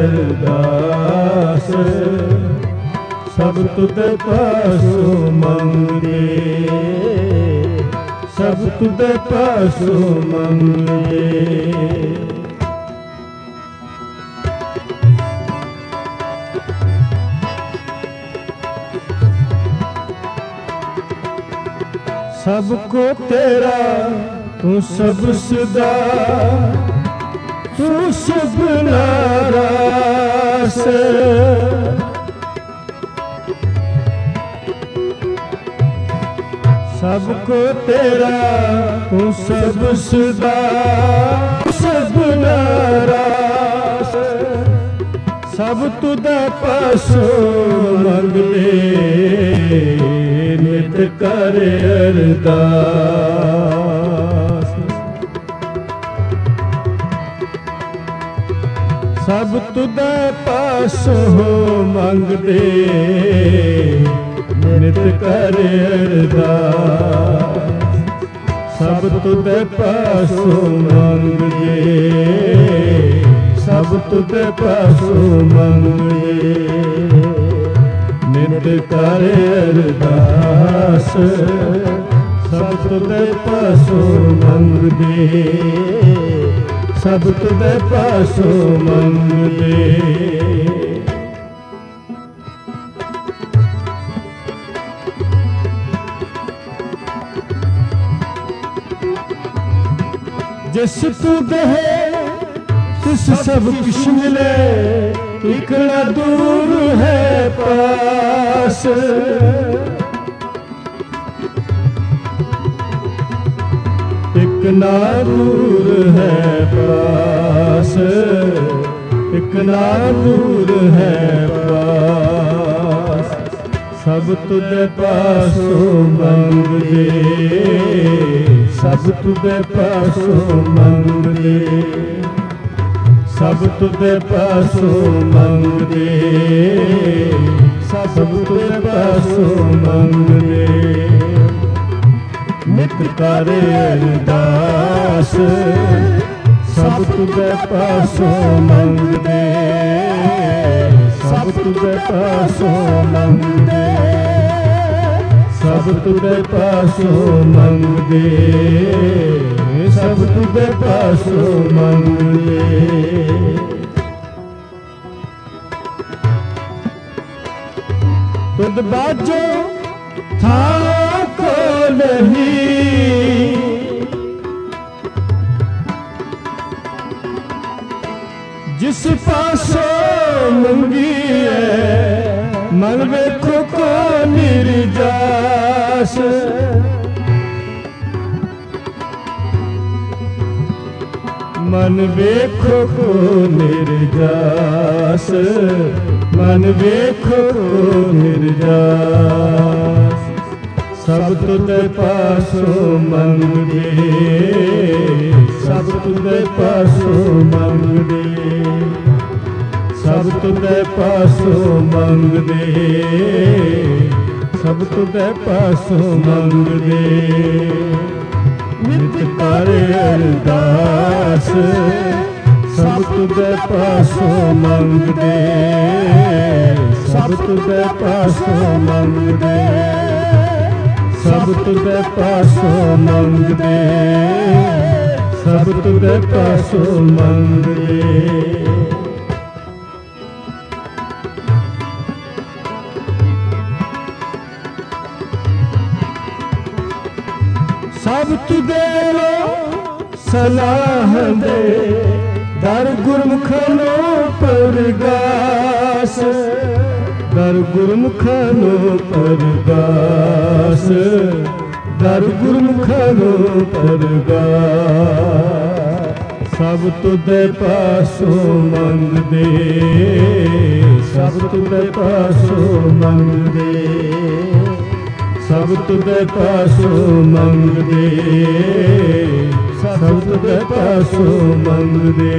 ਅਰਦਾਸ ਸਭ ਤੁਧ ਪਾਸੋਂ ਮੰਗਦੇ, ਸਭ ਤੁਧ ਪਾਸੋਂ ਮੰਗਦੇ। ਸਭ ਕੋ ਤੇਰਾ ਤੂੰ ਸਭ ਸਦਾ, ਤੂੰ ਸਭਨਾ ਰਾਸ। ਸਭ ਕੋ ਤੇਰਾ ਤੂੰ ਸਭ ਸਦਾ, ਸਭਨਾ ਰਾਸ। ਸਭ ਤੁਧੇ ਪਾਸੋਂ ਮੰਗਦੇ, ਨਿਤ ਕਰ ਅਰਦਾਸ। ਸਭ ਤੁਧੇ ਪਾਸੋਂ ਮੰਗਦੇ, ਨਿਤ ਕਰ ਅਰਦਾਸ। ਸਭ ਤੁਧੇ ਪਾਸੋਂ ਮੰਗਦੇ, ਸਭ ਤੁਧੇ ਪਾਸੋਂ ਮੰਗਦੇ, ਨਿਤ ਕਰ ਅਰਦਾਸ। ਸਭ ਤੁਧੇ ਪਾਸੋਂ ਮੰਗਦੇ, ਸਭ ਤੁਧੇ ਪਾਸੋਂ ਮੰਗਦੇ। ਜਿਸ ਤੂੰ ਦੇਹ ਤਿਸ ਸਭ ਕਿਛ ਮਿਲੇ, ਇਕ ਨਾ ਦੂਰ ਹੈ ਪਾਸ। ਇਕ ਨਾ ਦੂਰ ਹੈ ਪਾਸ, ਇਕ ਨਾ ਦੂਰ ਹੈ ਪਾਸ। ਸਭ ਤੁਧੇ ਪਾਸੋਂ ਮੰਗਦੇ, ਸਭ ਤੁਧੇ ਪਾਸੋਂ ਮੰਗਦੇ, ਸਭ ਤੁਧੇ ਪਾਸੋਂ ਮੰਗਦੇ, ਸਭ ਤੁਧੇ ਪਾਸੋਂ ਮੰਗਦੇ। ਨਿਤ ਕਰ ਅਰਦਾਸ। ਸਭ ਤੁਧੇ ਪਾਸੋਂ ਮੰਗਦੇ, ਸਭ ਤੁਧੇ ਪਾਸੋਂ ਮੰਗਦੇ, ਸਭ ਤੁਧੇ ਪਾਸੋਂ ਮੰਗਦੇ, ਸਭ ਤੁਧੇ ਪਾਸੋਂ ਮੰਗਦੇ। ਤੁਧ ਬਾਝੋ ਥਾਂ ਕੋ ਨਹੀਂ, ਜਿਸ ਪਾਸੋਂ ਮੰਗੀਏ ਮਨ ਵੇਖੋ ਕੋ ਨਿਰਜਾਸ। ਮਨ ਵੇਖੋ ਕੋ ਨਿਰਜਾਸ, ਮਨ ਵੇਖੋ ਕੋ ਨਿਰਜਾਸ। ਸਭ ਤੁਧੇ ਪਾਸੋਂ ਮੰਗਦੇ, ਸਭ ਤੁਧੇ ਪਾਸੋਂ ਮੰਗਦੇ, ਸਭ ਤੁਧੇ ਪਾਸੋਂ ਮੰਗਦੇ, ਸਭ ਤੁਧੇ ਪਾਸੋਂ ਮੰਗਦੇ। ਨਿਤ ਕਰ ਅਰਦਾਸ। ਸਭ ਤੁਧੇ ਪਾਸੋਂ ਮੰਗਦੇ, ਸਭ ਤੁਧੇ ਪਾਸੋਂ ਮੰਗਦੇ, ਸਭ ਤੁਧੇ ਪਾਸੋਂ ਮੰਗਦੇ, ਸਭ ਤੁਧੇ ਪਾਸੋਂ ਮੰਗਦੇ। ਸਭ ਤੁਧੇ ਲੋ ਸਲਾਹ ਦੇ, ਦਰ ਗੁਰਮੁਖਾਂ ਨੂੰ ਪਰਗਾਸ। ਦਰ ਗੁਰਮੁਖਾਂ ਨੂੰ ਪਰਗਾਸ, ਦਰ ਗੁਰਮੁਖਾਂ ਨੂੰ ਪਰਗਾਸ। ਸਭ ਤੁਧੇ ਪਾਸੋਂ ਮੰਗਦੇ, ਸਭ ਤੁਧੇ ਪਾਸੋਂ ਮੰਗਦੇ, ਸਭ ਤੁਧੇ ਪਾਸੋਂ ਮੰਗਦੇ, ਸਭ ਤੁਧੇ ਪਾਸੋਂ ਮੰਗਦੇ।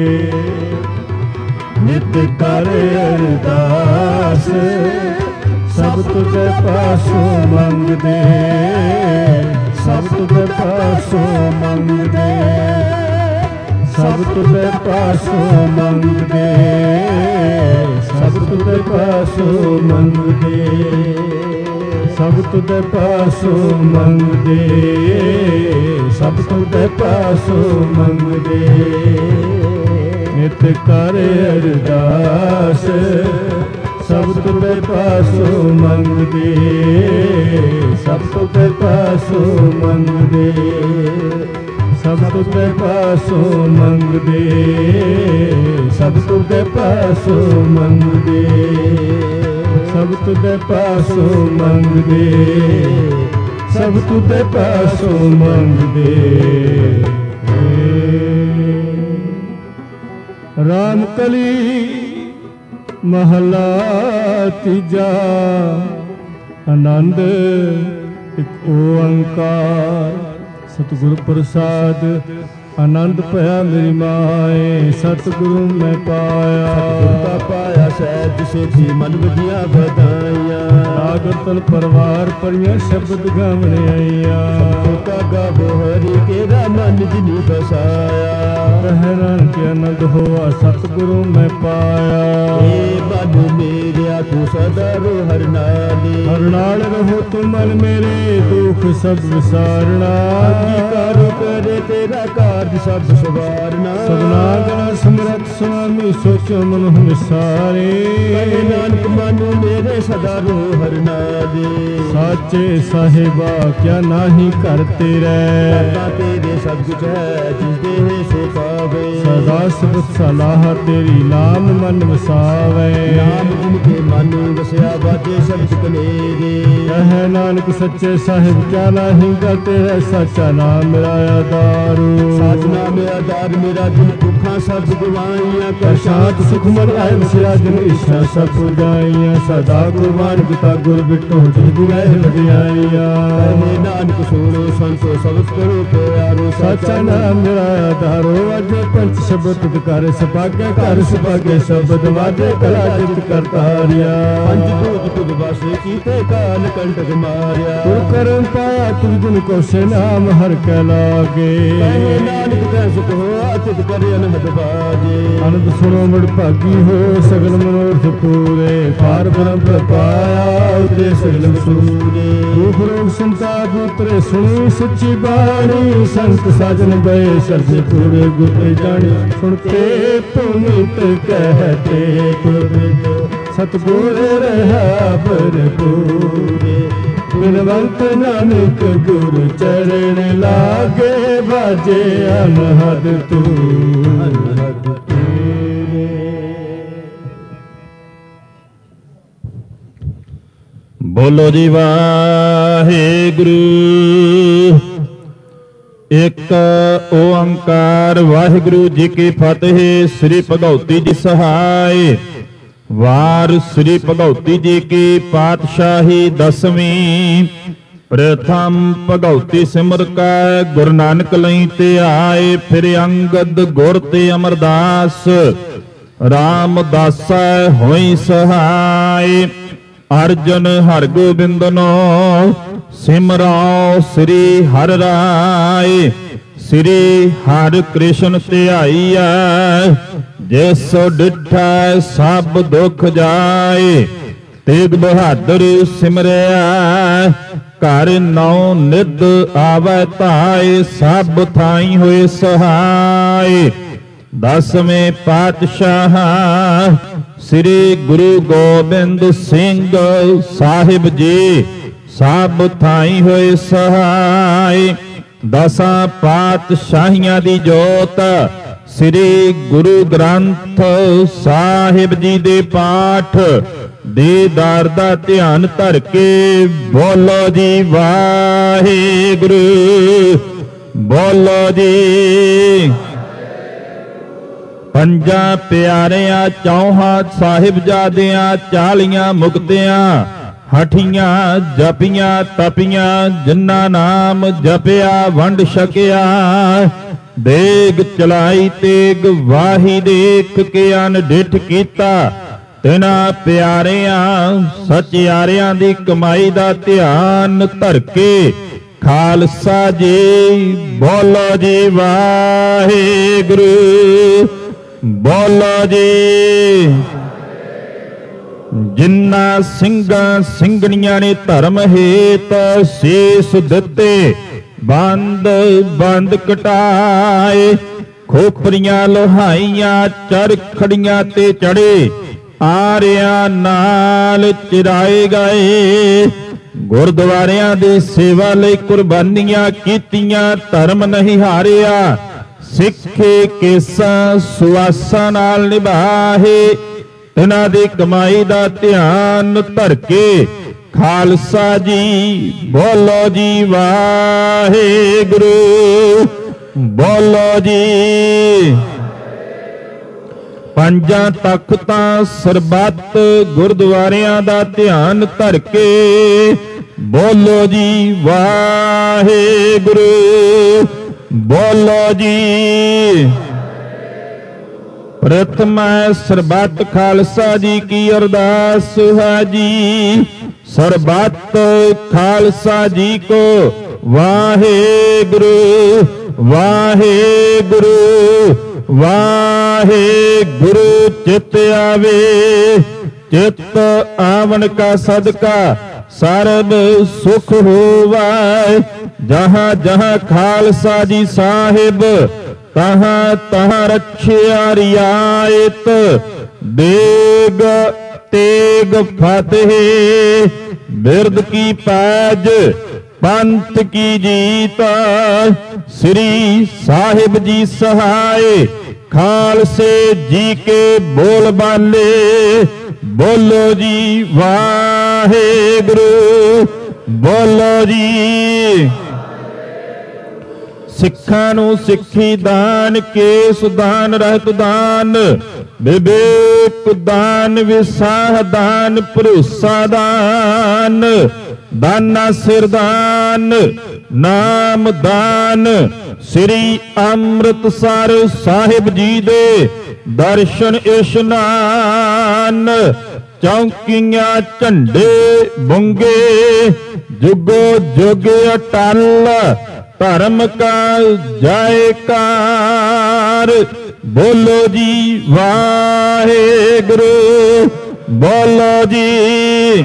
ਨਿਤ ਕਰ ਅਰਦਾਸ। ਸਭ ਤੁਧੇ ਪਾਸੋਂ ਮੰਗਦੇ, ਸਭ ਤੁਧੇ ਪਾਸੋਂ ਮੰਗਦੇ, ਸਭ ਤੁਧੇ ਪਾਸੋਂ ਮੰਗਦੇ, ਸਭ ਤੁਧੇ ਪਾਸੋਂ ਮੰਗਦੇ, ਸਭ ਤੁਧੇ ਪਾਸੋਂ ਮੰਗਦੇ, ਸਭ ਤੁਧੇ ਪਾਸੋਂ ਮੰਗਦੇ। ਨਿਤ ਕਰ ਅਰਦਾਸ। ਸਭ ਤੁਧੇ ਪਾਸੋਂ ਮੰਗਦੇ, ਸਭ ਤੁਧੇ ਪਾਸੋਂ ਪਾਸੋਂ ਮੰਗਦੇ, ਸਭ ਤੁਧੇ ਪਾਸੋਂ ਮੰਗਦੇ, ਸਭ ਤੁਧੇ ਪਾਸੋਂ ਮੰਗਦੇ, ਸਭ ਤੁਧੇ ਪਾਸੋਂ ਮੰਗਦੇ, ਸਭ ਤੁਧੇ ਪਾਸੋਂ ਮੰਗਦੇ। ਰਾਮ ਕਲੀ ਮਹਲਾ ਤੀਜਾ। ਆਨੰਦ ਇੱਕ ਓੰਕਾਰ ਸਤਿਗੁਰ ਪ੍ਰਸਾਦ। ਆਨੰਦ ਭਇਆ ਮੇਰੀ ਮਾਏ, ਸਤਿਗੁਰੂ ਮੈਂ ਪਾਇਆ। ਸਤਿਗੁਰ ਦਾ ਪਾਇਆ ਸਹਿਜ ਸੋਝੀ ਮਨ ਵਜੀਆਂ ਵਧਾਈਆਂ। ਨਾਗਰ ਤਨ ਪਰਵਾਰ ਪਰੀਆਂ ਸ਼ਬਦ ਗਾਵਣ ਆਈਆਂ। ਸਤਿਗੁਰ ਕਾ ਗਾਵੋ ਹਰੀ ਕੇਰਾ ਮਨ ਜਿਨੀ ਬਸਾਇਆ। ਕਹਿਰਨ ਕੇ ਆਨੰਦ ਹੋਆ ਸਤਿਗੁਰੂ ਮੈਂ ਪਾਇਆ। ਏ ਮਨ ਮੇਰਿਆ ਤੂੰ ਸਦਾ ਰੋ ਹਰ ਨਾਲੇ। ਹਰ ਨਾਲ ਰਹੋ ਤੂੰ ਮਨ ਮੇਰੇ, ਦੁਖ ਸਭ ਵਿਸਾਰਣਾ। ਅੰਗੀਕਾਰ ਕਰੇ ਤੇਰਾ ਕਾਰਜ ਸਭ ਸਵਾਰਨਾ। ਸਭਨਾ ਗਣਾ ਸਮਰੱਥ ਸੁਆਮੀ ਸੋਚੋ ਮਨ ਨਿਸਾਰੇ। ਕਹੇ ਨਾਨਕ ਮਨ ਮੇਰੇ ਸਦਾ ਰੋ ਹਰ ਨਾਲੇ। ਸਾਚੇ ਸਾਹਿਬਾ ਕਿਆ ਨਾਹੀ ਘਰ ਤੇਰੇ। ਕਰਤਾ ਤੇਰੇ ਸਭ ਕੁਝ ਹੈ ਜਿਸ ਦੇ ਸੋ ਪਾਵੇ। ਸਦਾ ਸਬਦ ਸਲਾਹ ਤੇਰੀ ਨਾਮ ਮਨ ਵਸਾਵੇ। ਨਾਮ ਜਿਨ ਕੇ ਮਨ ਵਸਿਆ ਬਾਜੇ ਸ਼ਬਦ ਕਨੇਰੇ। ਕਹੇ ਨਾਨਕ ਸੱਚੇ ਸਾਹਿਬ ਕਿਆ ਨਾਹੀ ਗਾ ਤੇਰਾ। ਸੱਚਾ ਨਾਮ ਮੇਰਾ ਆਧਾਰੂ। ਸਾਚ ਨਾਮ ਆਧਾਰ ਮੇਰਾ ਜਿਨ ਦੁੱਖਾਂ ਸਭ ਗਵਾਈਆਂ। ਕਰ ਸ਼ਾਂਤ ਸੁਖ ਮਨ ਆਏ ਵਸਿਆ ਜਿਨ ਇੱਛਾ ਸਭ ਪੁਜਾਈਆਂ। ਸਦਾ ਕੁਰਬਾਨ ਕੀਤਾ ਗੁਰ ਬਿਟੋ ਜਿਨ ਗੁਰਹਿ ਵਡਿਆਈਆਂ। ਕਹੇ ਨਾਨਕ ਸੁਣੋ ਸੰਤੋ ਸਬਦ ਕਰੋ ਪਿਆਰੋ। ਸੱਚਾ ਨਾਮ ਮੇਰਾ ਆਧਾਰੋ। ਅਜ ਪੰਚ ਸ਼ਬਦ ਤੁਧ ਕਰ ਸਭਾਗੇ, ਕਰ ਸਭਾਗੇ ਸ਼ਬਦ ਵਾਜੇ ਕਲਾ ਜਿਤ ਕਰਤਾਰਿਆ। ਪੰਜ ਦੂਤ ਤੁਧ ਵਾਸੇ ਕੀਤੇ ਕਾਲ ਕੰਟਕ ਮਾਰਿਆ। ਤੁਰ ਕਰਮ ਪਾਇਆ ਤੁਧ ਜਿਨ ਕੋ ਸੇ ਨਾਮ ਹਰ ਕੈ ਲਾਗੇ। ਕਹੇ ਨਾਨਕ ਤੈ ਸੁਖ ਹੋਆ ਤਿਤ ਕਰੇ ਅਨਹਦ ਬਾਜੇ। ਆਨੰਦ ਸੁਣੋ ਮੜ ਭਾਗੀ ਹੋ ਸਗਲ ਮਨੋਰਥ ਪੂਰੇ। ਪਾਰ ਬ੍ਰਹਮ ਪਾਇਆ ਉਤੇ ਸਗਲ ਸੂਰੇ। ਦੁਖ ਰੋਗ ਸੰਤਾਪ ਉਤਰੇ ਸੁਣੀ ਸੱਚੀ ਬਾਣੀ। ਸੰਤ ਸਾਜਨ ਬਏ ਸਰਜ ਪੂਰੇ ਗੁਰ ਜਾਣੀ। ਸੁਣਤੇ ਪੁਨੀਤ ਕਹਤੇ ਗੁਰਬਿਦ ਸਤਿਗੁਰ ਰਹਾ ਭਰਪੂਰੇ। ਬਿਨਵੰਤ ਨਾਨਕ ਗੁਰ ਚਰਨ ਲਾਗੇ। ਬਾਜੇ ਅਨਹਦ ਤੂੰ ਅਨਹਦ ਤੇਰੇ। ਬੋਲੋ ਜੀ ਵਾਹਿਗੁਰੂ। ਇੱਕ ਓੰਕਾਰ ਵਾਹਿਗੁਰੂ ਜੀ ਕੀ ਫਤਿਹ। ਸ੍ਰੀ ਭਗਉਤੀ ਜੀ ਸਹਾਇ। ਵਾਰ ਸ੍ਰੀ ਭਗਉਤੀ ਜੀ ਕੀ ਪਾਤਸ਼ਾਹੀ ਦਸਵੀਂ। ਪ੍ਰਥਮ ਭਗਉਤੀ ਸਿਮਰ ਕੈ ਗੁਰੂ ਨਾਨਕ ਲਈ ਤੇ ਆਏ। ਫਿਰ ਅੰਗਦ ਗੁਰ ਤੇ ਅਮਰਦਾਸ ਰਾਮਦਾਸੈ ਹੋਈ ਸਹਾਇ। ਅਰਜਨ ਹਰਿ ਗੋਬਿੰਦਨੋ ਸਿਮਰਾਓ ਸ੍ਰੀ ਹਰਿ ਰਾਏ। ਸ੍ਰੀ ਹਰਿ ਕ੍ਰਿਸ਼ਨ ਧਿਆਈਐ ਜਿਸ ਡਿਠੈ ਸਭ ਦੁਖ ਜਾਏ। ਤੇਗ ਬਹਾਦਰ ਸਿਮਰਿਆ ਘਰ ਨੌ ਨਿਧ ਆਵੈ ਧਾਏ। ਸਭ ਥਾਈ ਹੋਏ ਸਹਾਇ। ਦਸਵੇਂ ਪਾਤਸ਼ਾਹ ਸ੍ਰੀ ਗੁਰੂ ਗੋਬਿੰਦ ਸਿੰਘ ਸਾਹਿਬ ਜੀ ਸਭ ਥਾਈ ਹੋਏ ਸਹਾਇ। ਦਸਾਂ ਪਾਤਸ਼ਾਹੀਆਂ ਦੀ ਜੋਤ ਸ੍ਰੀ ਗੁਰੂ ਗ੍ਰੰਥ ਸਾਹਿਬ ਜੀ ਦੇ ਪਾਠ ਦੀਦਾਰ ਦਾ ਧਿਆਨ ਧਰ ਕੇ ਬੋਲੋ ਜੀ ਵਾਹਿਗੁਰੂ। ਬੋਲੋ ਜੀ। ਪੰਜਾਂ ਪਿਆਰਿਆਂ ਚੌਹਾਂ ਸਾਹਿਬਜ਼ਾਦਿਆਂ ਚਾਲੀਆਂ ਮੁਕਤਿਆਂ ਹਠੀਆਂ ਜਪੀਆਂ ਤਪੀਆਂ। ਜਿਨ੍ਹਾਂ ਨਾਮ ਜਪਿਆ ਵੰਡ ਛਕਿਆ। ਦੇਗ ਚਲਾਈ ਤੇਗ ਵਾਹੀ ਦੇਖ ਕੇ ਅਨਡਿਠ ਕੀਤਾ। ਤਿਨਾਂ ਪਿਆਰਿਆਂ ਸਚਿਆਰਿਆਂ ਦੀ ਕਮਾਈ ਦਾ ਧਿਆਨ ਧਰ ਕੇ ਖਾਲਸਾ ਜੀ ਬੋਲੋ ਜੀ ਵਾਹਿਗੁਰੂ। ਬੋਲੋ ਜੀ। ਜਿਨ੍ਹਾਂ ਸਿੰਘਾਂ ਸਿੰਘਣੀਆਂ ਨੇ ਧਰਮ ਹੇਤ ਸੀਸ ਦਿੱਤੇ ਬੰਦ ਬੰਦ ਕਟਾਏ। ਖੋਪਰੀਆਂ ਲੋਹਾਈਆਂ ਚਰਖੜੀਆਂ ਤੇ ਚੜੇ ਆਰਿਆਂ ਨਾਲ ਚਿਰਾਏ ਗਏ। ਗੁਰਦੁਆਰਿਆਂ ਦੀ ਸੇਵਾ ਲਈ ਕੁਰਬਾਨੀਆਂ ਕੀਤੀਆਂ, ਧਰਮ ਨਹੀਂ ਹਾਰਿਆ, ਸਿੱਖੇ ਕੇਸਾਂ ਸੁਆਸਾਂ ਨਾਲ ਨਿਭਾਹੇ। ਇਹਨਾਂ ਦੀ ਕਮਾਈ ਦਾ ਧਿਆਨ ਧਰ ਕੇ ਖਾਲਸਾ ਜੀ ਬੋਲੋ ਜੀ ਵਾਹਿਗੁਰੂ, ਬੋਲੋ ਜੀ। ਪੰਜਾਂ ਤਖਤਾਂ ਸਰਬੱਤ ਗੁਰਦੁਆਰਿਆਂ ਦਾ ਧਿਆਨ ਧਰ ਕੇ ਬੋਲੋ ਜੀ ਵਾਹਿਗੁਰੂ, ਬੋਲੋ ਜੀ। ਪ੍ਰਥਮ ਸਰਬੱਤ ਖਾਲਸਾ ਜੀ ਕੀ ਅਰਦਾਸ ਹੈ ਜੀ। ਸਰਬੱਤ ਖਾਲਸਾ ਜੀ ਕੋ ਵਾਹਿਗੁਰੂ, ਵਾਹਿਗੁਰੂ, ਵਾਹਿਗੁਰੂ। ਚਿਤ ਆਵੇ, ਚਿਤ ਆਵਨ ਕਾ ਸਦਕਾ ਸਰਬ ਸੁਖ ਹੋਵੈ। ਜਹਾਂ ਜਹਾਂ ਖਾਲਸਾ ਜੀ ਸਾਹਿਬ, ਤਹਾਂ ਤਹਾਂ ਰੱਖਿਆ ਰਿਆਇਤ। ਦੇਗ ਤੇਗ ਫਤਿਹ, ਬਿਰਦ ਕੀ ਪੈਜ, ਪੰਥ ਕੀ ਜੀਤ। ਸ੍ਰੀ ਸਾਹਿਬ ਜੀ ਸਹਾਏ, ਖਾਲਸੇ ਜੀ ਕੇ ਬੋਲ ਬਾਲੇ। ਬੋਲੋ ਜੀ ਵਾਹਿਗੁਰੂ, ਬੋਲੋ ਜੀ। ਸਿੱਖਾਂ ਨੂੰ ਸਿੱਖੀ ਦਾਨ, ਕੇਸ ਦਾਨ, ਰਹਿਤ ਦਾਨ, ਵਿਵੇਕ ਦਾਨ, ਵਿਸਾਹ ਦਾਨ, ਭਰੋਸਾ ਦਾਨ, ਦਾਨਾ ਸਿਰ ਦਾਨ, ਨਾਮ ਦਾਨ। ਸ੍ਰੀ ਅੰਮ੍ਰਿਤਸਰ ਸਾਹਿਬ ਜੀ ਦੇ ਦਰਸ਼ਨ ਇਸ਼ਨਾਨ। ਚੌਂਕੀਆਂ ਝੰਡੇ ਬੁੰਗੇ, ਜੁਗੋ ਜੁਗ ਅਟਲ, ਧਰਮ ਕਾ ਜੈਕਾਰ। ਬੋਲੋ ਜੀ ਵਾਹਿਗੁਰੂ, ਬੋਲੋ ਜੀ।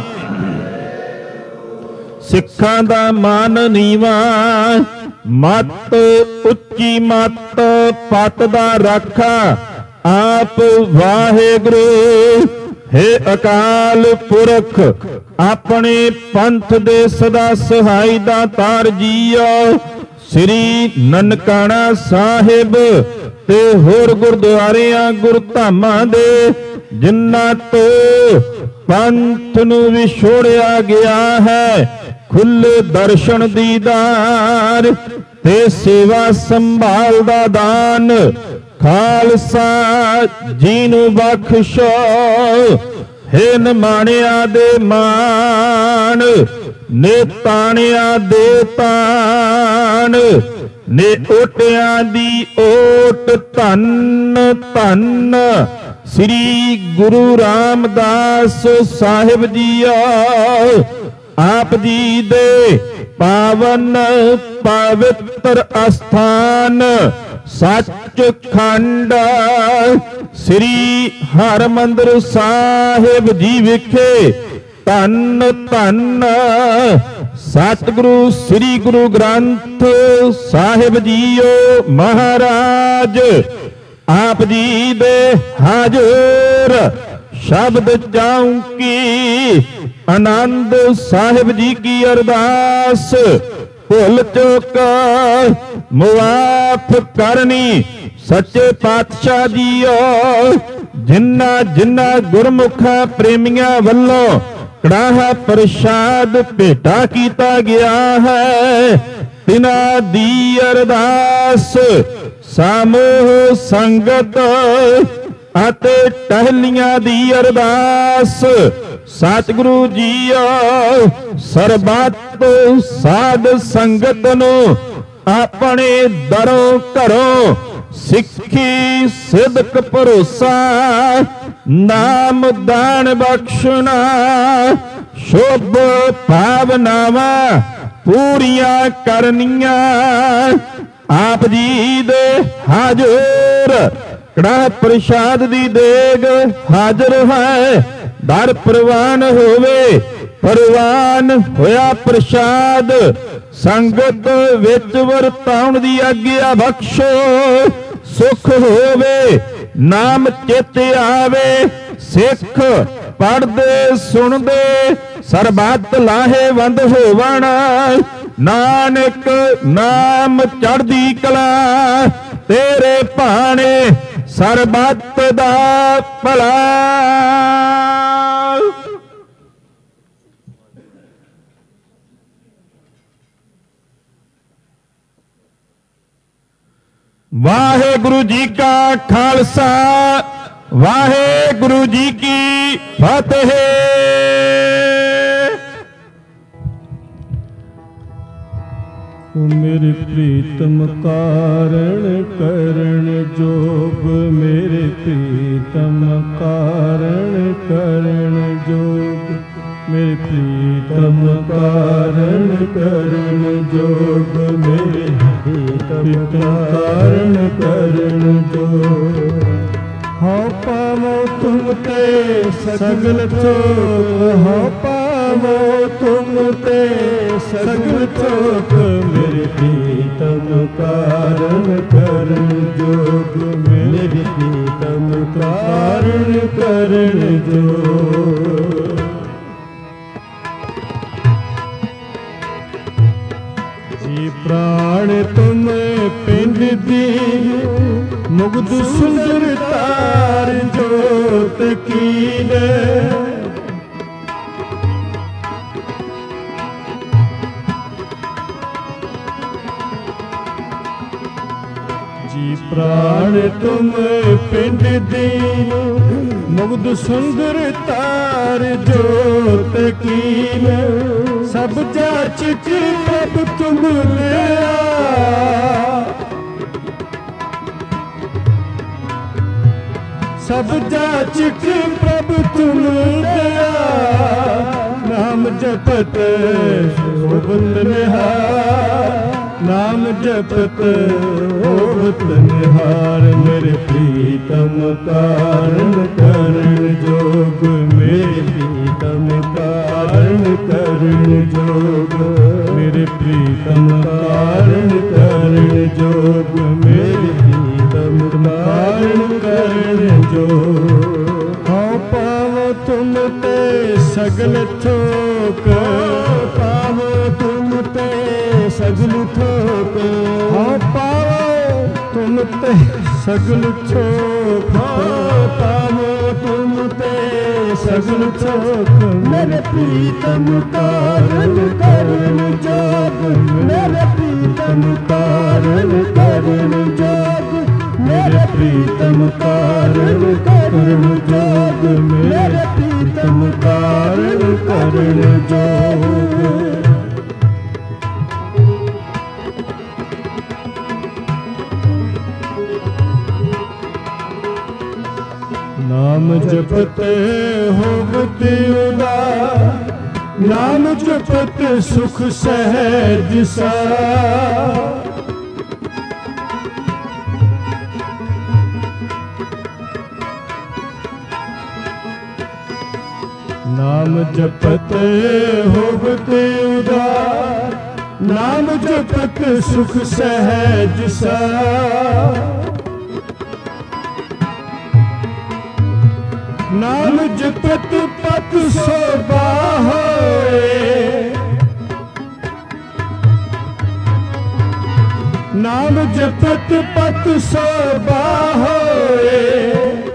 ਸਿੱਖਾਂ ਦਾ ਮਨ ਨੀਵਾ, ਮਤ ਉੱਚੀ ਮਤ, ਪਤ ਦਾ ਰਾਖਾ ਆਪ ਵਾਹਿਗੁਰੂ। ਹੇ ਅਕਾਲ ਪੁਰਖ, ਆਪਣੇ ਪੰਥ ਦੇ ਸਦਾ ਸਹਾਈ ਦਾਤਾਰ ਜੀਓ। ਸ੍ਰੀ ਨਨਕਾਣਾ ਸਾਹਿਬ ਤੇ ਹੋਰ ਗੁਰਦੁਆਰਿਆਂ ਗੁਰਧਾਮਾਂ ਦੇ ਜਿਨ੍ਹਾਂ ਤੋਂ ਪੰਥ ਨੂੰ ਵਿਛੋੜਿਆ ਗਿਆ ਹੈ, ਖੁੱਲੇ ਦਰਸ਼ਨ ਦੀਦਾਰ ਤੇ ਸੇਵਾ ਸੰਭਾਲ ਦਾ ਦਾਨ ਖਾਲਸਾ ਜੀ ਨੂੰ ਬਖਸ਼ੋ। ਹੇ ਨਿਮਾਣਿਆਂ ਦੇ ਮਾਣ, ਨੇ ਤਾਣਿਆਂ ਦੇ ਤਾਣ, ਨੇ ਓਟਿਆਂ ਦੀ ਓਟ। ਧੰਨ ਧੰਨ ਸ੍ਰੀ ਗੁਰੂ ਰਾਮਦਾਸ ਸਾਹਿਬ ਜੀਓ। ਆਪ ਜੀ ਦੇ ਪਾਵਨ ਪਵਿੱਤਰ ਅਸਥਾਨ ਸੱਚਖੰਡ ਸ੍ਰੀ ਹਰਿਮੰਦਰ ਸਾਹਿਬ ਜੀ ਵਿਖੇ ਧੰਨ ਧੰਨ ਸਤਿਗੁਰੂ ਸ੍ਰੀ ਗੁਰੂ ਗ੍ਰੰਥ ਸਾਹਿਬ ਜੀਓ ਮਹਾਰਾਜ। ਆਪ ਜੀ ਦੇ ਹਾਜ਼ਰ ਸ਼ਬਦ ਚੌਂਕੀ ਆਨੰਦ ਸਾਹਿਬ ਜੀ ਕੀ ਅਰਦਾਸ। ਭੁੱਲ ਚੁੱਕ ਮੁਆਫ ਕਰਨੀ ਸੱਚੇ ਪਾਤਸ਼ਾਹ ਜੀਓ। ਜਿਨ੍ਹਾਂ ਜਿਨ੍ਹਾਂ ਗੁਰਮੁਖਾਂ ਪ੍ਰੇਮੀਆਂ ਵੱਲੋਂ ਕੜਾਹਾ ਪ੍ਰਸ਼ਾਦ ਭੇਟਾ ਕੀਤਾ ਗਿਆ ਹੈ, ਤਿਨਾਂ ਦੀ ਅਰਦਾਸ ਸਮੂਹ ਸੰਗਤ ਅਤੇ ਟਹਿਲੀਆਂ ਦੀ ਅਰਦਾਸ। ਸਤਿਗੁਰੂ ਜੀਓ ਸਰਬੱਤ ਸਾਧ ਸੰਗਤ ਨੂੰ ਆਪਣੇ ਦਰੋਂ ਘਰੋਂ ਸਿੱਖੀ ਸਿਦਕ ਭਰੋਸਾ ਨਾਮ ਦਾਨ ਬਖਸ਼ਣਾ ਸ਼ੁਭ ਭਾਵਨਾਵਾਂ ਪੂਰੀਆਂ ਕਰਨੀਆਂ। ਆਪ ਜੀ ਦੇ ਹਾਜ਼ਰ ਕੜਾਹ ਪ੍ਰਸ਼ਾਦ ਦੀ ਦੇਗ ਹਾਜ਼ਰ ਹੈ। ਦਰ ਪ੍ਰਵਾਨ ਹੋਵੇ, ਪ੍ਰਵਾਨ ਹੋਇਆ ਪ੍ਰਸ਼ਾਦ ਸੰਗਤ ਵਿੱਚ ਵਰਤਾਉਣ ਦੀ ਆਗਿਆ ਬਖਸ਼ੋ। ਸੁਖ ਹੋਵੇ ਨਾਮ ਚਿਤ ਆਵੇ, ਸਿੱਖ ਪੜਦੇ ਸੁਣਦੇ ਸਰਬੱਤ ਲਾਹੇਵੰਦ ਹੋਵਣ, ਨਾਨਕ ਨਾਮ ਚੜ੍ਹਦੀ ਕਲਾ, ਤੇਰੇ ਭਾਣੇ ਸਰਬੱਤ ਦਾ ਭਲਾ। ਵਾਹਿਗੁਰੂ ਜੀ ਕਾ ਖਾਲਸਾ, ਵਾਹਿਗੁਰੂ ਜੀ ਕੀ ਫਤਿਹ। ਮੇਰੇ ਪ੍ਰੀਤਮ ਕਾਰਣ ਕਰਨ ਜੋਗ, ਮੇਰੇ ਪ੍ਰੀਤਮ ਕਾਰਣ ਕਰਨ ਜੋਗ, ਮੇਰੇ ਪ੍ਰੀਤਮ ਕਾਰਣ ਕਰਨ ਜੋਗ, ਮੇਰੇ ਪ੍ਰੀਤਮ ਕਾਰਣ ਕਰਨ ਜੋਗ। ਹਉ ਪਾਵੋ ਤੁਮ ਤੇ ਸਗਲ ਥੋਕ, ਹਉ ਪਾਵੋ ਤੁਮ ਤੇ ਸਗਲ ਥੋਕ, ਮੇਰੇ ਪ੍ਰੀਤਮ ਕਾਰਨ ਕਰਨ ਜੋਗ, ਮੇਰੇ ਪ੍ਰੀਤਮ ਕਾਰਨ ਕਰਨ ਜੋਗ। ਜੀ ਪ੍ਰਾਣ ਤੁਮ ਪਿੰਡ ਦੀ, ਮੁਗਧ ਸੁੰਦਰ ਤਾਰ ਜੋਤ ਕੀਨੇ, ਜੀ ਪ੍ਰਾਣ ਤੁਮ ਪਿੰਡ ਦੀਨ, ਮੁਗਧ ਸੁੰਦਰ ਤਾਰ ਜੋਤ ਕੀਨੇ, ਸਭ ਜਾਚਕ ਪ੍ਰਭ ਤੁਮ ਲਿਆ, ਸਭ ਜਾਚਕ ਪ੍ਰਭ ਤੁਮ ਲਿਆ, ਨਾਮ ਜਪਤ ਸ਼ੋਭਤ ਨਿਹਾਰ, ਨਾਮ ਜਪਤ ਹੋਵਤ ਨਿਹਾਰ। ਮੇਰੇ ਪ੍ਰੀਤਮ ਕਾਰਨ ਕਰਨ ਜੋਗ, ਮੇਰੇ ਪ੍ਰੀਤਮ ਕਾਰਨ ਕਰਨ ਜੋਗ, ਮੇਰੇ ਪ੍ਰੀਤਮ ਕਾਰਨ ਕਰਨ ਜੋਗ, ਮੇਰੇ ਪ੍ਰੀਤਮ ਕਾਰਨ ਕਰਨ ਜੋਗ। ਹਉ ਪਾਵੋ ਤੁਮ ਤੇ ਸਗਲ ਥੋਕ, ਪਾਵੋ ਤੁਮ ਤੇ ਸਗਲ ਥੋਕ, ਹਉ ਪਾਵੋ ਤੁਮ ਤੇ ਸਗਲ ਥੋਕ, ਪਾਵੋ ਤੁਮ ਤੇ ਸਗਲ ਥੋਕ। ਮੇਰੇ ਪ੍ਰੀਤਮ ਕਾਰਨ ਕਰਨ ਜੋਗ, ਮੇਰੇ ਪ੍ਰੀਤਮ ਕਾਰਨ ਕਰਨ ਜੋਗ, ਮੇਰੇ ਪ੍ਰੀਤਮ ਕਾਰਨ ਕਰਨ ਜੋਗ, ਮੇਰੇ ਪ੍ਰੀਤਮ ਕਾਰਨ ਕਰਨ ਜੋਗ। ਨਾਮ ਜਪਤ ਹੋਵਤ ਉਦਾਰ, ਨਾਮ ਜਪਤ ਸੁਖ ਸਹਿਜ ਸਾਰ। ਨਾਮ ਜਪਤ ਹੋਵਤ ਉਦਾਰ, ਨਾਮ ਜਪਤ ਸੁਖ ਸਹਿਜ ਸਾਰ। ਨਾਮ ਜਪਤ ਪਤ ਸੋਭਾ ਹੋਏ, ਨਾਮ ਜਪਤ ਪਤ ਸੋਭਾ ਹੋਏ,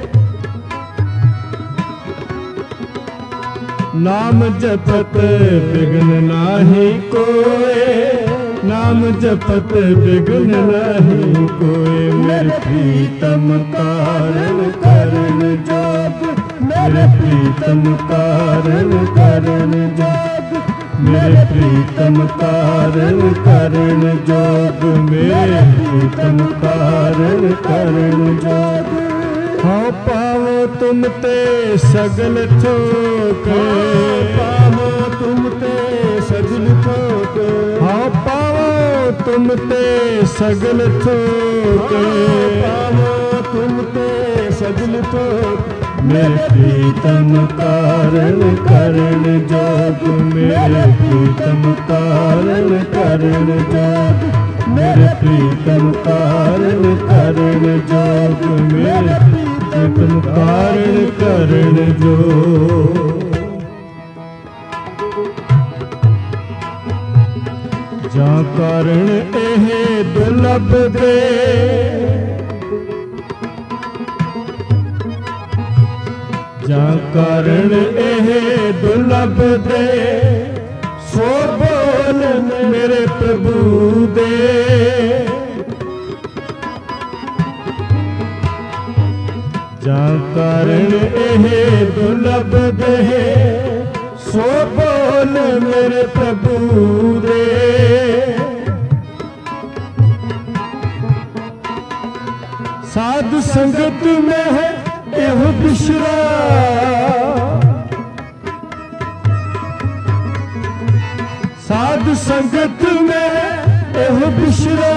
ਨਾਮ ਜਪਤ ਬਿਗਨ ਨਾਹੀ ਕੋਏ, ਨਾਮ ਜਪਤ ਬਿਗਨ ਨਾਹੀ ਕੋਏ। ਮੇਰੇ ਪ੍ਰੀਤਮ ਕਾਰਨ ਕਰਨ ਜੋਗ, ਮੇਰੇ ਪ੍ਰੀਤਮ ਕਾਰਨ ਕਰਨ ਜੋਗ, ਮੇਰੇ ਪ੍ਰੀਤਮ ਕਾਰਨ ਕਰਨ ਜੋਗ, ਮੇਰੇ ਪ੍ਰੀਤਮ ਕਾਰਨ ਕਰਨ ਜੋਗ। ਹਉ ਪਾਵੋ ਤੁਮ ਤੇ ਸਗਲ ਥੋਕ, ਪਾਵੋ ਤੁਮ ਤੇ ਸਗਲ ਥੋਕ, ਹਉ ਪਾਵੋ ਤੁਮ ਤੇ ਸਗਲ ਥੋਕ, ਪਾਵੋ ਤੁਮ ਤੇ ਸਗਲ ਥੋਕ। ਮੇਰੇ ਪ੍ਰੀਤਮ ਕਾਰਨ ਕਰਨ ਜੋਗ, ਮੇਰੇ ਪ੍ਰੀਤਮ ਕਾਰਨ ਕਰਨ ਜੋਗ, ਮੇਰੇ ਪ੍ਰੀਤਮ ਕਾਰਨ ਕਰਨ ਜੋਗ, ਮੇਰੇ ਪ੍ਰੀਤਮ ਕਾਰਨ ਕਰਨ ਜੋਗ। ਜਾਂ ਕਾਰਣ ਇਹ ਦੁਰਲਭ ਦੇ ਜਾਂ ਕਾਰਣ ਇਹ ਦੁਰਲਭ ਦੇ ਸੋ ਬੋਲ ਮੇਰੇ ਪ੍ਰਭੂ ਦੇ ਜਾਂ ਕਾਰਣ ਇਹ ਦੁਰਲਭ ਦੇ ਸੋ ਬੋਲ ਮੇਰੇ ਪ੍ਰਭੂ ਦੇ ਸਾਧ ਸੰਗਤ ਮੈਂ ਇਹੋ ਬਿਸ਼ਰਾ ਸਾਧ ਸੰਗਤ ਮੈਂ ਇਹੋ ਬਿਸ਼ਰਾ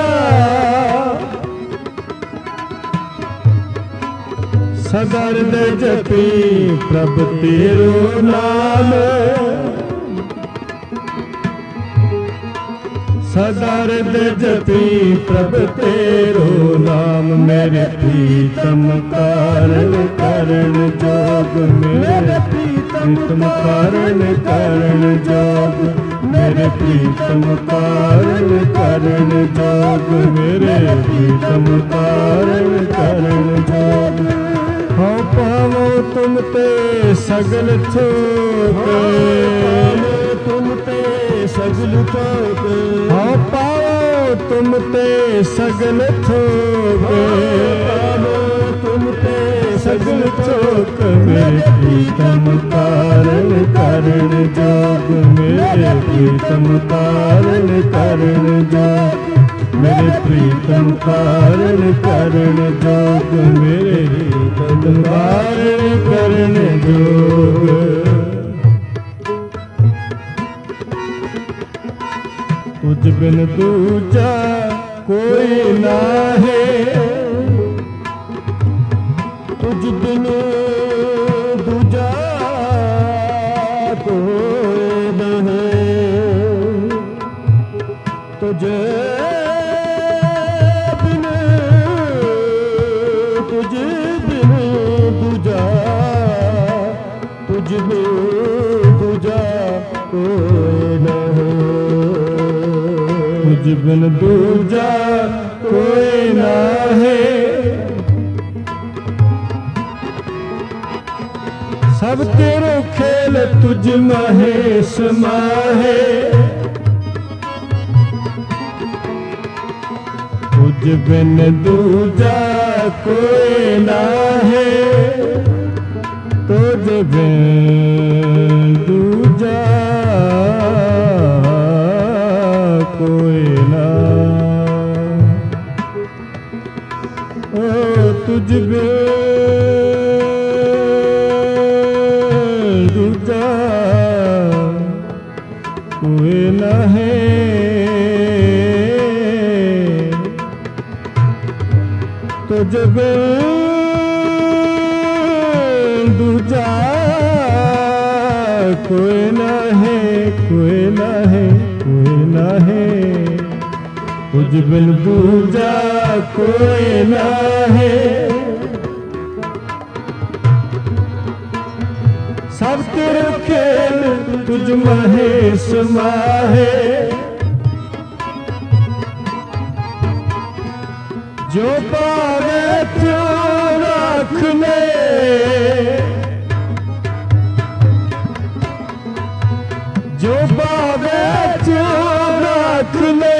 ਸਦਾ ਹਿਰਦੈ ਜਪੀ ਪ੍ਰਭ ਤੇਰੋ ਨਾਮ ਸਦਾ ਹਿਰਦੈ ਜਪੀ ਪ੍ਰਭ ਤੇਰੋ ਨਾਮ ਮੇਰੇ ਪ੍ਰੀਤਮ ਕਾਰਨ ਕਰਨ ਜੋਗ ਮੇਰੇ ਪ੍ਰੀਤਮ ਕਾਰਨ ਕਰਨ ਜੋਗ ਮੇਰੇ ਪ੍ਰੀਤਮ ਕਾਰਨ ਕਰਨ ਜੋਗ ਮੇਰੇ ਪ੍ਰੀਤਮ ਕਾਰਨ ਕਰਨ ਜੋਗ ਹਉ ਪਾਵੋ ਤੁਮ ਤੇ ਸਗਲ ਥੋਕ ਤੁਮ ਤੇ ਸਗਲ ਥੋਕ ਹਉ ਪਾਵੋ ਤੁਮ ਤੇ ਸਗਲ ਥੋਕ ਪਾਵੋ ਤੁਮ ਤੇ ਸਗਲ ਥੋਕ ਮੇਰੇ ਪ੍ਰੀਤਮ ਕਾਰਨ ਕਰਨ ਜੋਗ ਮੇਰੇ ਪ੍ਰੀਤਮ ਕਾਰਨ ਕਰਨ ਜੋਗ ਮੇਰੇ ਪ੍ਰੀਤਮ ਕਾਰਨ ਕਰਨ ਜੋਗ ਮੇਰੇ ਪ੍ਰੀਤਮ ਕਾਰਨ ਕਰਨ ਜੋਗ ਤੁਝ ਬਿਨ ਦੂਜਾ ਕੋਈ ਨਾਹੀ ਤੁਝ ਬਿਨ ਦੂਜਾ ਕੋਈ ਨਹੀਂ ਤੁਝ ਤੁਝ ਬਿਨ ਦੂਜਾ ਕੋਈ ਨਾਹੀ ਸਭ ਤੇਰੋ ਖੇਲ ਤੁਝ ਮਹੇ ਸਮਾਹੇ ਤੁਝ ਬਿਨ ਦੂਜਾ ਕੋਈ ਨਾਹੀ ਤੁਝ ਬਿਨ ਦੂਜਾ ਕੋਈ ਨਾ ਓ ਤੁਝ ਬਿਨ ਦੂਜਾ ਕੋਈ ਨਾ ਹੈ ਤੁਝ ਬਿਨ ਦੂਜਾ ਕੋਈ ਨਾ ਹੈ ਕੋਈ ਨਾ ਹੈ ਕੋਈ ਨਾ ਹੈ ਤੁਝ ਬਿਨ ਦੂਜਾ ਕੋਈ ਨਾ ਹੈ ਸਭ ਤੇਰੇ ਖੇਲ ਤੁਝ ਮਹੇ ਸਮਾਹੇ ਜੋ ਪਾਵੇ ਤਿਉ ਰੱਖ ਲੈ ਜੋ ਪਾਵੇ ਤਿਉ ਰੱਖ ਲੈ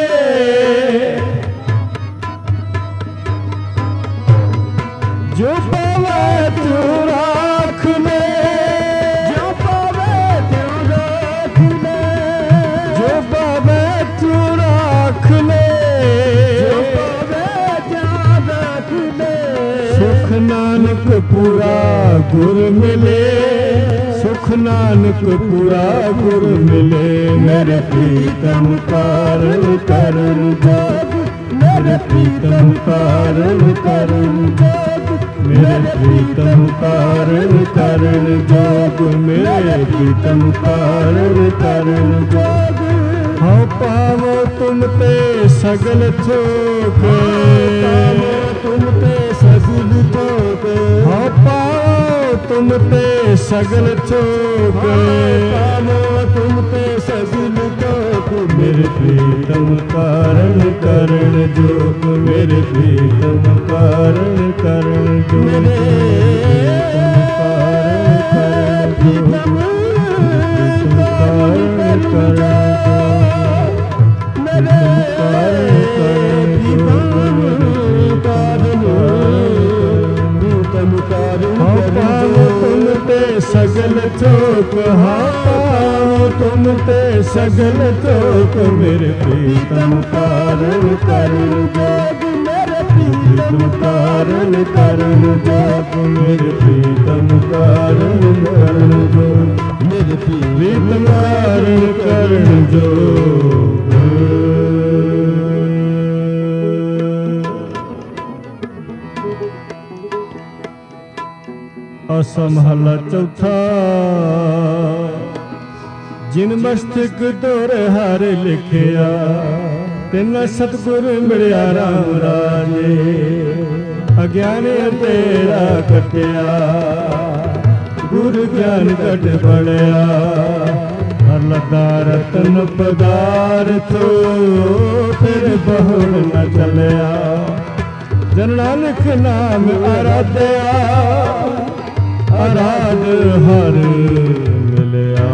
ਜੋ ਪਾਵੇ ਤਿਉ ਰੱਖ ਲੈ ਜੋ ਪਾਵੇ ਤਿਉ ਰੱਖ ਲੈ ਜੋ ਪਾਵੇ ਤਿਉ ਰੱਖ ਲੈ ਜੋ ਪਾਵੇ ਤਿਉ ਰੱਖ ਲੈ ਸੁਖ ਨਾਨਕ ਪੂਰਾ ਗੁਰ ਮਿਲੇ ਸੁਖ ਨਾਨਕ ਪੂਰਾ ਗੁਰ ਮਿਲੇ ਮੇਰੇ ਪ੍ਰੀਤਮ ਕਾਰਨ ਕਰਨ ਜੋਗ ਮੇਰੇ ਪ੍ਰੀਤਮ ਕਾਰਨ ਕਰਨ ਜੋਗ ਮੇਰੇ ਪ੍ਰੀਤਮ ਕਾਰਨ ਕਰਨ ਜੋਗ ਮੇਰੇ ਪ੍ਰੀਤਮ ਕਾਰਨ ਕਰਨ ਜੋਗ ਹਉ ਪਾਵੋ ਤੁਮ ਤੇ ਸਗਲ ਥੋਕ ਤੁਮ ਤੇ ਸਗਲ ਥੋਕ ਹਉ ਪਾਵੋ ਤੁਮ ਤੇ ਸਗਲ ਥੋਕ ਪਾਵੋ ਤੁਮ ਤੇ ਸਗਲ ਥੋਕ मेरे प्रीतम कारण करण जोग मेरे प्रीतम कारण करण जोग प्रीतम कारण करण तुम ते सगल चौक हाथाओ तुम ते सगल चौक मेरे प्रीतम कारण करण जोग मेरे प्रीतम कारण करण जोग मेरे प्रीतम कारण करण जोग मेरे प्रीतम कारण करण जोग। असमहला चौथा जिन मस्तक दोर हर लिखिया तिन सतगुर मिलिया राम राजे अज्ञान तेरा कटिया गुरु ज्ञान कट बढ़िया हर लदा रतन पदार्थो फिर बहुल न चलिया जन नानक नाम आराध्या आराध हर मिलिया।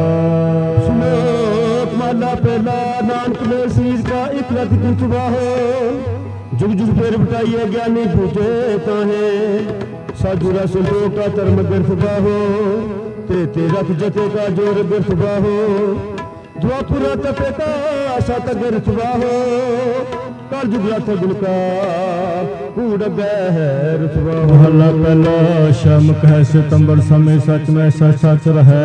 श्लोक माला पहला नानक में शीर का एक रथ गुचवा हो जुग जुग फेर बटाइए ज्ञानी पूछे ताहे साधुरा संतो का धर्म बिरथबा हो ते रथ जते का जोर बिरथबा हो द्वापुरा तपे का सात गिरथबा हो कल जुग रथ गुलका कूड़ बहर महला पहला शम कह सितंबर समय सच में सच सच रहे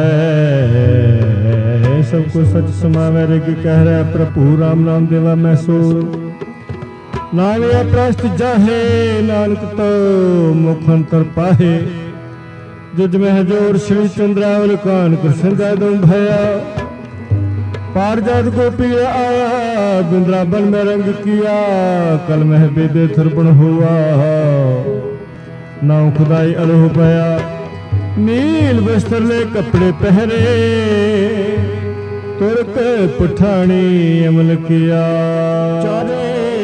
सबको सच समावे ऋग कह रहा प्रभु राम नाम देवा मैं सो नानिया प्रस्त जाहे नानक तो मुख अंतर पाहे जुज में जोर श्री चंद्रावल कान कृष्ण दम भया पारजात गोपी आया वृंदावन में रंग किया कल मह बेदे थरपण हुआ नाव खुदाई अलह पया नील वस्त्र ले कपड़े पहरे तुरक पठानी अमल किया चारे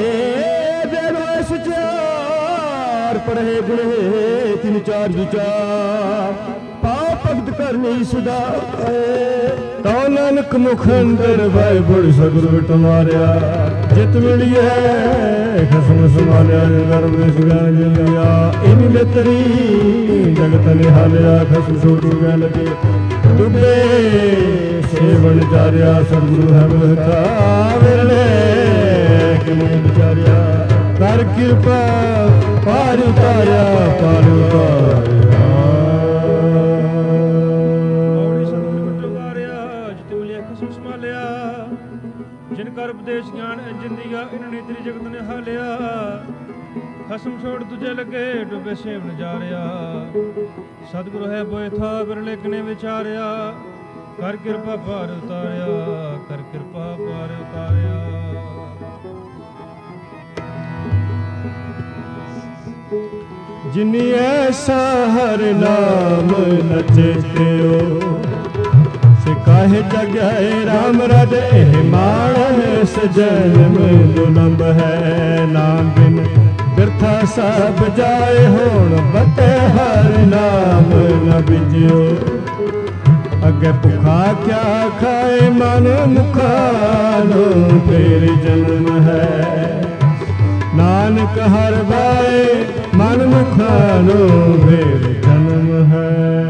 चार पढ़े गुणे तीन चार विचार पाप भगत करनी सुधा तो नानक मुख अंदर भाई बड़ी सगुर बिट मारिया जित मिलिए खसम संभालिया गर्भ सुगान जिलिया इन लेतरी जगत निहालिया खसम छोड़ गए लगे डूबे सेवन जारिया सदगुरु है महता विरले कि मुझे बिचारिया कर कृपा पार उतारिया पार उतारिया उपदेश ज्ञान अंजन दिया इन्होंने तेरी जगत ने हालिया खसम छोड़ तुझे लगे डूबे सेव न जा रहा सतगुरु है बोए था बिरले कने विचारिया कर कृपा पार उतारिया कर कृपा पार उतारिया। जिनी ऐसा हर नाम नचते हो काहे जगह राम रज एह मानस जन्म दुलंब है नाम बिन बिरथा सब जाए होण बते हर नाम न बिजियो अगे भुखा क्या खाए मन मुखानो फिर जन्म है नानक हर बाए मन मुखानो फिर जन्म है।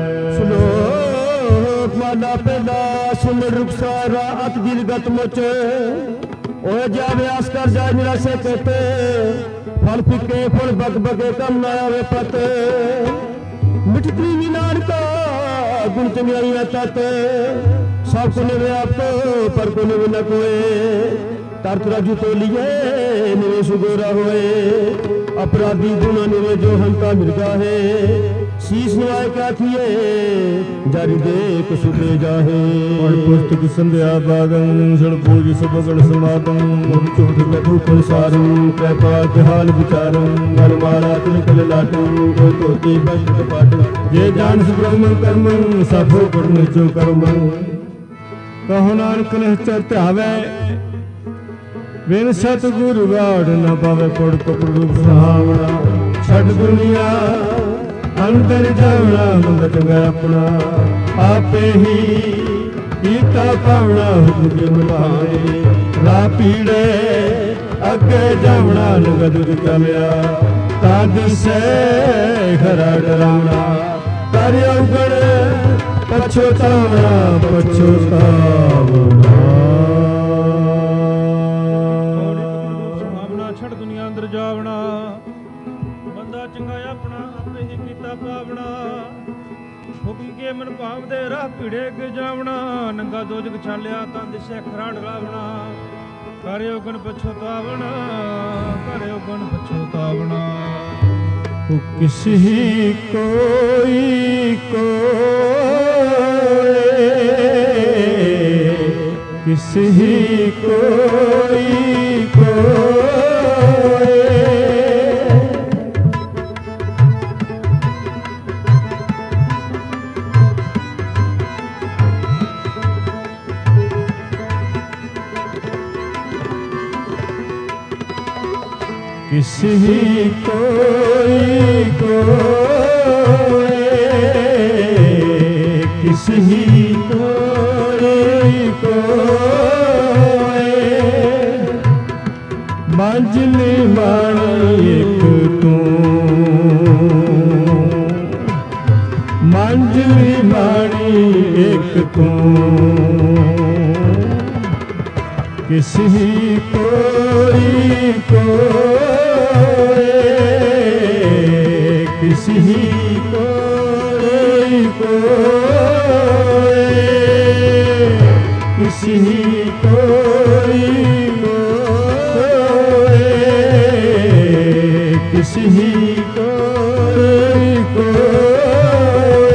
माला पेला सुन रुख सारा अत दिल गत मुच ओ जावे आस कर जाए निराशे कहते फल फिके फल बग बगे कम न आवे पत मिठती विनान का गुण चंगाई तत सब को निवे आप पर को निवे न कोए तरत राजू तो लिए निवे सुगोरा होए अपराधी गुना निवे जो हंता मिर्गा है शीश नवाए क्या थिए जारी देख सुधे जाहे और पुस्तक संध्या बागम सड़ पूज सबगण समागम मुख चोट लघु फलसारम कृपा हाल विचारम घर मारा तिलकल लाटम कोई तोती बस्ट कपाट ये जान ब्रह्म कर्म सफो कर्म जो कर्म कहो नानक निश्चर ध्यावे बिन सतगुरु वाड़ न पावे पुड़ कपड़ रूप सुहावना छड़ दुनिया अंदर जावना मंगत गया अपना आपे ही कीता पावना हुक्म के मुतावे रा पीड़े अगे जावना नगद चलिया ताद से खरा डरावना कर अवगण पछोतावना पछोतावना सुहावना छड़ दुनिया अंदर जावना बंदा चंगा अपना आपे ही कीता पावना हुक्म के मन भाव दे राह पीड़े के जावना नंगा दोजग छालिया तां दिशे खरा डरावना करे उगन पछोतावना करे उगन पछोतावना किसी कोई कोई किसी कोई कोई किसी कोई कोई किसी कोई कोई मंजली बाणी एक तू मंजली बाणी एक तू किसी कोई कोई किसी कोई कोई किसी कोई कोई किसी कोई कोई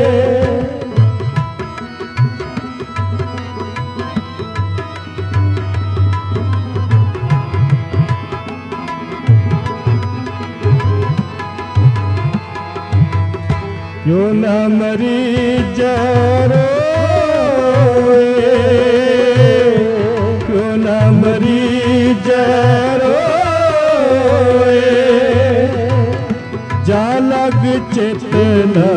क्यों न मरी जरोए क्यों न मरी जरोए जा लग चेतना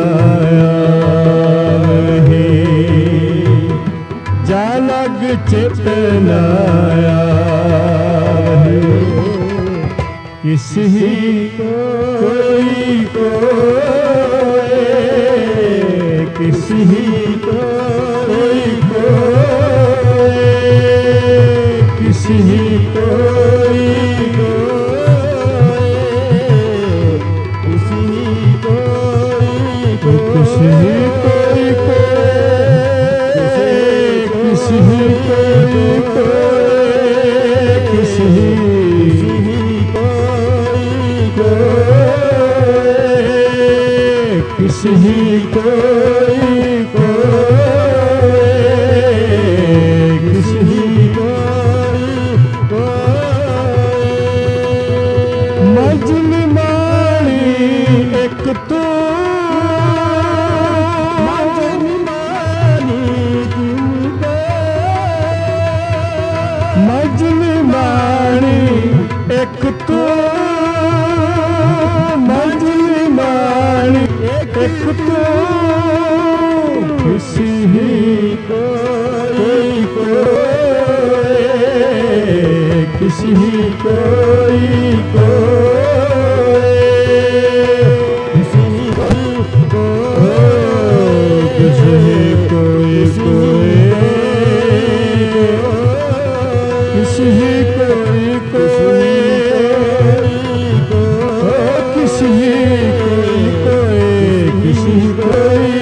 है जा लग चेतना है किसी कोई कोई किसी कोई कोई किसी कोई कोई किसी कोई किसी कोई कोई किसी कोई कोई किसी किसी कोई कोई किसी कोई कोई मंजली मानी एक तू मंजली मानी मंजली मानी एक तू मंजली मानी एक तू किसी कोई कोई किसी कोई कोई किसी कोई किसी कोई कोई किसी कोई कोई किसी कोई कोई किसी कोई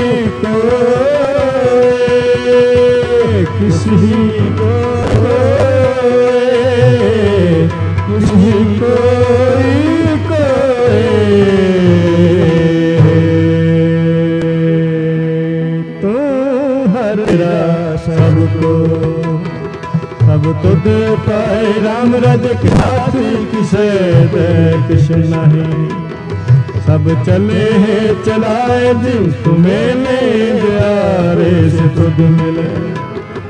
कोई किसी कोई किसी कोई कोई तो हर सबको सब तो दे पाए राम रज के हाथ किसे दे किस नहीं सब चले हैं चलाए दिन तुम्हें ले प्यारे से तुझ मिले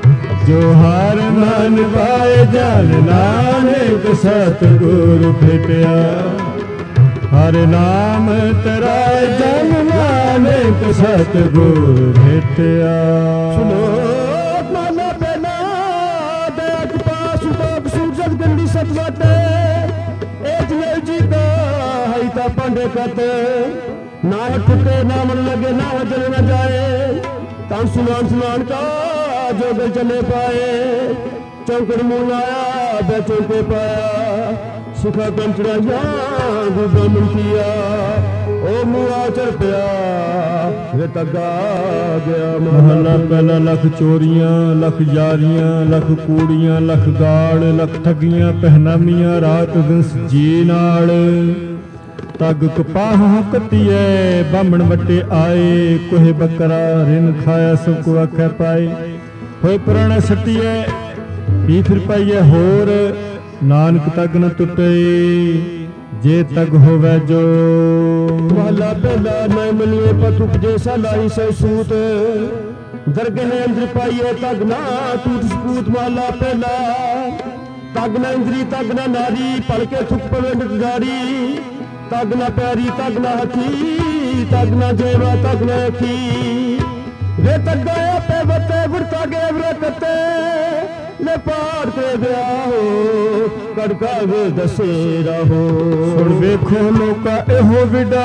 ਜੋ ਹਰ ਮਨ ਪਾਏ ਜਨ ਨਾਨਕ ਸਤਿਗੁਰ ਭੇਟਿਆ। ਹਰ ਨਾਮ ਤਰਾਏ ਜਨ ਨਾਨਕ ਸਤਿਗੁਰ ਭੇਟਿਆ। ਸੁਨੋ ਮਾਲਾ ਪਹਿਲਾ ਦੇਖ ਪਾਸ ਉਪੋਕ ਸੂਰਜ ਗੰਡੀ ਸਤਵਟੇ ਇਹ ਜਿਵੇਂ ਜੀਤਾ ਹੈ ਤਾਂ ਪੰਡੇ ਕਤ ਨਾ ਟੁਕੇ ਨਾ ਮਨ ਲਗੇ ਨਾ ਵਜਲ ਨਾ ਜਾਏ ਤਾਂ ਸੁਨਾਨ ਸੁਨਾਨ ਕਾ ਜੋ ਗਲ ਚਲੇ ਪਾਏ ਚੌਕੜ ਮੂਲ ਆਇਆ ਬੈ ਚੌਕੇ ਪਾਇਆ ਸੁਖਾ ਕੰਚੜਾ ਜਾਂ ਗੁਰੂ ਮੰਤੀਆ ਉਹ ਮੂਆ ਚੜ ਪਿਆ ਵੇ ਤੱਗਾ ਗਿਆ। ਮਹਲਾ ਪਹਿਲਾ ਲੱਖ ਚੋਰੀਆਂ ਲੱਖ ਯਾਰੀਆਂ ਲੱਖ ਕੂੜੀਆਂ ਲੱਖ ਗਾਲ ਲੱਖ ਠੱਗੀਆਂ ਪਹਿਨਾਮੀਆਂ ਰਾਤ ਦਿਨ ਜੀ ਨਾਲ ਤੱਗ ਕਪਾਹ ਕੱਤੀਏ ਬਾਹਮਣ ਵੱਟੇ ਆਏ ਕੋਹੇ ਬੱਕਰਾ ਰਿਨ ਖਾਇਆ ਸਭ ਕੋ ਆਖੈ ਪਾਏ ਹੋਏ ਪੁਰਾਣਾ ਸੱਟੀਏ ਵੀ ਫਿਰ ਪਾਈਏ ਹੋਰ ਨਾਨਕ ਤੱਗ ਨ ਟੁੱਟੇ ਜੇ ਤੱਗ ਹੋਵੇ ਜੋ। ਮਹਲਾ ਪਹਿਲਾ ਮੈਂ ਮਨੀਏ ਪਤ ਉਪਜੇ ਸਲਾਹੀ ਸੈ ਸੂਤ ਦਰਗਹਿ ਅੰਦਰ ਪਾਈਏ ਤੱਗ ਨਾ ਟੂਟ ਸਪੂਤ। ਮਹਲਾ ਪਹਿਲਾ ਤੱਗ ਨਾ ਇੰਦਰੀ ਤੱਗ ਨਾ ਨਾਰੀ ਭਲਕੇ ਥੁੱਕ ਪਵੇ ਮਿਟਦਾਰੀ ਤੱਗ ਨਾ ਪੈਰੀ ਤੱਗ ਨਾ ਹੱਥੀ ਤੱਗ ਨਾ ਜੇਵਾ ਤੱਗ ਨਾ ਅੱਖੀ ਵੇ ਤੱਗਾ ਆਪੇ ਵਤੇ ਵਰਤਾ ਗੇ ਵਰਤੇ ਲੈ ਪਾੜ ਤੇ ਵਿਆਹੋ ਕੜਕਾ ਵੇ ਦਸੇ ਰਹੋ। ਸੁਣ ਵੇਖੋ ਲੋਕਾ ਇਹੋ ਵਿਡਾ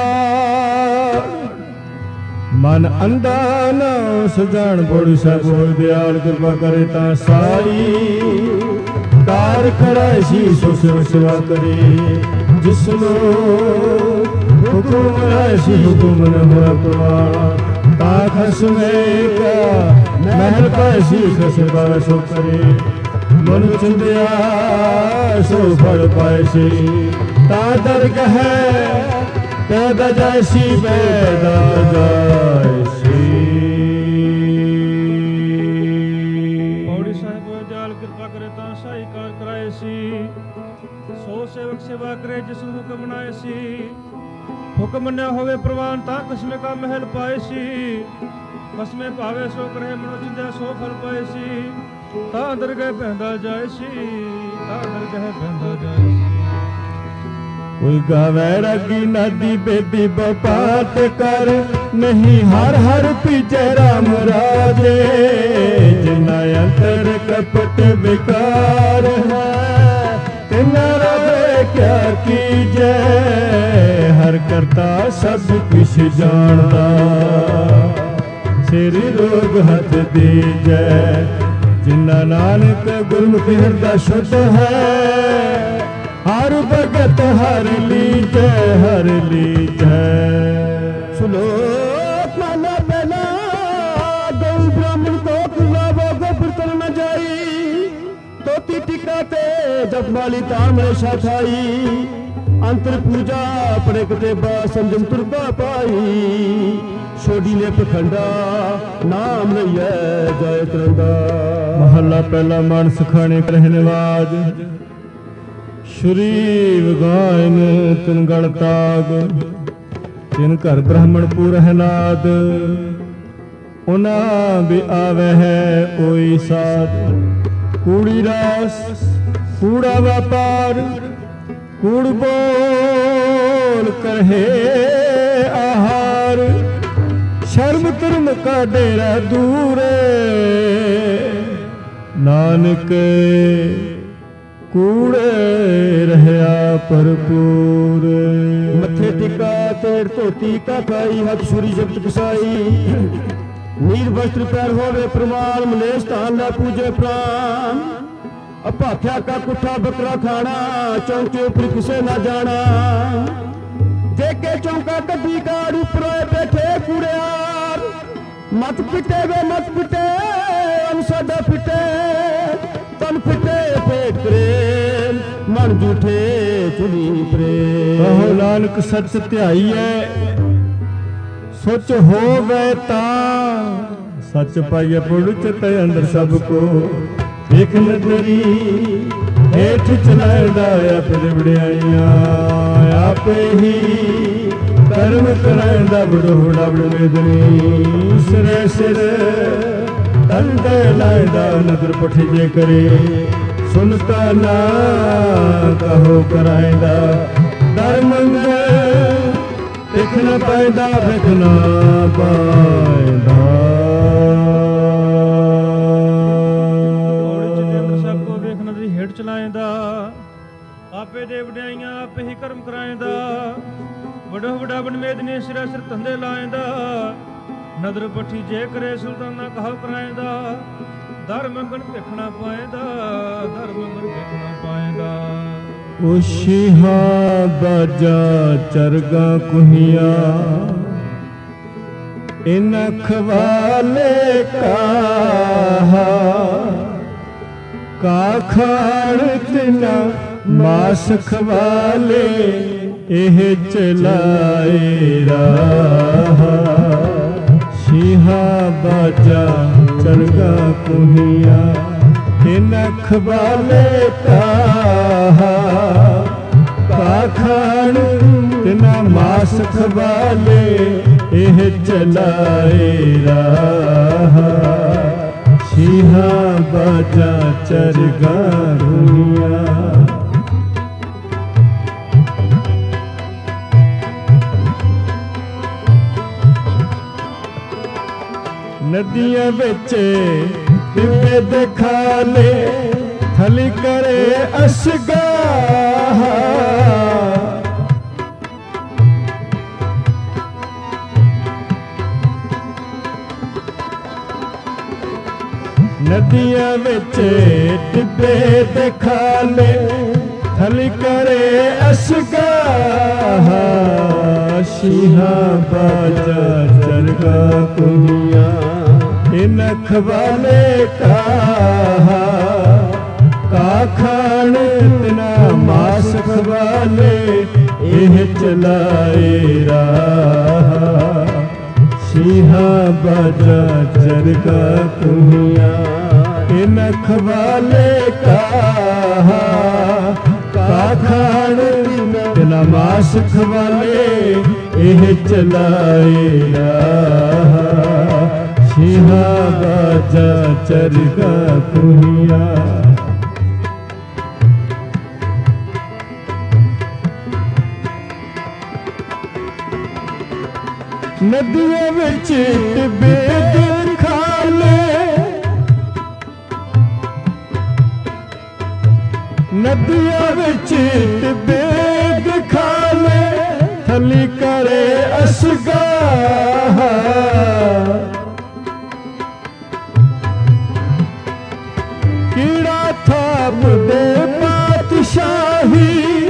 ਮਨ ਅੰਧਾ ਨਾ ਸਜਾਣ ਬੋੜੀ ਸਾਹਿਬ ਹੋਏ ਦਿਆਲ ਕਿਰਪਾ ਕਰੇ ਤਾਂ ਸਾਈ ਕਾਰ ਖੜਾ ਸੀ ਸੋ ਸਿਵ ਸੇਵਾ ਕਰੇ ਜਿਸਨੂੰ ਹੁਕਮ ਹੈ ਸੀ ਹੁਕਮ ਨ ਹੋਇਆ ਪ੍ਰਵਾਨ ਤਾਂ ਖਸਮੇ ਕਾ ਮਹਿਲ ਪਾਏ ਸੀ ਖਸਬਾ ਸੋ ਕਰੇ ਮਨ ਚੰਦਿਆ ਸੋ ਫਲ ਪਾਏ ਸੀ ਤਾਂ ਦਰਗਹ ਪੈਦਾ ਜਾਏ ਸੀ ਪੈਦਾ ਜਾਏ ਸੀ। ਪੌੜੀ ਸਾਹਿਬ ਜਾਲ ਕਿਰਪਾ ਕਰੇ ਤਾਂ ਸਾਈ ਕਾਰ ਕਰਾਏ ਸੀ ਸੋ ਸੇਵਕ ਸੇਵਾ ਕਰੇ ਜਿਸ ਨੂੰ ਹੁਕਮ ਬਣਾਏ ਸੀ ਹੁਕਮ ਨਾ ਹੋਵੇ ਪ੍ਰਵਾਨ ਤਾਂ ਕਸਮੇ ਕਾ ਮਹਿਲ ਪਾਏ ਸੀ ਕਸਮੇ ਭਾਵੇ ਸੋ ਕਰੇ ਮਨੋ ਚਿੰਦਿਆ ਸੋ ਫਲ ਪਾਏ ਸੀ ਤਾਂ ਦਰਗਹਿ ਪੈਂਦਾ ਜਾਏ ਸੀ ਤਾਂ ਦਰਗਹਿ ਪੈਂਦਾ ਜਾਏ ਸੀ। ਕੋਈ ਗਾਵੇ ਰਾਗੀ ਨਾਦੀ ਬੇਦੀ ਬਪਾਤ ਕਰ ਨਹੀਂ ਹਰ ਹਰ ਪੀਜੈ ਰਾਮ ਰਾਜੇ ਜਿਨਾ ਅੰਤਰ ਕਪਟ ਵਿਕਾਰ ਹੈ ਤਿਨਾ ਰਵੇ ਕਿਆ ਕੀਜੈ ਹਰ ਕਰਤਾ ਸਭ ਕੁਛ ਜਾਣਦਾ ਸਿਰ ਰੋਗ ਹੱਥ ਦੀਜੈ ਜਿਨਾ ਨਾਨਕ ਗੁਰਮੁਖੀ ਹਿਰਦਾ ਸ਼ੁੱਧ ਹੈ ਹਰ ਭਗਤ ਹਰ ਲੀਜੈ ਹਰ ਲੀਜੈ। ਸੁਨੋ ਮਾਲਾ ਪਹਿਲਾ ਗਊ ਬ੍ਰਾਹਮਣ ਕੋ ਖੁਲਾਵੋ ਗੋਬਰ ਤਨ ਨ ਜਾਈ ਤੋਤੀ ਟਿਕਾ ਤੇ ਜਪ ਮਾਲੀ ਤਾਮ ਰੇਸ਼ਾ ਖਾਈ ਅੰਤਰ ਪੂਜਾ ਆਪਣੇ ਕਤੇ ਬਾ ਸੰਜਮ ਤੁਰਪਾ ਪਾਈ ਛੋਡੀ ਨੇ ਪਖੰਡਾ ਨਾਮ ਲਈਐ ਜਾਇ ਤਰੰਦਾ। ਮਹੱਲਾ ਪਹਿਲਾ ਮਾਨਸ ਖਾਣੇ ਰਹਿਣ ਵਾਜ ਸ਼੍ਰੀ ਵਿਗਾਇਨ ਤਿਨ ਗਲ ਤਾਗ ਤਿਨ ਘਰ ਬ੍ਰਾਹਮਣ ਪੂਰ ਹੈ ਨਾਦ ਉਹਨਾਂ ਵੀ ਆਵੇ ਹੈ ਓਈ ਸਾਧ ਕੂੜੀ ਰਾਸ ਕੂੜਾ ਵਪਾਰ ਕੂੜ ਬੋਲ ਕਰਹੇ ਆਹਾਰ ਸ਼ਰਮ ਧਰਮ ਕਾ ਡੇਰਾ ਦੂਰੇ ਨਾਨਕ ਕੂੜੇ ਰਹਿਆ ਭਰਪੂਰ। ਮੱਥੇ ਟਿਕਾ ਤੇੜ ਧੋਤੀ ਕਾ ਪਾਈ ਹੱਥ ਛੁਰੀ ਜਪਤ ਕਸਾਈ ਨੀਰ ਵਸਤਰ ਪੈਰ ਹੋਵੇ ਪ੍ਰਮਾਨ ਮਲੇਸ਼ ਧਾਨ ਨਾ ਪੂਜੇ ਪ੍ਰਾਨ ਅਭਾਖਿਆ ਕਾ ਕੁੱਠਾ ਬੱਕਰਾ ਖਾਣਾ ਚੌਂਕੇ ਉੱਪਰ ਕਿਸੇ ਨਾ ਜਾਣਾ ਜੇ ਕੇ ਚੌਂਕਾ ਕੱਢੀ ਗਾੜ ਉੱਪਰੋਂ ਬੈਠੇ ਕੂੜਿਆਰ ਮਤ ਪਿੱਟੇ ਵੇ ਮਤ ਪਿੱਟੇ ਅਨਸਦਾ ਪਿੱਟੇ ਤਨ ਪਿੱਟੇ ਪੇਟ ਪ੍ਰੇਮ ਮਨ ਝੂਠੇ ਚੁਨੀ ਪ੍ਰੇਮ। ਕਹੋ ਨਾਨਕ ਸੱਚ ਧਿਆਈਐ ਸੋਚ ਹੋਵੇ ਤਾਂ ਸੱਚ ਪਾਈਐ ਪੁੜ ਚਿਤ ਅੰਦਰ ਸਭ ਕੋ ਦੇਖ ਨਦਰੀ ਹੇਠ ਚਲਾਇਦਾ ਆਪੇ ਵਡਿਆਈਆਂ ਆਪੇ ਹੀ ਕਰਮ ਕਰਾਇਦਾ ਬੜੋੜਾ ਬੜ ਮੇਦਨੀ ਸਿਰੇ ਸਿਰ ਧੰਦੇ ਲਾਇਦਾ ਨਦਰ ਪਠੀ ਜੇ ਕਰੇ ਸੁਨਤਾ ਨਾ ਕਹੋ ਕਰਾਇਦਾ ਦਰ ਮੰਗਲ ਦੇਖ ਨ ਪਾਇਦਾ ਵੇਖ ਨ ਪਾਇਦਾ ਚਲਾਇਂਦਾ ਆਪੇ ਦੇ ਵਡਿਆਈਆਂ ਆਪੇ ਹੀ ਕਰਮ ਕਰਾਇਂਦਾ ਵੱਡਾ ਵੱਡਾ ਬਨਮੇਦ ਨੇ ਸਿਰਾ ਸਿਰ ਧੰਦੇ ਲਾਇਂਦਾ ਨਦਰ ਪੱਠੀ ਜੇ ਕਰੇ ਸੁਲਤਾਨਾ ਕਹੋ ਕਰਾਇਂਦਾ ਦਰ ਮੰਗਣ ਵੇਖਣਾ ਪਾਇਂਦਾ ਦਰ ਮੰਗਣ ਵੇਖਣਾ ਪਾਇਂਦਾ ਉਸ਼ੀਹਾ ਬਾਜਾ ਚਰਗਾ ਕੁਹੀਆ ਇਨ ਖਵਾਲੇ ਕਾਹਾ ਕਾ ਖਾਣ ਤਿਨਾ ਮਾਸ ਖਵਾਲੇ ਇਹ ਚਲਾਏ ਰਾਹ ਸ਼ੀਹਾ ਬਾਜਾ ਚਰਗਾ ਕੁਹੀਆ ਇਨ ਖਵਾਲੇ ਕਾਹਾ ਕਾ ਖਾਣ ਤਿਨਾ ਮਾਸ ਖਵਾਲੇ ਇਹ ਚਲਾਏ ਰਾਹ ਸ਼ੀਹਾ ਬਾਜਾ ਚਰਗਾ ਕੁਹੀਆ ਨਦੀਆਂ ਵਿੱਚ ਟਿੱਬੇ ਦਿਖਾ ਲੈ ਥਲੀ ਕਰੇ ਅਸਗਾਹ ਨਦੀਆਂ ਵਿੱਚ ਟਿੱਬੇ ਦਿਖਾ ਲੈ ਥਲੀ ਕਰੇ ਅਸਗਾਹ ਸ਼ੀਹਾ ਬਾਜਾ ਚਰਗਾ ਕੁਹੀਆ ਇਨ ਖਵਾਲੇ ਕਾਹਾ ਕਾ ਖਾਣ ਤਿਨਾ ਮਾਸ ਖਵਾਲੇ ਇਹ ਚਲਾਏ ਰਾਹ ਸ਼ੀਹਾ ਬਾਜਾ ਚਰਗਾ ਕੁਹੀਆ ਇਨ ਖਵਾਲੇ ਕਾਹਾ ਕਾ ਖਾਣ ਤਿਨਾ ਮਾਸ ਖਵਾਲੇ ਇਹ ਚਲਾਏ ਰਾਹ ਸ਼ੀਹਾ ਬਾਜਾ ਚਰਗਾ ਕੁਹੀਆ ਨਦੀਆਂ ਵਿੱਚ ਟਿੱਬੇ ਦਿਖਾ ਲੈ ਨਦੀਆਂ ਵਿੱਚ ਟਿੱਬੇ ਦਿਖਾ ਲੈ ਥਲੀ ਕਰੇ ਅਸਗਾਹ ਕੀੜਾ ਥਾਪ ਦੇ ਪਾਤਸ਼ਾਹੀ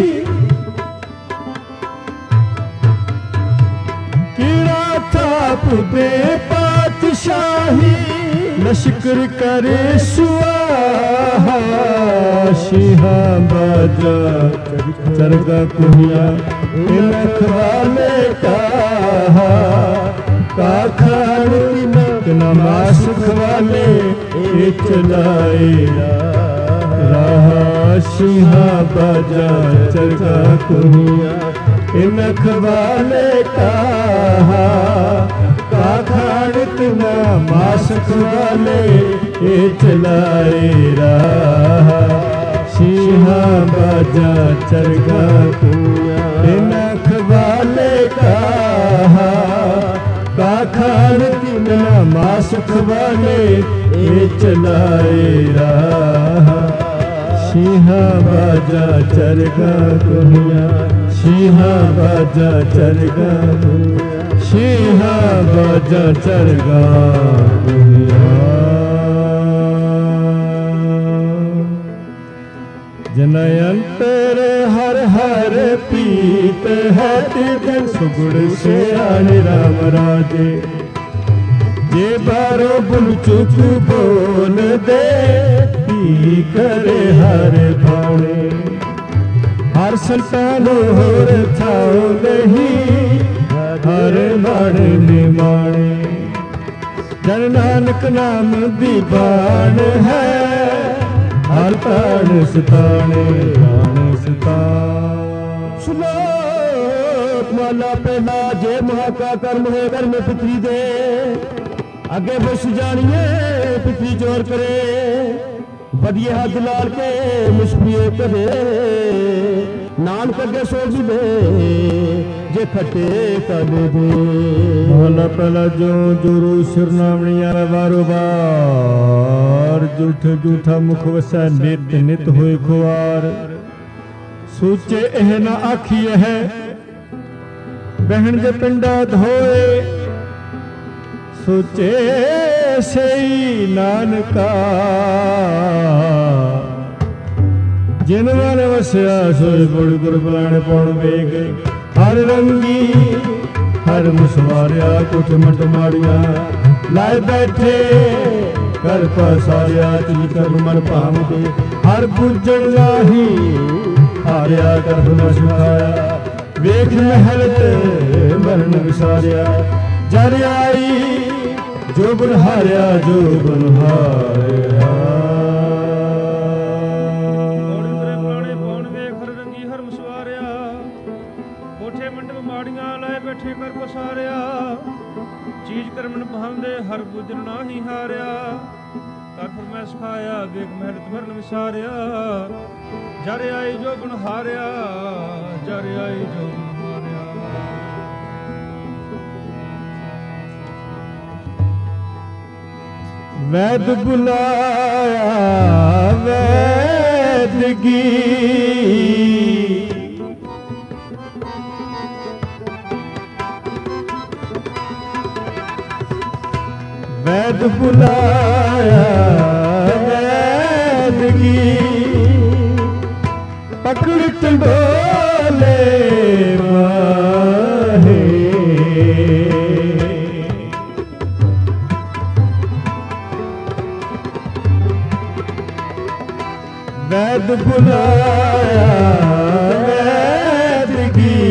ਕੀੜਾ ਥਾਪ ਦੇ ਪਾਤਸ਼ਾਹੀ ਲਸ਼ਕਰ ਕਰੇ ਸੁਆਹਾ ਸ਼ੀਹਾ ਬਾਜਾ ਚਰਗਾ ਕੁਹੀਆ ਇਨ ਖਵਾਲੇ ਕਾਹਾ ਕਾ ਖਾਣ ਤਿਨਾ ਮਾਸ ਖਵਾਲੇ ਇਹ ਚਲਾਏ ਰਾਹ ਸ਼ੀਹਾ ਬਾਜਾ ਚਰਗਾ ਕੁਹੀਆ ਇਨ ਖਵਾਲੇ ਕਾਹਾ ਕਾ ਖਾਣ ਤਿਨਾ ਮਾਸ ਖਵਾਲੇ ਇਹ ਚਲਾਏ ਰਾਹ ਸ਼ੀਹਾ ਬਾਜਾ ਚਰਗਾ ਕੁਹੀਆ ਇਨ ਖਵਾਲੇ ਕਾਹਾ ਕਾ ਖਾਣ ਤਿਨਾ ਮਾਸ ਖਵਾਲੇ ਇਹ ਚਲਾਏ ਰਾਹ ਸ਼ੀਹਾ ਬਾਜਾ ਚਰਗਾ ਕੁਹੀਆ ਸ਼ੀਹਾ ਬਾਜਾ ਚਰਗਾ ਕੁਹੀਆ ਸ਼ੀਹਾ ਬਾਜਾ ਚਰਗਾ ਕੁਹੀਆ ਜਨ ਅੰਤਰ ਹਰ ਹਰ ਪੀਤ ਹੈ ਤੇ ਜਨ ਸੁਗੁਣ ਸਿਆਣ ਰਾਮ ਰਾਜੇ ਜੇ ਬਾਰੋ ਬੁਲ ਚੁੱਕ ਬੋਲ ਦੇ ਪੀ ਕਰੇ ਹਰ ਭਾਣੇ ਹਰ ਸੰਤਾਂ ਨੂੰ ਹੋਰ ਥਾਉ ਨਹੀਂ ਹਰ ਮਨ ਨਿਮਾਣੇ ਜਨ ਨਾਨਕ ਨਾਮ ਦੀ ਬਾਣ ਹੈ ਹਰ ਤਾਣ ਸਤਾਣੇ ਤਾਣ ਸਤਾ ਸ਼ਲੋਕ ਮਾਲਾ ਪਹਿਲਾ ਜੇ ਮਹਾ ਕਾ ਕਰਮ ਹੈ ਕਰਮ ਪਿਤਰੀ ਦੇ ਅੱਗੇ ਬਸ ਜਾਣੀਏ ਪਿੱਛੇ ਚੋਰ ਕਰੇ ਵਧੀਆ ਹੱਥ ਲਾਲ ਕੇ ਮੁਸ਼ਕੀਏ ਕਦੇ ਨਾਨਕ ਅੱਗੇ ਸੋਚ ਦੇ ਜੇ ਖੱਟੇ ਕਦੇ ਦੇ ਮਹਲਾ ਪਹਿਲਾ ਜੋ ਜੁਰੂ ਸ਼ਰਨਾਮਣੀਆਂ ਵਾਰੋ ਵਾਰ ਝੂਠੇ ਝੂਠਾ ਮੁਖ ਵਸੈ ਨਿਤ ਨਿਤ ਹੋਏ ਖੁਆਰ ਸੋਚੇ ਇਹ ਨਾ ਆਖੀਏ ਹੈ ਬਹਿਣ ਦੇ ਪਿੰਡਾ ਧੋਏ ਸੋਚੇ ਸਈ ਨਾਨਕਾ ਜਿਨ ਮਨ ਵਸਿਆ ਸੋਈ ਗੁੜ ਗੁਰ ਬੁਲਾਣੇ ਪਉਣ ਵੇਗ ਹਰ ਰੰਗੀ ਹਰ ਮੁਸਵਾਰਿਆ ਕੁਠ ਮਟ ਮਾੜੀਆਂ ਲਾਇ ਬੈਠੇ ਕਰ ਪਸਾਰਿਆ ਤਿਲ ਕਰਮ ਮਨ ਭਾਵਦੇ ਹਰ ਬੁੱਝਣ ਲਾਹੀ ਹਾਰਿਆ ਕਰਮ ਨ ਸੁਖਾਇਆ ਵੇਖ ਮਹਿਲ ਤੇ ਮਰਨ ਵਿਸਾਰਿਆ ਜਰ ਆਈ ਜੋ ਗੁਣ ਹਾਰਿਆ ਜੋ ਗੁਣ ਹਾਰਿਆ ਗੋੜੀ ਤੇਰੇ ਪੁਰਾਣੇ ਪੌਣ ਵੇਖ ਹਰ ਰੰਗੀ ਹਰ ਮਸਵਾਰਿਆ ਕੋਠੇ ਮੰਡਪ ਮਾੜੀਆਂ ਲਾਏ ਬੈਠੇ ਕਰ ਪਸਾਰਿਆ ਚੀਜ਼ ਕਰਮਨ ਭਾਉਂਦੇ ਹਰ ਬੁੱਝਣ ਨਾਹੀ ਹਾਰਿਆ ਕਰ ਫਰਮੈਸ ਖਾਇਆ ਵੇਖ ਮਹਿਲ ਤੇ ਮਰਨ ਵਿਸਾਰਿਆ ਜਰ ਆਈ ਜੋ ਗੁਣ ਹਾਰਿਆ ਜਰ ਆਈ ਜੋ ਗੁਣ ਹਾਰਿਆ ਵੈਦ ਬੁਲਾਇਆ ਵੈਦਗੀ ਵੈਦ ਬੁਲਾਇਆ ਵੈਦਗੀ ਪਕੜ ਟੰਡੋਲੇ ਮਾਹੇ ਵੈਦ ਬੁਲਾਇਆ ਵੈਦਗੀ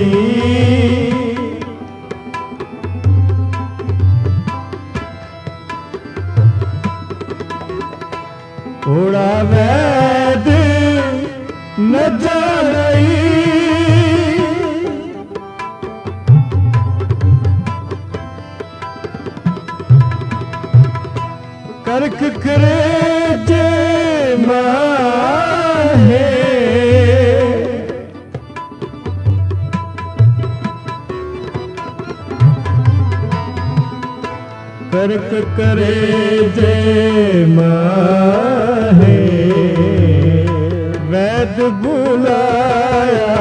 ਓੜਾ ਵੈਦ ਨ ਜਾਣਈ ਕਰਕ ਕਰੇ ਜੇ ਮਾਹੇ ਕਰਕ ਕਰੇ ਜੇ ਮਾਹੇ ਵੈਦ ਬੁਲਾਇਆ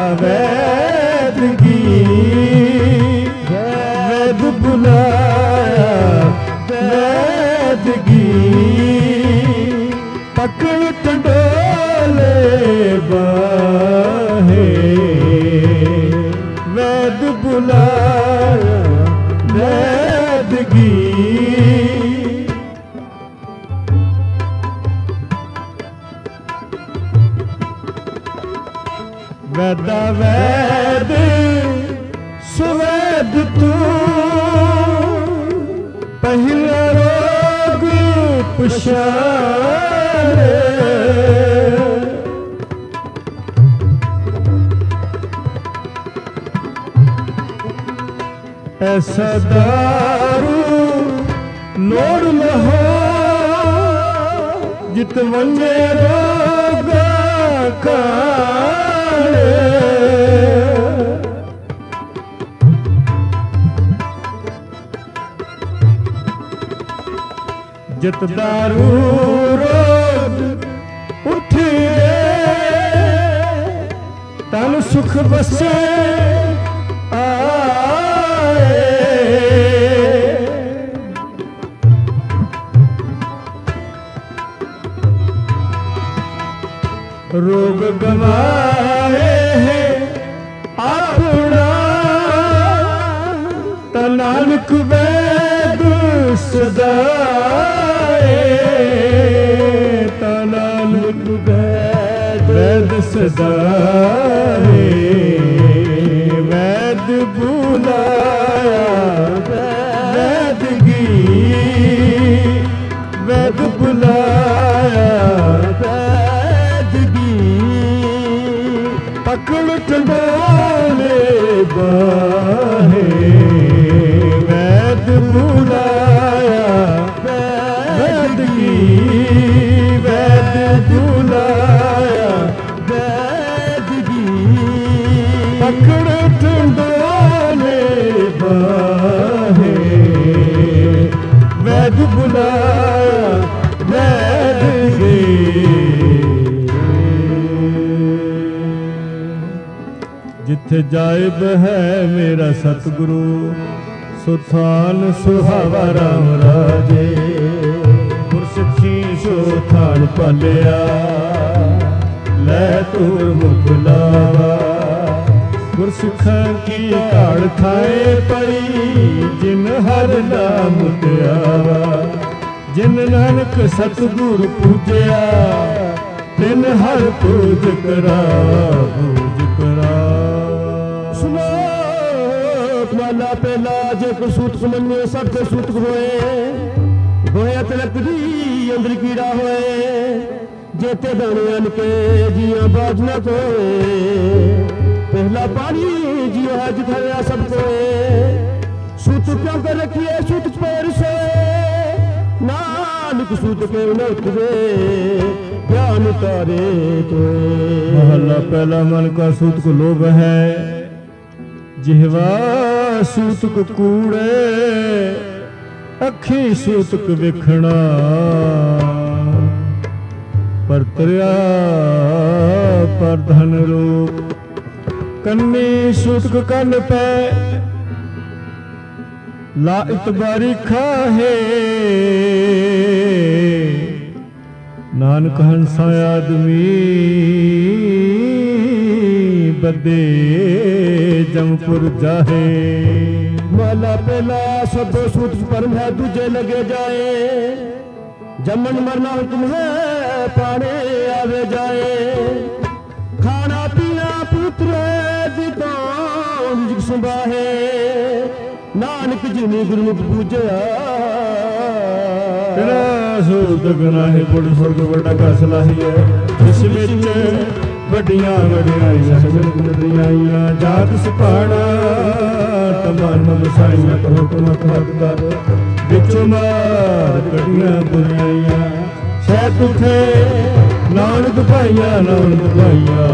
ਵੈਦਗੀ ਵੈਦ ਬੁਲਾਇਆ ਵੈਦਗੀ ਪਕੜ ਟੰਡੋਲੇ ਬਾਹੇ ਵੈਦ ਬੁਲਾਇਆ ਵੈਦਗੀ ਵੈਦਾ ਵੈਦ ਸੁਵੈਦ ਤੂੰ ਪਹਿਲਾ ਰੋਗ ਪਛਾਣੇ ਐਸਾ ਦਾਰੂ ਲੋੜ ਲਹੋ ਜਿਤ ਵੰਨੇ ਰੋਗ ਕਾਣੇ ਜਿਤ ਦਾਰੂ ਰੋਗ ਉਠੇ ਤਨ ਸੁਖ ਵਸੇ ਰੋਗ ਗਵਾਏ ਆਪਣਾ ਤਾਂ ਨਾਨਕ ਵੈਦ ਸਦਾਏ ਤਾਂ ਨਾਨਕ ਵੈਦ ਸਦਾਏ ਵੈਦ ਬੁਲਾਇਆ ਵੈਦਗੀ ਵੈਦ ਬੁਲਾਇਆ ਪਕੜ ਟੰਡੋਲੇ ਬਾਹੇ ਵੈਦ ਬੁਲਾਇਆ ਅਖੜ ਠੰਡੋਲੇ ਬਾਹੇ ਵੈਦ ਬੁਲਾਇਆ ਵੈਦ ਗਏ। ਜਿੱਥੇ ਜਾਇਬ ਹੈ ਮੇਰਾ ਸਤਿਗੁਰੂ ਸੁਥਾਨ ਸੁਹਾਵਾ ਰਾਮ ਰਾਜੇ। ਗੁਰਸਿੱਖੀ ਸੋ ਥਾਨ ਪਾਲਿਆ ਲੈ ਤੂਰ ਮੁਖ ਲਾਵਾ। ਗੁਰਸਿੱਖਾਂ ਕੀ ਘਾੜ ਖਾਏ ਪਈ ਜਿਨ ਹਰ ਨਾਮ ਧਿਆਵਾ। ਜਿਨ ਨਾਨਕ ਸਤਿਗੁਰ ਪੂਜਿਆ ਤਿਨ ਹਰ ਪੂਜ ਕਰਾ ਪੂਜ ਕਰਾ। ਸੁਨੋ ਮਾਲਾ ਪਹਿਲਾ ਜੇ ਕੋ ਸੂਤਕ ਮੰਨੇ ਸਭ ਤੇ ਸੂਤਕ ਹੋਏ। ਗੋਇਆ ਤਿਲਕ ਦੀ ਅੰਦਰ ਕੀੜਾ ਹੋਏ। ਜੇਤੇ ਦਾਣੇ ਅਨ ਕੇ ਜੀਆਂ ਬਾਜ ਨਾ ਕੋਏ। ਪਹਿਲਾ ਪਾਣੀ ਜਿਉ ਹੈ ਜਿਥਿਆ ਸਭ ਕੋਏ। ਸੂਤ ਕਿਉਂ ਕਰ ਰਖੀਏ ਸੂਤ ਪੈਰ ਸੇ ਨਾਨਕ ਸੂਤ ਕੇ ਨ ਉਤਰੇ ਗਿਆਨ ਤਾਰੇ ਤੋਏ। ਮਹਲਾ ਪਹਿਲਾ ਮਨ ਕਾ ਸੂਤਕ ਲੋਭ ਹੈ। ਜਿਹਵਾ ਸੂਤਕ ਕੂੜੇ ਅੱਖੀ ਸੂਤਕ ਵੇਖਣਾ। ਪਰ ਤਰਿਆ ਪਰ ਧਨ ਰੂਪ ਕੰਨੀ ਸੂਤਕ ਕੰਨ ਪੈ। ਲਾ ਇਤਬਾਰੀ ਖਾਹੇ ਨਾਨਕ ਹੰਸਾ ਆਦਮੀ ਬੱਦੇ ਜਮਪੁਰ ਜਾਹੇ। ਮਾਲਾ ਪਹਿਲਾ ਸਭੋ ਸੂਤ ਪਰਮ ਹੈ ਦੂਜੇ ਲਗੇ ਜਾਏ। ਜੰਮਣ ਮਰਨਾ ਹੁਕਮ ਹੈ ਪਾਣੇ ਆਵੇ ਜਾਏ। ਖਾਣਾ ਪੀਣਾ ਪੁੱਤਰ ਜਿਤੋਂ ਜਿਗ ਸੰਭਾਹੇ। ਨਾਨਕ ਜਿਨੇ ਗੁਰਮੁਖ ਪੂਜਿਆ ਤੇਰਾ ਸੂਤਕ ਨਾਹੀ ਪੁੜ ਸੁਰਗ ਵੱਡਾ ਕਾ ਸਲਾਹੀਐ। ਇਸ ਵਿੱਚ ਵੱਡੀਆਂ ਵਡਿਆਈਆਂ ਸਗਲ ਜਾਤ ਸੁਪਾਣਾ। ਤਮਨ ਵਸਾਈਆਂ ਹੁਕਮ ਕਰਦਾ ਵਿੱਚ ਮਾਰ ਕੜੀਆਂ ਬੁਰਾਈਆਂ। ਸਹਿ ਤੁਠੇ ਨਾਨਕ ਭਾਈਆਂ ਨਾਨਕ ਭਾਈਆਂ।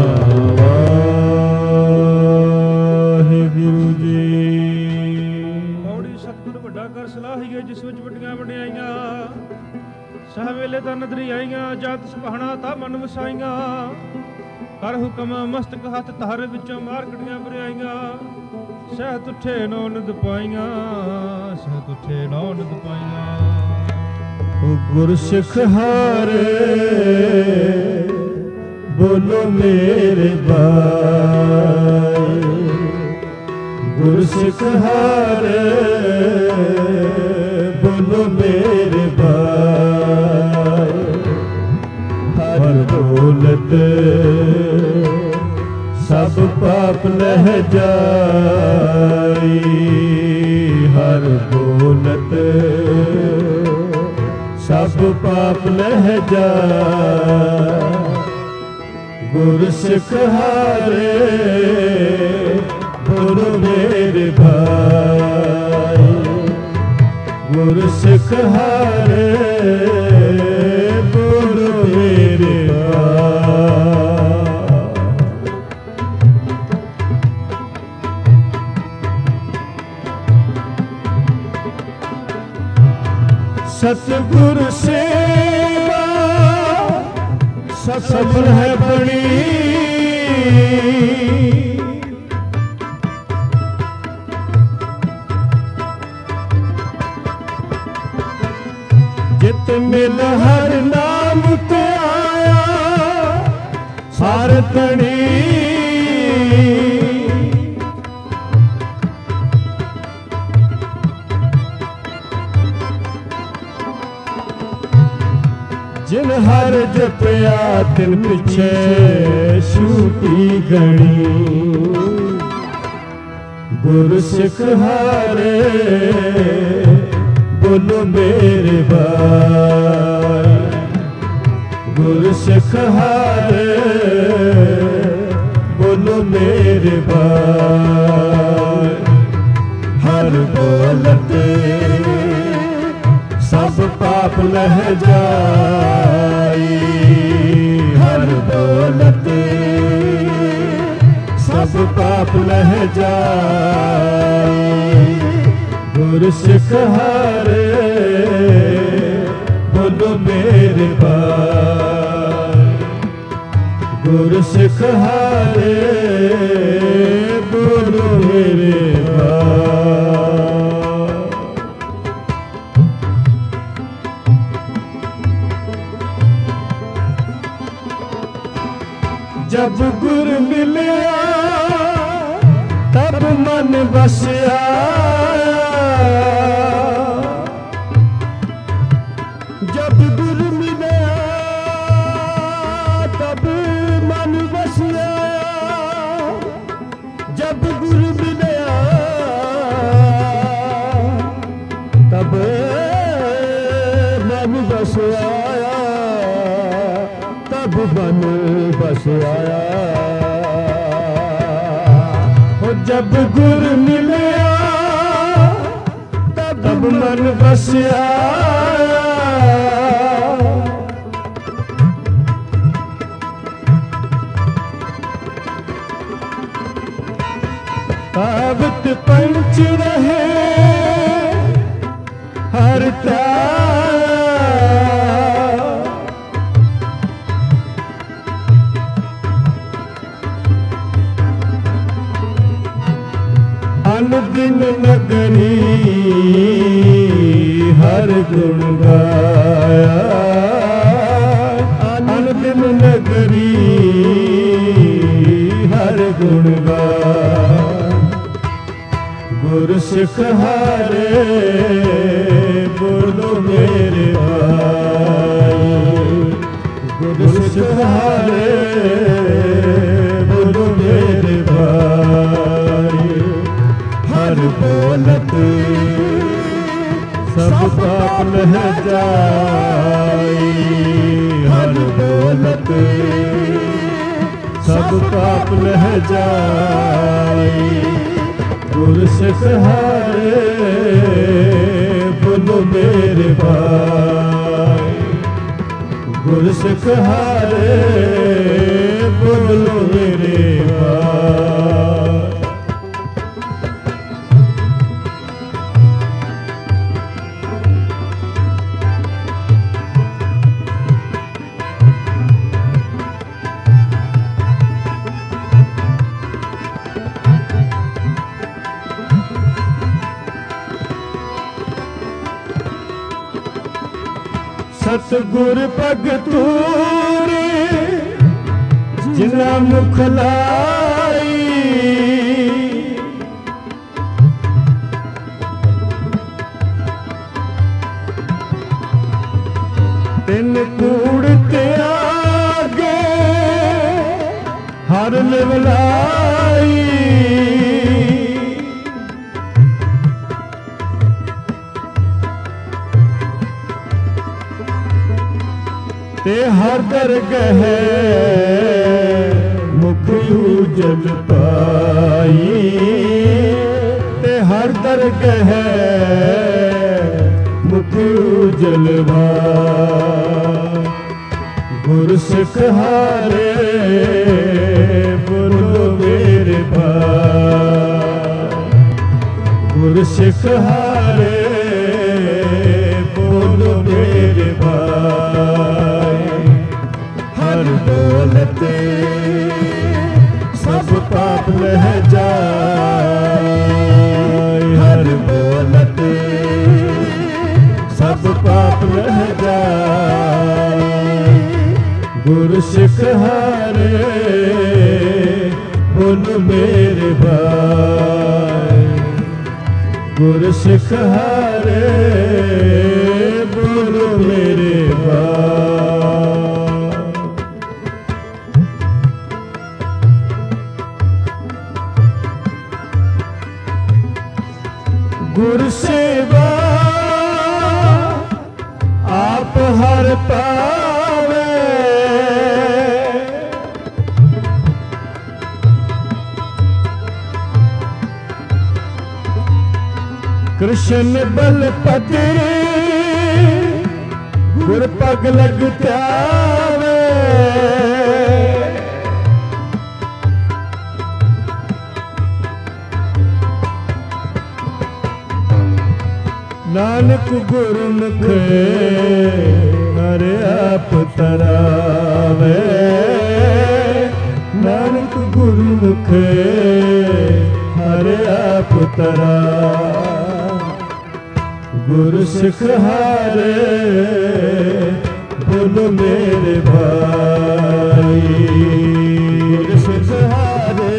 ਵਾਹਿਗੁਰੂ ਜੀ। ਪੌੜੀ ਸਤਿਗੁਰ ਵੱਡਾ ਕਰ ਸਲਾਹੀਏ ਜਿਸ ਵਿੱਚ ਵੱਡੀਆਂ ਵਡਿਆਈਆਂ। ਸਹ ਵੇਲੇ ਤਾਂ ਨਦਰੀ ਆਈਆਂ ਜਾਤ ਸੁਭਾਣਾ ਤਾਂ ਮਨ ਵਸਾਈਆਂ। ਕਰ ਹੁਕਮ ਮਸਤਕ ਹੱਥ ਧਰ ਵਿੱਚੋਂ ਮਾਰ ਕੜੀਆਂ ਬੁਰਾਈਆਂ। ਸਹਿ ਤੁਠੇ ਨੌ ਨਿਦ ਪਾਈਆਂ ਸਹਿ ਤੁਠੇ ਨੌ ਨਿਦ ਪਾਈਆਂ। ਓ ਗੁਰਸਿੱਖ ਹਾਰੇ ਬੋਲੋ ਮੇਰੇ ਭਾਈ। ਗੁਰਸਿੱਖ ਹਾਰੇ ਬੋਲੋ ਮੇਰੇ ਭਾਈ। ਹਰ ਬੋਲਤ ਸਭ ਪਾਪ ਲਹਿ ਜਾਈ। ਹਰ ਬੋਲਤ ਸਭ ਪਾਪ ਲਹਿ ਜਾਈ। ਗੁਰਸਿੱਖ ਹਾਰੇ ਬੋਲੋ ਮੇਰੇ ਭਾਈ। ਗੁਰਸਿੱਖ ਹਾਰੇ ਬੋਲੋ ਮੇਰੇ ਭਾਈ। ਸਤਿਗੁਰ ਸੇਵਾ ਸਫਲ ਹੈ ਬਣੀ। ਜਿਤ ਮਿਲ ਹਰ ਨਾਮ ਤੇ ਆਇਆ ਸਾਰ ਤਣੀ। ਜਿਨ ਹਰ ਜਪਿਆ ਤਿਨ ਪਿਛੇ ਛੂਟੀ ਗਣੀ। ਗੁਰਸਿੱਖ ਹਾਰੇ ਬੋਲੋ ਮੇਰੇ ਭਾਈ। ਗੁਰਸਿੱਖ ਹਾਰੇ ਬੋਲੋ ਮੇਰੇ ਭਾਈ। ਹਰ ਬੋਲਤ ਸਭ ਪਾਪ ਲਹਿ ਜਾਈ। ਹਰ ਬੋਲਤ ਸਭ ਪਾਪ पाप लह जाए। गुर सिख हारे बोलो मेरे भाई। गुर सिख हारे बोलो मेरे भाई। जब गुर मिलिया तब मन बसिया। जब गुर मिलिया तब मन बसिया। जब गुर मिलिया तब मन बसिया। तब मन बस आया। हो जब गुर मिलिया तब मन बस आया। पावत पंच रहे हर दिन नगरी हर गुण गाया। दिन नगरी हर गुण गाया। गुर सिख हारे बोलो मेरे भाई। गुर सिख हारे बोलो मेरे भाई। हर बोलत सब पाप लह जाए। हर बोलत सब पाप लह जाए। गुर सिख हारे बोलो मेरे भाई। गुर सिख हारे बोलो मेरे भाई। सतगुर भगतूरे जिना मुख लाई। तिन कूड़ त्यागे हर निवलाई। ते हर दरगह मुख उजल पाई। ते हर दरगह मुख उजल पाई। गुर सिख हारे बोलो मेरे भाई। गुर सिख हारे बोलो मेरे भाई। हर दौलत सब पाप लह जाए। हर दौलत सब पाप लह जाए। गुर सिख हारे बोलो मेरे भाई। गुर सिख हारे बोलो मेरे भाई। गुर सेवा आप हर पावे। कृष्ण बल पदरे गुर पग लग त्यावे। ਨਾਨਕ ਗੁਰਮੁਖ ਹਰ ਆਪ ਤਰਾਵੇ, ਨਾਨਕ ਗੁਰਮੁਖ ਹਰ ਆਪ ਤਰਾਵੇ। ਗੁਰ ਸਿੱਖ ਹਾਰੇ ਬੋਲੋ ਮੇਰੇ ਭਾਈ, ਗੁਰ ਸਿੱਖ ਹਾਰੇ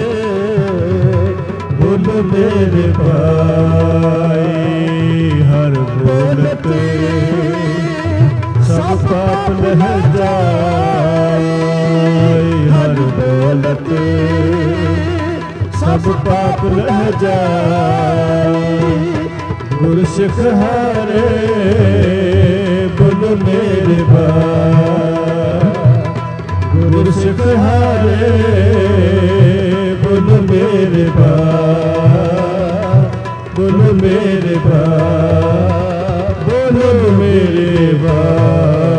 ਬੋਲੋ ਮੇਰੇ ਭਾਈ। ਹਰ ਬੋਲਤ ਸਭ ਪਾਪ ਲਹਿ ਜਾਏ, ਹਰ ਬੋਲਤ ਸਭ ਪਾਪ ਲਹਿ ਜਾਏ। ਗੁਰ ਸਿੱਖ ਹਾਰੇ ਬੋਲੋ ਮੇਰੇ ਭਾਈ, ਗੁਰ ਸਿੱਖ ਹਾਰੇ ਬੋਲੋ ਮੇਰੇ ਭਾਈ, ਬੋਲੋ ਮੇਰੇ ਭਾਈ, ਬੋਲੋ ਮੇਰੇ ਭਾਈ।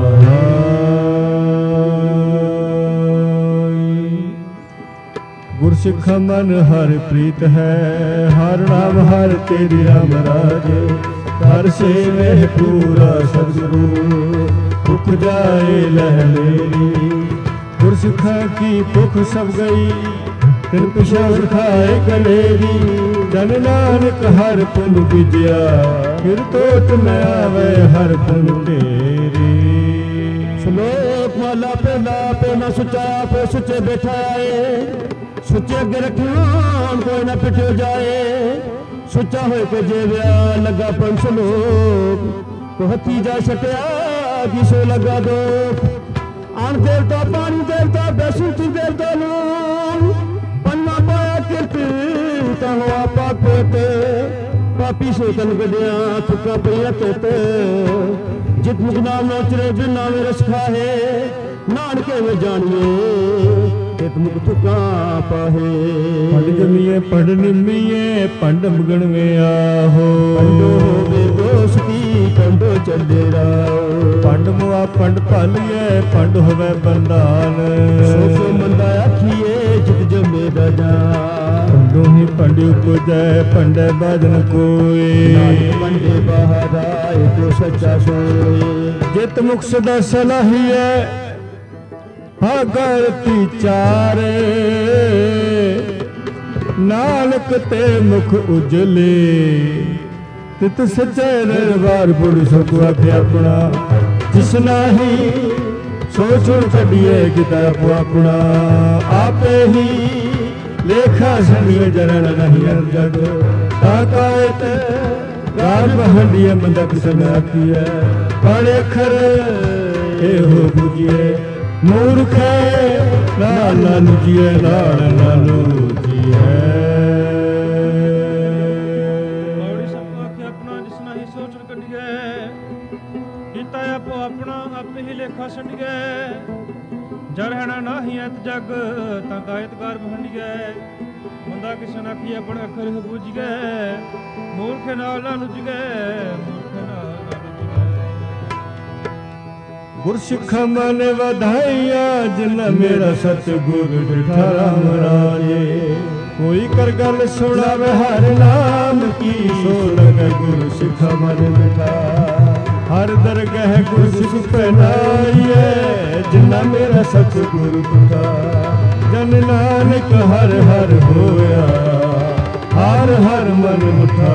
ਗੁਰਸਿੱਖ ਮਨ ਹਰਿ ਪ੍ਰੀਤ ਹੈ, ਹਰ ਨਾਮ ਹਰਿ ਤੇਰੀ ਰਾਮ ਰਾਜੇ। ਹਰ ਸੇਵੇ ਪੂਰਾ ਸਤਿਗੁਰੂ, ਭੁਖ ਜਾਏ ਲਹਿ ਮੇਰੀ। ਗੁਰਸਿੱਖਾਂ ਕੀ ਭੁਖ ਸਭ ਗਈ, ਤਿਨ ਪਿਛਾਵਰ ਖਾਏ ਕਲੇਰੀ। ਜਨ ਨਾਨਕ ਹਰ ਪੁਨ ਬੀਜਿਆ, ਫਿਰ ਤੋਟ ਮੈਂ ਆਵੇ ਹਰ ਪੁਨ ਤੇਰੀ। ਸ਼ਲੋਕ ਮਹਲਾ ਪਹਿਲਾ। ਪਹਿਲਾ ਸੁੱਚਾ ਆਪੇ ਸੁੱਚੇ ਬੈਠਾ ਏ, ਸੁੱਚੇ ਅੱਗੇ ਰੱਖਿਆ ਕੋਈ ਨਾ ਪਿੱਟਿਓ ਜਾਏ। ਸੁੱਚਾ ਹੋਏ ਕੇ ਜੇਵਿਆ ਲੱਗਾ ਪੰਜ ਲੋਕ, ਕੋ ਹੱਥੀ ਜਾ ਛਟਿਆ ਜਿਸੋ ਲੱਗਾ ਦੋ। ਆਣ ਦੇਵਤਾ ਪਾਣੀ ਦੇਵਤਾ ਬੈਸੁਤੀ ਦੇਵਤਾ ਨੂੰ, ਪੰਨਾ ਪਾਇਆ ਕਿਰਤ ਤਾਂ ਹੋਆ ਪਾਪਤ। ਪਾਪੀ ਸੋਤਨ ਗੱਡਿਆ ਥੁੱਕਾ ਪਈਆ ਤੋਤ, ਜਿਤ ਮੁਖ ਨਾਮ ਨਾ ਉਚਰੇ ਬਿਨ ਨਾਮੇ ਰਸ ਖਾਹੇ। ਨਾਨਕੇ ਵਿੱਚ ਜਾਣੀਏ ਤਿਤ ਮੁਖ ਥੁੱਕਾ ਪਾਹੇ। ਪੰਡ ਜਮੀਏ ਪੰਡ ਨਿਮੀਏ ਪੰਡ ਮਗਣਵੇ ਆਹੋ। ਪੰਡੋ ਹੋਵੇ ਦੋਸਤੀ ਪੰਡੋ ਚੱਲੇ ਰਾਓ। ਪੰਡ ਮੁਆ ਪੰਡ ਭਾਲੀਏ ਪੰਡ ਹੋਵੇ ਬੰਦਾਨ। ਸੋ ਸੋ ਮੰਦਾ ਆਖੀਏ ਜਿਤ ਜਮੇ ਦਾ ਜਾਨ। ਪੰਡੋ ਹੀ ਪੰਡ ਉਪਜੈ ਪੰਡੈ ਬਾਜਨ ਕੋਏ। ਨਾਨਕ ਪੰਡੇ ਬਾਹਰ ਆਏ ਕੋ ਸੱਚਾ ਸੋਏ। ਜਿਤ ਮੁਖ ਸਦਾ ਸਲਾਹੀਐ ਹਗਰਤੀ ਚਾਰੇ। ਨਾਨਕ ਤੇ ਮੁਖ ਉਜਲੇ, ਤਿਤ ਸਚੈ ਦਰਬਾਰ ਬੁੜ ਸੁਖ ਆਖਿ ਆਪਣਾ। ਜਿਸ ਨਾਹੀ ਸੋ ਸੁਣ ਕੱਢੀਏ ਕਿਤਾ ਆਪੋ ਆਪਣਾ। ਆਪੇ ਹੀ ਲੇਖਾ ਸੰਗੇ ਜਰਨ ਨਹੀਂ ਅਰ ਜਗ। ਤਾਕਾਇਤ ਗਾਰ ਬਹੰਡੀਏ ਮੰਦਕ ਸੰਗਾਤੀਐ। ਪੜ੍ਹ ਅੱਖਰ ਇਹੋ ਬੁਝੀਏ, ਮੂਰਖੈ ਨਾਲ ਨਾ ਲੁਜੀਐ, ਨਾਲ ਨਾ ਲੁਜੀਐ। ਔੜੀ ਸਭ ਆਖੇ ਆਪਣਾ, ਜਿਸ ਨਾਹੀ ਸੋਚਣ ਕੱਢੀਐ। ਕੀਤਾ ਆਪੋ ਆਪਣਾ, ਆਪੇ ਹੀ ਲੇਖਾ ਛੱਡੀਐ। ਜਰ ਹੈਣਾ ਨਾਹੀ ਐਤ ਜਗ, ਤਾਂ ਕਾਇਤਕਾਰ ਬਹੰਡੀਐ। ਬੰਦਾ ਕਿਸੇ ਨਾ ਆਖੀਐ ਪੜ੍ਹ ਅੱਖਰ ਇਹੋ ਬੁਝੀਐ। ਮੂਰਖੇ ਨਾਲ ਨਾ ਲੁਜੀਐ, ਮੂਰਖੇ ਨਾਲ ਨਾ ਲੁਜੀਐ। ਗੁਰਸਿੱਖ ਮਨ ਵਧਾਈਆ, ਜਿਨ ਮੇਰਾ ਸਤਿਗੁਰ ਡਿਠਾ ਰਾਮ ਰਾਜੇ। ਕੋਈ ਕਰ ਗੱਲ ਸੁਣਾਵੇ ਹਰ ਨਾਮ ਕੀ, ਸੋ ਲਗੈ ਗੁਰਸਿੱਖ ਮਨ ਮਿਠਾ। ਹਰ ਦਰਗਹਿ ਗੁਰਸਿੱਖ ਪਹਿਨਾਈਐ, ਜਿਨਾ ਮੇਰਾ ਸਤਿਗੁਰ ਡਿਠਾ। ਜਨ ਨਾਨਕ ਹਰ ਹਰ ਹੋਇਆ, ਹਰ ਹਰ ਮਨ ਮੁਠਾ।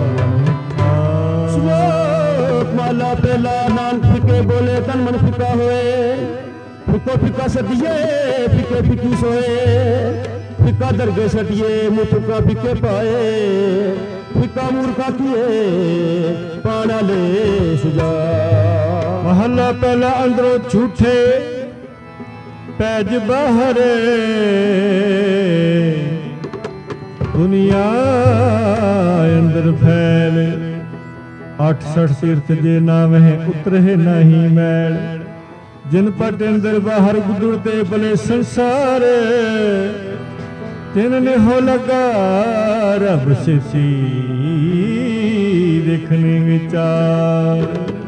ਮਾਲਾ ਪਹਿਲਾ ਨਾਨਕ ਫਿੱਕੇ ਬੋਲੇ ਤਨ ਮਨ ਫਿੱਕਾ ਹੋਏ। ਫਿੱਕੋ ਫਿੱਕਾ ਸਟੀਏ ਫਿੱਕੇ ਫਿੱਕੀ ਸੋਏ। ਫਿੱਕਾ ਦਰਗੇ ਸਟੀਏ ਮੁँह ਫਿੱਕਾ ਫਿੱਕੇ ਪਾਏ। ਫਿੱਕਾ ਮੂਰਖਾ ਕੀਏ ਪਾਣਾ ਲੈ ਸੁਜਾ। ਮਹੱਲਾ ਪਹਿਲਾ ਅੰਦਰੋਂ ਝੂਠੇ ਪੈਜ ਬਾਹਰੇ। ਦੁਨੀਆ ਅੰਦਰ ਫੈਲੇ, ਅੱਠ ਸਠ ਤੀਰਥ ਜੇ ਨਾ ਵਹਿ ਉਤਰੇ ਨਹੀਂ ਮੈਲ। ਜਿਨ ਪਟ ਅੰਦਰ ਬਾਹਰ ਗੁਦਰ ਤੇ ਬਲੇ ਸੰਸਾਰ। ਤਿਨ ਨੇ ਹੋ ਲਗਾ ਰਬ ਸਿਸੀ ਦੇਖਨੇ ਵਿਚਾਰ।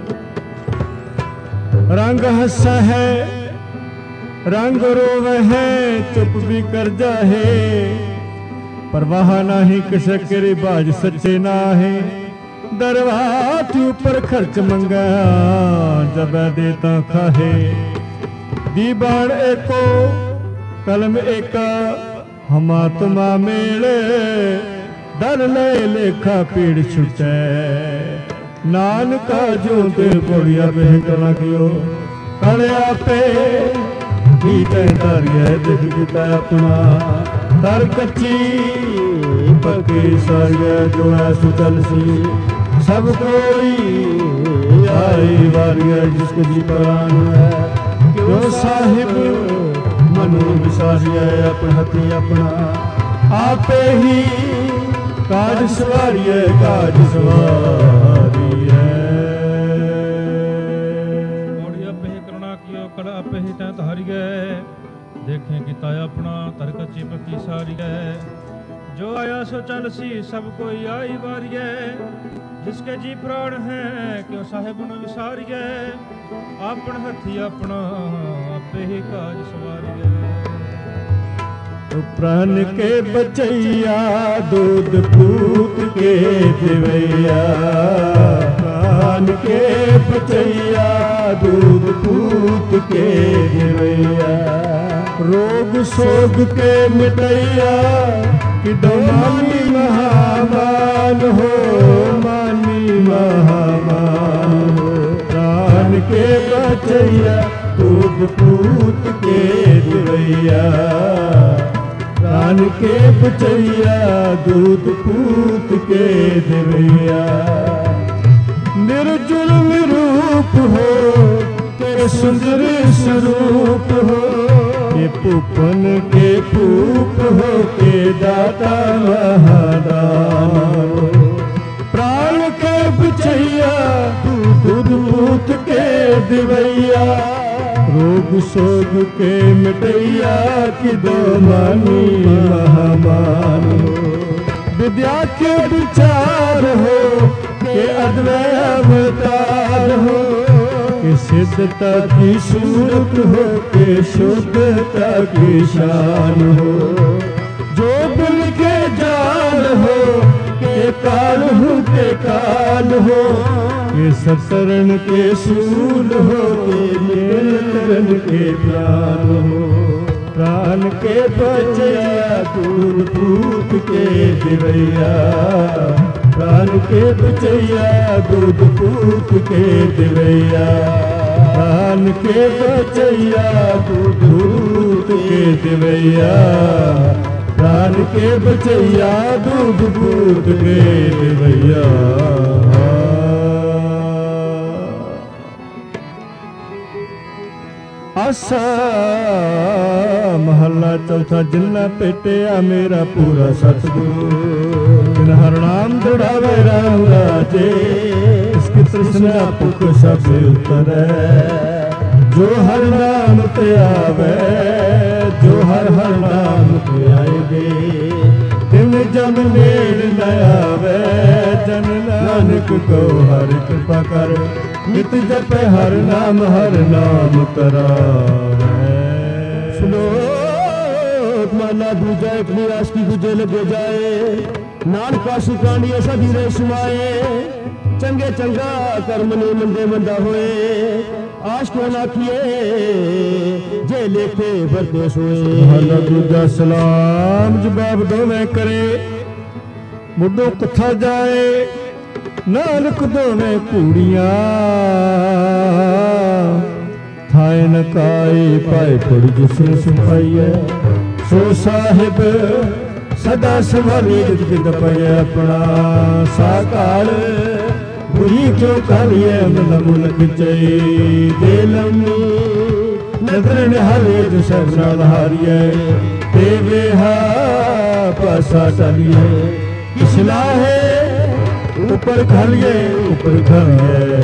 ਰੰਗ ਹੱਸਾ ਹੈ ਰੰਗ ਰੋਵੇ ਹੈ, ਚੁੱਪ ਵੀ ਕਰ ਜਾਹੇ। ਪਰਵਾਹ ਨਾਹੀ ਕਿਸ ਕਰੇ ਬਾਜ ਸੱਚੇ ਨਾਹੇ। दरबार ऊपर खर्च मंगा जब देता खाहे दीवान एको कलम एका हमात्मा मेले दर ले लेखा पीड़ छुटे नानका जो दिल पड़िया बह करा कियो कलिया पे बीते दरिया दिख जिता अपना दर कच्ची पक्की सारिया जो है सुचल सी सब कोई आई वारिया जिसको जी प्राण है क्यों साहिब मनो विसारिया अपना हथी अपना आपे ही काज सवारिए काज सवारिए मोड़ी आपे ही करुणा कियो कड़ा आपे ही तैं धारिए देखें किता अपना तर कच्ची पक्की सारिए जो आया सो चल सी सब कोई आई वारिए जिसके जी प्राण है क्यों साहिब न विसारिए आपन हथी अपना आपे ही काज सवारिए प्राण के बचैया दूध पूत के दिवैया प्राण के बचैया दूध पूत के दिवैया रोग सोग के मिटैया कि मानी महामान हो मानी महामान हो प्राण के बचैया दूध पूत के दिवैया प्राण के बचैया दूध पूत के दिवैया निर्जुल निरूप हो के सुंदर स्वरूप हो ये पूपन के पूप हो के दाता महादान हो प्राण के बचैया दूध पूत के दिवैया रोग सोग के मिटैया कि दो मानी महामान हो विद्या के विचार हो के अद्वैत अवतार हो कि सिद्धता की सूरत हो के शुद्धता की शान हो जो बिल के जान हो के काल हो के काल हो के सतरण के सूल हो के निरंतरन के प्राण हो प्राण के बचैया दूध पूत के दिवैया प्राण के बचैया दूध पूत के दिवैया प्राण के बचैया दूध पूत के दिवैया प्राण के बचैया दूध पूत के दिवैया आसा महला चौथा जिन्ना पेटिया मेरा पूरा सतगुरु जिन हर नाम दौड़ावे राम राजे इसकी तृष्णा पुख सब उतरे जो हर नाम पे आवे जो हर हर नाम पे आएगे दिन जब नेड़ न आवे जन नानक को हर कृपा कर नित जपे हर नाम हर नाम करावे सुनो माना दूजा अपनी आशकी गुजे लगे जाए नानक आशिकानी ऐसा धीरे सुनाए चंगे चंगा कर्म ने मंदे मंदा होए आशको नाखिए जे लेखे भरते सोए हला दूजा सलाम जवाब दोवें करे मुड्डो कथा जाए नानक दोवें कूड़ियां थाए न काई पाए पड़ जिसने सुपाई है सो साहिब सदा संभाली जिद पड़े अपना साकार बुरी क्यों कालिए मन मुल्क चई दे लम्मी नजर निहाले जो सब हारिए देवे हा पासा टलिए किसला है ऊपर खलिए ऊपर खलिए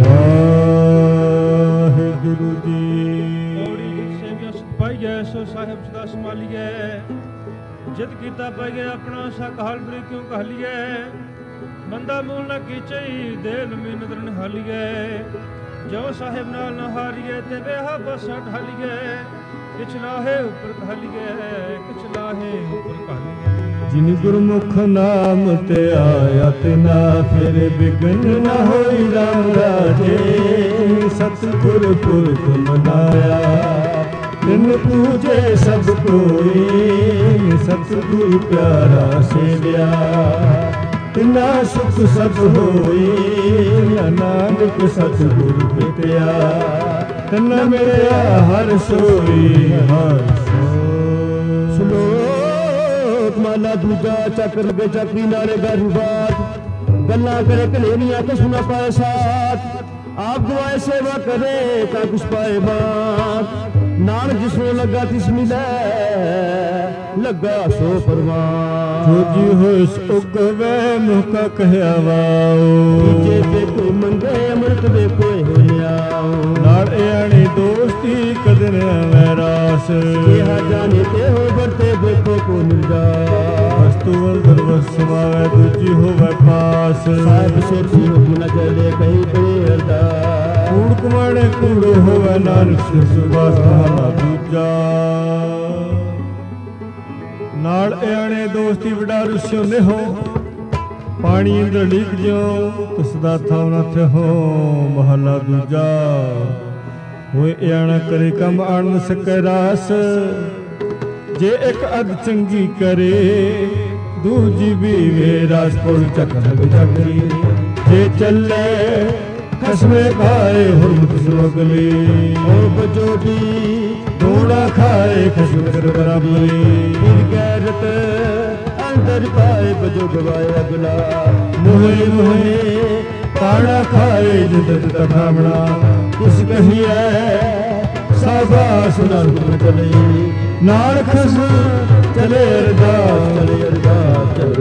वाहे गुरु जी पौड़ी से भी पाइए सो साहिब सदा संभालिए जिद कीता पाइए अपना सा कहल बरी क्यों कहलिए बंदा मूल न कीचई दे लम्मी नजर निहालिए जो साहिब नाल न हारिए ते बेहा बसा ढालिए किछ लाहे ऊपर कहलिए किछ लाहे ऊपर कहलिए ਜਿਨ ਗੁਰਮੁਖ ਨਾਮ ਤੇ ਆਇਆ ਤਿਨਾ ਫਿਰ ਬਿਗਨ ਨ ਹੋਈ ਰਾਮ ਰਾਜੇ ਸਤਿਗੁਰ ਪੁਰਖ ਮਨਾਇਆ ਤਿਨ ਪੂਜੇ ਸਭ ਕੋਈ ਸਤਿਗੁਰ ਪਿਆਰਾ ਸੇਵਿਆ ਤਿਨਾ ਸੁਖ ਸਭ ਹੋਈ ਨਾਨਕ ਸਤਿਗੁਰ ਭੇਟਿਆ ਤਿਨਾ ਮਿਲਿਆ ਹਰ ਸੋਈ ਹਰ ਸ਼ਲੋਕ ਮਾਲਾ ਦੂਜਾ ਚੱਕਰ ਲਗੇ ਚੱਕਰੀ ਨਾਲੇ ਗਰਬਾਤ ਗੱਲਾਂ ਕਰੇ ਕਲੇਰੀਆਂ ਕੁਛ ਨਾ ਪਾਏ ਸਾਥ ਆਪ ਗਵਾਏ ਸੇਵਾ ਕਰੇ ਤਾਂ ਕੁਛ ਪਾਏ ਬਾਤ ਨਾਨਕ ਜਿਸਨੂੰ ਲੱਗਾ ਤਿਸ ਮਿਲੇ ਲੱਗਾ ਸੋ ਪਰਵਾਨ ਸੋਜੀ ਹੋਇ ਉਗਵੇ ਮੁਕਾ ਕਹਿਆ ਵਾਓ ਜੇ ਦੇਖੋ ਮੰਗੇ ਅੰਮ੍ਰਿਤ ਵੇਖੋ ਹੋਇਆ ਨਾਲ ਆਣੀ ਦੋਸਤੀ ਕਦਰ ਵੈਰਾਸ ਕਿਹਾ ਜਾਣੇ ਤੇ ਹੋ ਵਰਤੇ ਦੇਖੋ ਕੋ ਮਿਲ ਜਾ ਵਸਤੂ ਅੰਦਰ ਵਸਵਾਵੇ ਦੂਜੀ ਹੋਵੇ ਪਾਸ ਸਾਹਿਬ ਸੇਤੀ ਹੁਕਮ ਨ ਚਲੇ ਕਹੀ ਬੜੇ ਅਰਦਾ ਕੂੜ ਕੁਮਾਣੇ ਕੂੜ ਹੋਵੇ ਨਾਨਕ ਸਿਰ ਸੁਬਾਸ ਮਹਲਾ ਦੂਜਾ ਨਾਲ ਆਣੇ ਦੋਸਤੀ ਵਡਾ ਰੁਸਿਓ ਨਿਹੋ ਪਾਣੀ ਅੰਦਰ ਲੀਕ ਜਿਉ ਤਿਸ ਦਾ ਥਾਉ ਨਾ ਥਿਓ ਮਹਲਾ ਦੂਜਾ ਹੋਏ ਆਣਾ ਕਰੇ ਕੰਮ ਅਣ ਸਕੈ ਰਾਸ ਜੇ ਇੱਕ ਅਧ ਚੰਗੀ ਕਰੇ ਦੂਜੀ ਵੀ ਵੇ ਰਾਸ ਕੋਲ ਚੱਕਰ ਚੱਕਰੀ ਜੇ ਚੱਲੇ ਖਸਮੇ ਖਾਏ ਹੁਰਮਤ ਸੁਰਗਲੀ ਉਹ ਬਜੋਦੀ ਦੋੜਾ ਖਾਏ ਖਸਮ ਕਰ ਬਰਾਬਰੀ ਫਿਰ ਗੈਰਤ ਅੰਦਰ ਪਾਏ ਬਜੋ ਗਵਾਏ ਅਗਲਾ ਮੋਹੇ ਮੋਹੇ ਪਾਣਾ ਖਾਏ ਜਿੱਦ ਤਖਾਮਣਾ ਇਸ ਕਹੀਐ ਸਾਬਾਸ ਨਾਲ ਚਲੇ ਨਾਲ ਖਸ ਚਲੇ ਅਰਦਾਸ ਚਲੇ ਅਰਦਾਸ ਚਲੇ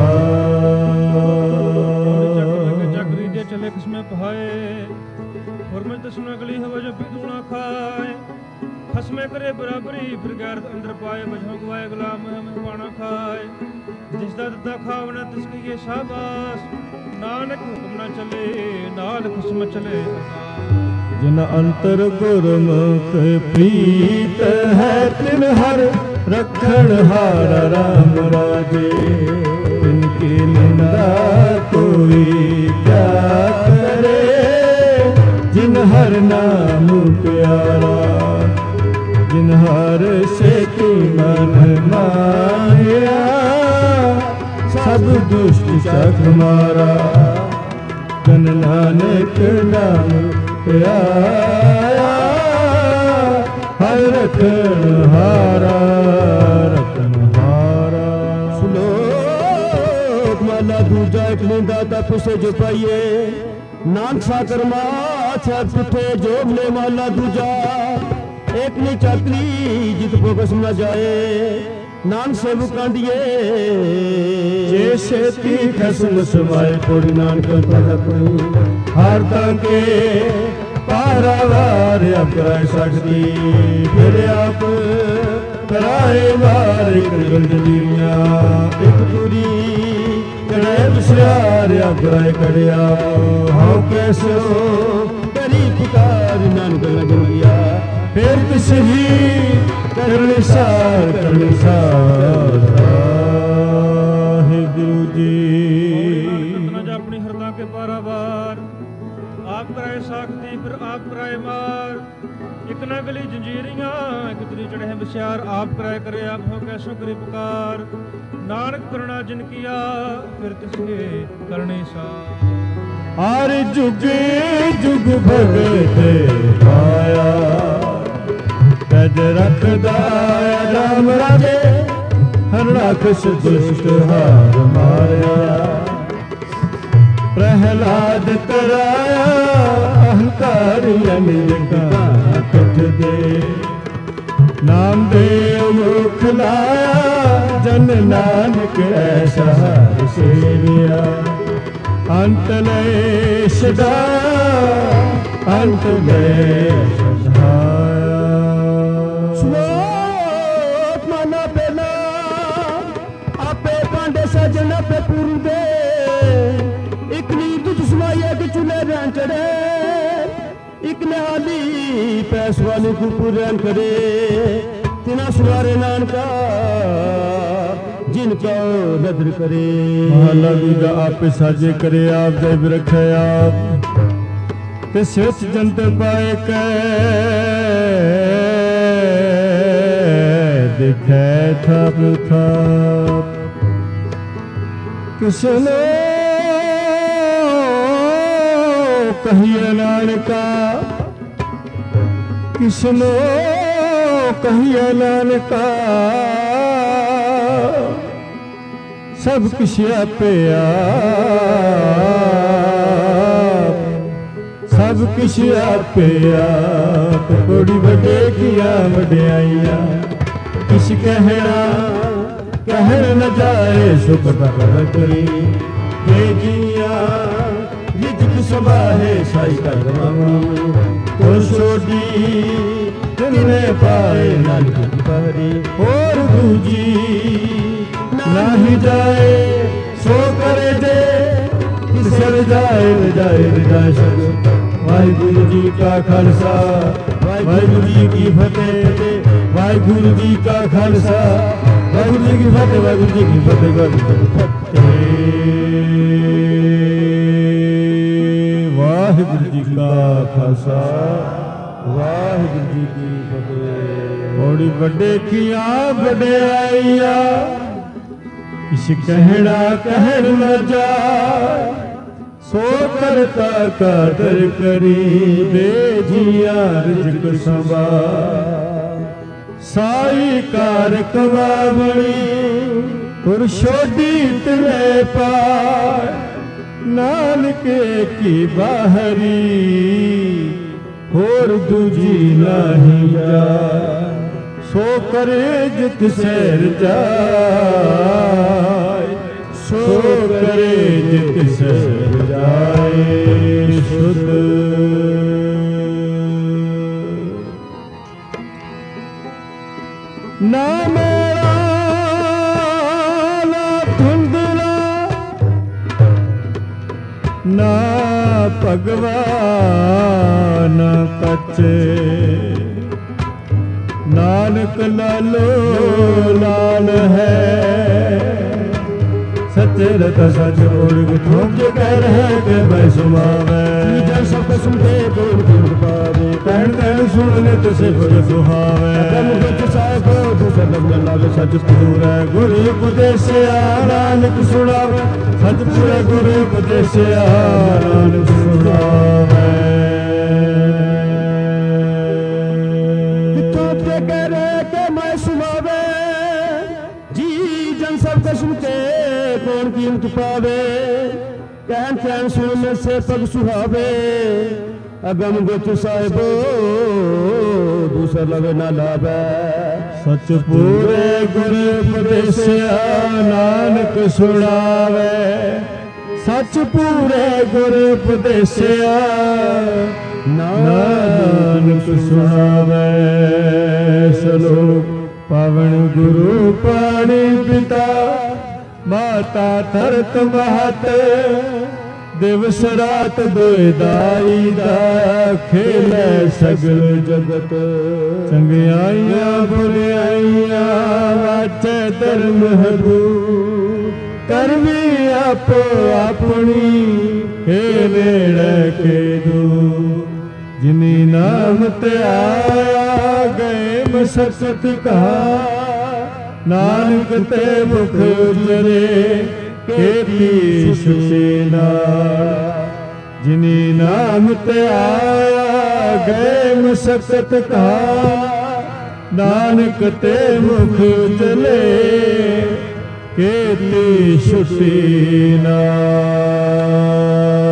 ਅਰਦਾਸ ਚੱਕਰੀ ਜੇ ਚਲੇ ਖਸਮੇ ਪਹਾਏ ਹੁਰਮਤ ਦਸਨਾ ਗਲੀ ਹਵਾ ਜੋ ਬਿਦੂਣਾ ਖਾਏ ਖਸਮੇ ਕਰੇ ਬਰਾਬਰੀ ਫਿਰ ਗੈਰਤ ਅੰਦਰ ਪਾਏ ਬਜੋ ਗਵਾਏ ਗੁਲਾਮ ਮੈਂ ਪਾਣਾ ਖਾਏ ਜਿਸ ਦਾ ਦਿੱਤਾ ਖਾਵਣਾ ਤਿਸ ਕਹੀਏ ਸ਼ਾਬਾਸ਼ ਨਾਨਕ ਹੁਕਮ ਨਾ ਚਲੇ ਨਾਲ ਖਸਮ ਚਲੇ ਜਿਨ ਅੰਤਰ ਗੁਰਮੁਖ ਪ੍ਰੀਤ ਹੈ ਤਿਨ ਹਰ ਰਖਣ ਹਾਰ ਰਾਮ ਰਾਜੇ ਤਿਨ ਕੀ ਨਿੰਦਾ ਕੋਈ ਕਿਆ ਕਰੇ ਜਿਨ ਹਰ ਨਾਮ ਪਿਆਰਾ ਜਿਨ ਹਰ ਸੇਤੀ ਮਨ ਮਾਇਆ ਸਭ ਦੁਸ਼ਟ ਚੱਕ ਮਾਰਾ ਜਨ ਨਾਨਕ ਨਾਮ ਪਿਆਇਆ ਹਰ ਰਖਣ ਹਾਰਾ ਰਖਣ ਹਾਰਾ ਸ਼ਲੋਕ ਮਾਲਾ ਦੂਜਾ ਇੱਕ ਲਿੰਦਾ ਤਾਂ ਪੁਸੇ ਜੋ ਪਾਈਏ ਨਾਨਕ ਸਾਕਰ ਮਾਛਾ ਪੁੱਠੇ ਜੋ ਮਲੇ ਮਾਲਾ ਦੂਜਾ ਇੱਕ ਨੀ ਚੱਕਰੀ ਜਿਤ ਫੋਕਸ ਨਾ ਜਾਏ ਨਾਨਕ ਸੇਵ ਕਾਂਡੀਏ ਜੇ ਛੇਤੀ ਖਸਮ ਸਮਾਏ ਕੋੜੀ ਨਾਨਕ ਪਦ ਕੋਈ ਹਰ ਤਕੇ ਪਾਰਾਵਾਰ ਅਪਰਾਇ ਸਕਦੀ ਫਿਰ ਆਪ ਕਰਾਏ ਵਾਰ ਇੱਕ ਗੰਡਲੀਆਂ ਇੱਕ ਪੂਰੀ ਕਰੇ ਵਿਸਿਆਰ ਅਪਰਾਇ ਕੜਿਆ ਹਉ ਕੈਸੋ ਕਰੀ ਪੁਕਾਰ ਨਾਨਕ ਲਗਨ ਗਿਆ ਫਿਰ ਕਿਸ ਹੀ ਕਰਨੀ ਸਾਰ ਕਰਨੀ ਸਾਰ ਗੁਰੂ ਜੀ ਆਪਣੀ ਹਰਦਾ ਕੇ ਪਾਰਾਵਾਰ ਆਪ ਕਰਾਏ ਸਾਖਤੀ ਫਿਰ ਆਪ ਕਰਾਏ ਮਾਰ ਇੱਕ ਨਾ ਗਲੀ ਜੰਜੀਰੀਆਂ ਇੱਕ ਤਰੀ ਚੜੇ ਵਿਚਾਰ ਆਪ ਕਰਾਏ ਕਰੇ ਆਪ ਹੋ ਕੈਸੋ ਕਰੀ ਪੁਕਾਰ ਨਾਨਕ ਕਰਣਾ ਜਿਨ ਕੀਆ ਫਿਰ ਤਿਸਕੇ ਕਰਨੇ ਸਾਰ ਹਰ ਜੁਗੇ ਜੁਗ ਭਗਤ ਪਾਇਆ ਤਜ ਰੱਖਦਾ ਰਾਮ ਰਾਜੇ ਹਰ ਰਾਖਸ਼ ਦੁਸ਼ਟ ਹਾਰ ਮਾਰਿਆ ਪ੍ਰਹਿਲਾਦ ਕਰਾਇਆ ਅਹੰਕਾਰੀ ਅਨੇਕਾਂ ਕਠ ਦੇ ਨਾਮ ਦੇ ਮੁਖ ਲਾਇਆ ਜਨ ਨਾਨਕ ਐਸਾ ਸੇਵਿਆ ਅੰਤ ਲੈ ਸਦਾ ਅੰਤ ਲੈ ਸਹਾਇਆ ਸ਼ਲੋਕ ਮਨਾ ਪਹਿਲਾ ਆਪੇ ਪਾਂਡੇ ਸਜਣ ਆਪੇ ਪੂਰਦੇ ਇੱਕ ਨੀਂਦ ਦੁਸ਼ਮਾਇਆ ਕਿ ਚੁਲੇ ਰਹਿਣ ਚੜੇ ਇੱਕ ਨਿਹਾਲੀ ਪੈਸਵਾ ਨੂੰ ਕੁਪੁਰਨ ਕਰੇ ਤਿਨਾ ਸਵਾਰੇ ਨਾਨਕਾ ਜਿਨ ਕੋ ਨਦਰ ਕਰੇ। ਮਹਲਾ ਦੂਜਾ ਆਪੇ ਸਾਜੇ ਕਰੇ ਆਪ ਦੇ ਬਿਰਖੇ ਆਪ ਤੇ ਸਿਵਚ ਜੰਤ ਪਾਏ ਕੈ ਦੇਖੈ ਥਾਪ ਥਾਪ। ਕਿਸਨੇ ਕਹੀਏ ਨਾਨਕਾ ਕਿਸਨੋ ਕਹੀਏ ਨਾਨਕਾ ਸਭ ਕਿਛ ਆਪੇ ਆਪ ਸਭ ਕਿਛ ਆਪੇ ਆਪ। ਬੜੀ ਵੱਡੇ ਕੀਆ ਵਡਿਆਈਆਂ ਕਿਛ ਕਹਿਣਾ ਕਹਿਣ ਨ ਜਾਏ ਸੁਖ ਬਰ ਕਰੀ। ਇਹ ਜੀਆਂ ਰਿਜਕ ਸਬਾਹੇ ਸਾਈ ਕਰਵਾਵਾਂ ਤੋ ਛੋਡੀ ਤਿੰਨੇ ਪਾਏ ਨਾਨਕ ਪਰੀ। ਹੋਰ ਦੂਜੀ ਨਾਹੀ ਜਾਏ ਸੋ ਕਰੇ ਜੇ ਕਿਸੇ ਰਜਾਏ ਰਜਾਏ ਰਜਾਏ ਸਭ। ਵਾਹਿਗੁਰੂ ਜੀ ਕਾ ਖਾਲਸਾ ਵਾਹਿਗੁਰੂ ਜੀ ਕੀ ਫਤਿਹ। ਵਾਹਿਗੁਰੂ ਜੀ ਕਾ ਖਾਲਸਾ ਵਾਹਿਗੁਰੂ ਜੀ ਕੀ ਫਤਿਹ। ਵਾਹਿਗੁਰੂ ਜੀ ਕੀ ਫਤਿਹ। ਵਾਹਿਗੁਰੂ ਜੀ ਕੀ ਫਤਿਹ। ਵਾਹਿਗੁਰੂ ਜੀ ਕਾ ਖਾਲਸਾ ਵਾਹਿਗੁਰੂ ਜੀ ਕੀ ਫਤਿਹ। ਬੜੀ ਵੱਡੇ ਕੀਆਂ ਵਡਿਆਈਆਂ ਕਿਛ ਕਹਿਣਾ ਕਹਿਣ ਨ ਜਾਏ ਸੋ ਕਰਤਾ ਕਾਦਰ ਕਰੀ। ਬੇਜੀਆਂ ਰਿਜਕ ਸੰਭਾਲ ਸਾਈ ਕਾਰ ਕਵਾਵਣੀ ਤੁਰ ਛੋਡੀ ਤਿਲੇ ਪਾਰ। ਨਾਨਕੇ ਕੀ ਬਾਹਰੀ ਹੋਰ ਦੂਜੀ ਨਾਹੀ ਜਾ ਸੋ ਕਰੇ ਜਿਤ ਸਹਿਰ ਜਾਏ ਸੋ ਕਰੇ ਜਿਤ ਸਹਿਰ ਜਾਏ। ਸ਼ੁੱਧ ਨਾ ਮੇਰਾ ਨਾ ਧੁੰਦਲਾ ਨਾ ਭਗਵਾਨ ਕੱਚੇ। ਨਾਨਕ ਲਾਲੋ ਲਾਲ ਹੈ ਸੱਚੇ ਰਤ ਸੱਚ ਓੜਗ ਠੋਕ ਕਹਿ ਰਹਿ ਕੇ ਬੈ ਸੁਮਾਵੇ। ਜਨ ਸਭ ਸੁਣਦੇ ਕੋਲ ਗੁਰ ਪਾਵੇ ਕਹਿਣ ਕਹਿਣ ਸੁਣ ਲੈ ਤੇ ਸਿਫਰ ਸੁਹਾਵੇ। ਕਮ ਵਿੱਚ ਸਾਹਿਬ ਦੂਸਰ ਲਗ ਲਾਵੇ ਸੱਚ ਪੂਰਾ ਗੁਰ ਉਪਦੇਸਿਆ ਨਾਨਕ ਸੁਣਾਵੇ। ਸੱਚ ਪੂਰਾ ਗੁਰ ਉਪਦੇਸਿਆ ਨਾਨਕ ਸੁਣਾਵੇ। कौन कीमत पावे कहन कहन सुन में से पग सुहावे। अगम गुच साहिबो दूसर लवे ना लावे। सच पूरे गुरु उपदेसिया नानक सुनावे। सच पूरे गुरु उपदेसिया नानक सुनावे। सलोक पावन गुरु पाणी पिता माता धरत महत दिवस रात दोए दाई दा खेले सगल जगत। चंगियाइयां बुराइयां वाचे धर्म हरू करमी आपो अपनी हे नेड़े के दो। जिनी नाम ते आया गए मसकत कहा नानक ते मुख उतरे खेती सुसेना। जिनी नाम ते आया गए मसकत कहा नानक ते मुख उतरे खेती सुसेना। ਕੀਤੀ ਛੁੱਟੀ ਨਾ।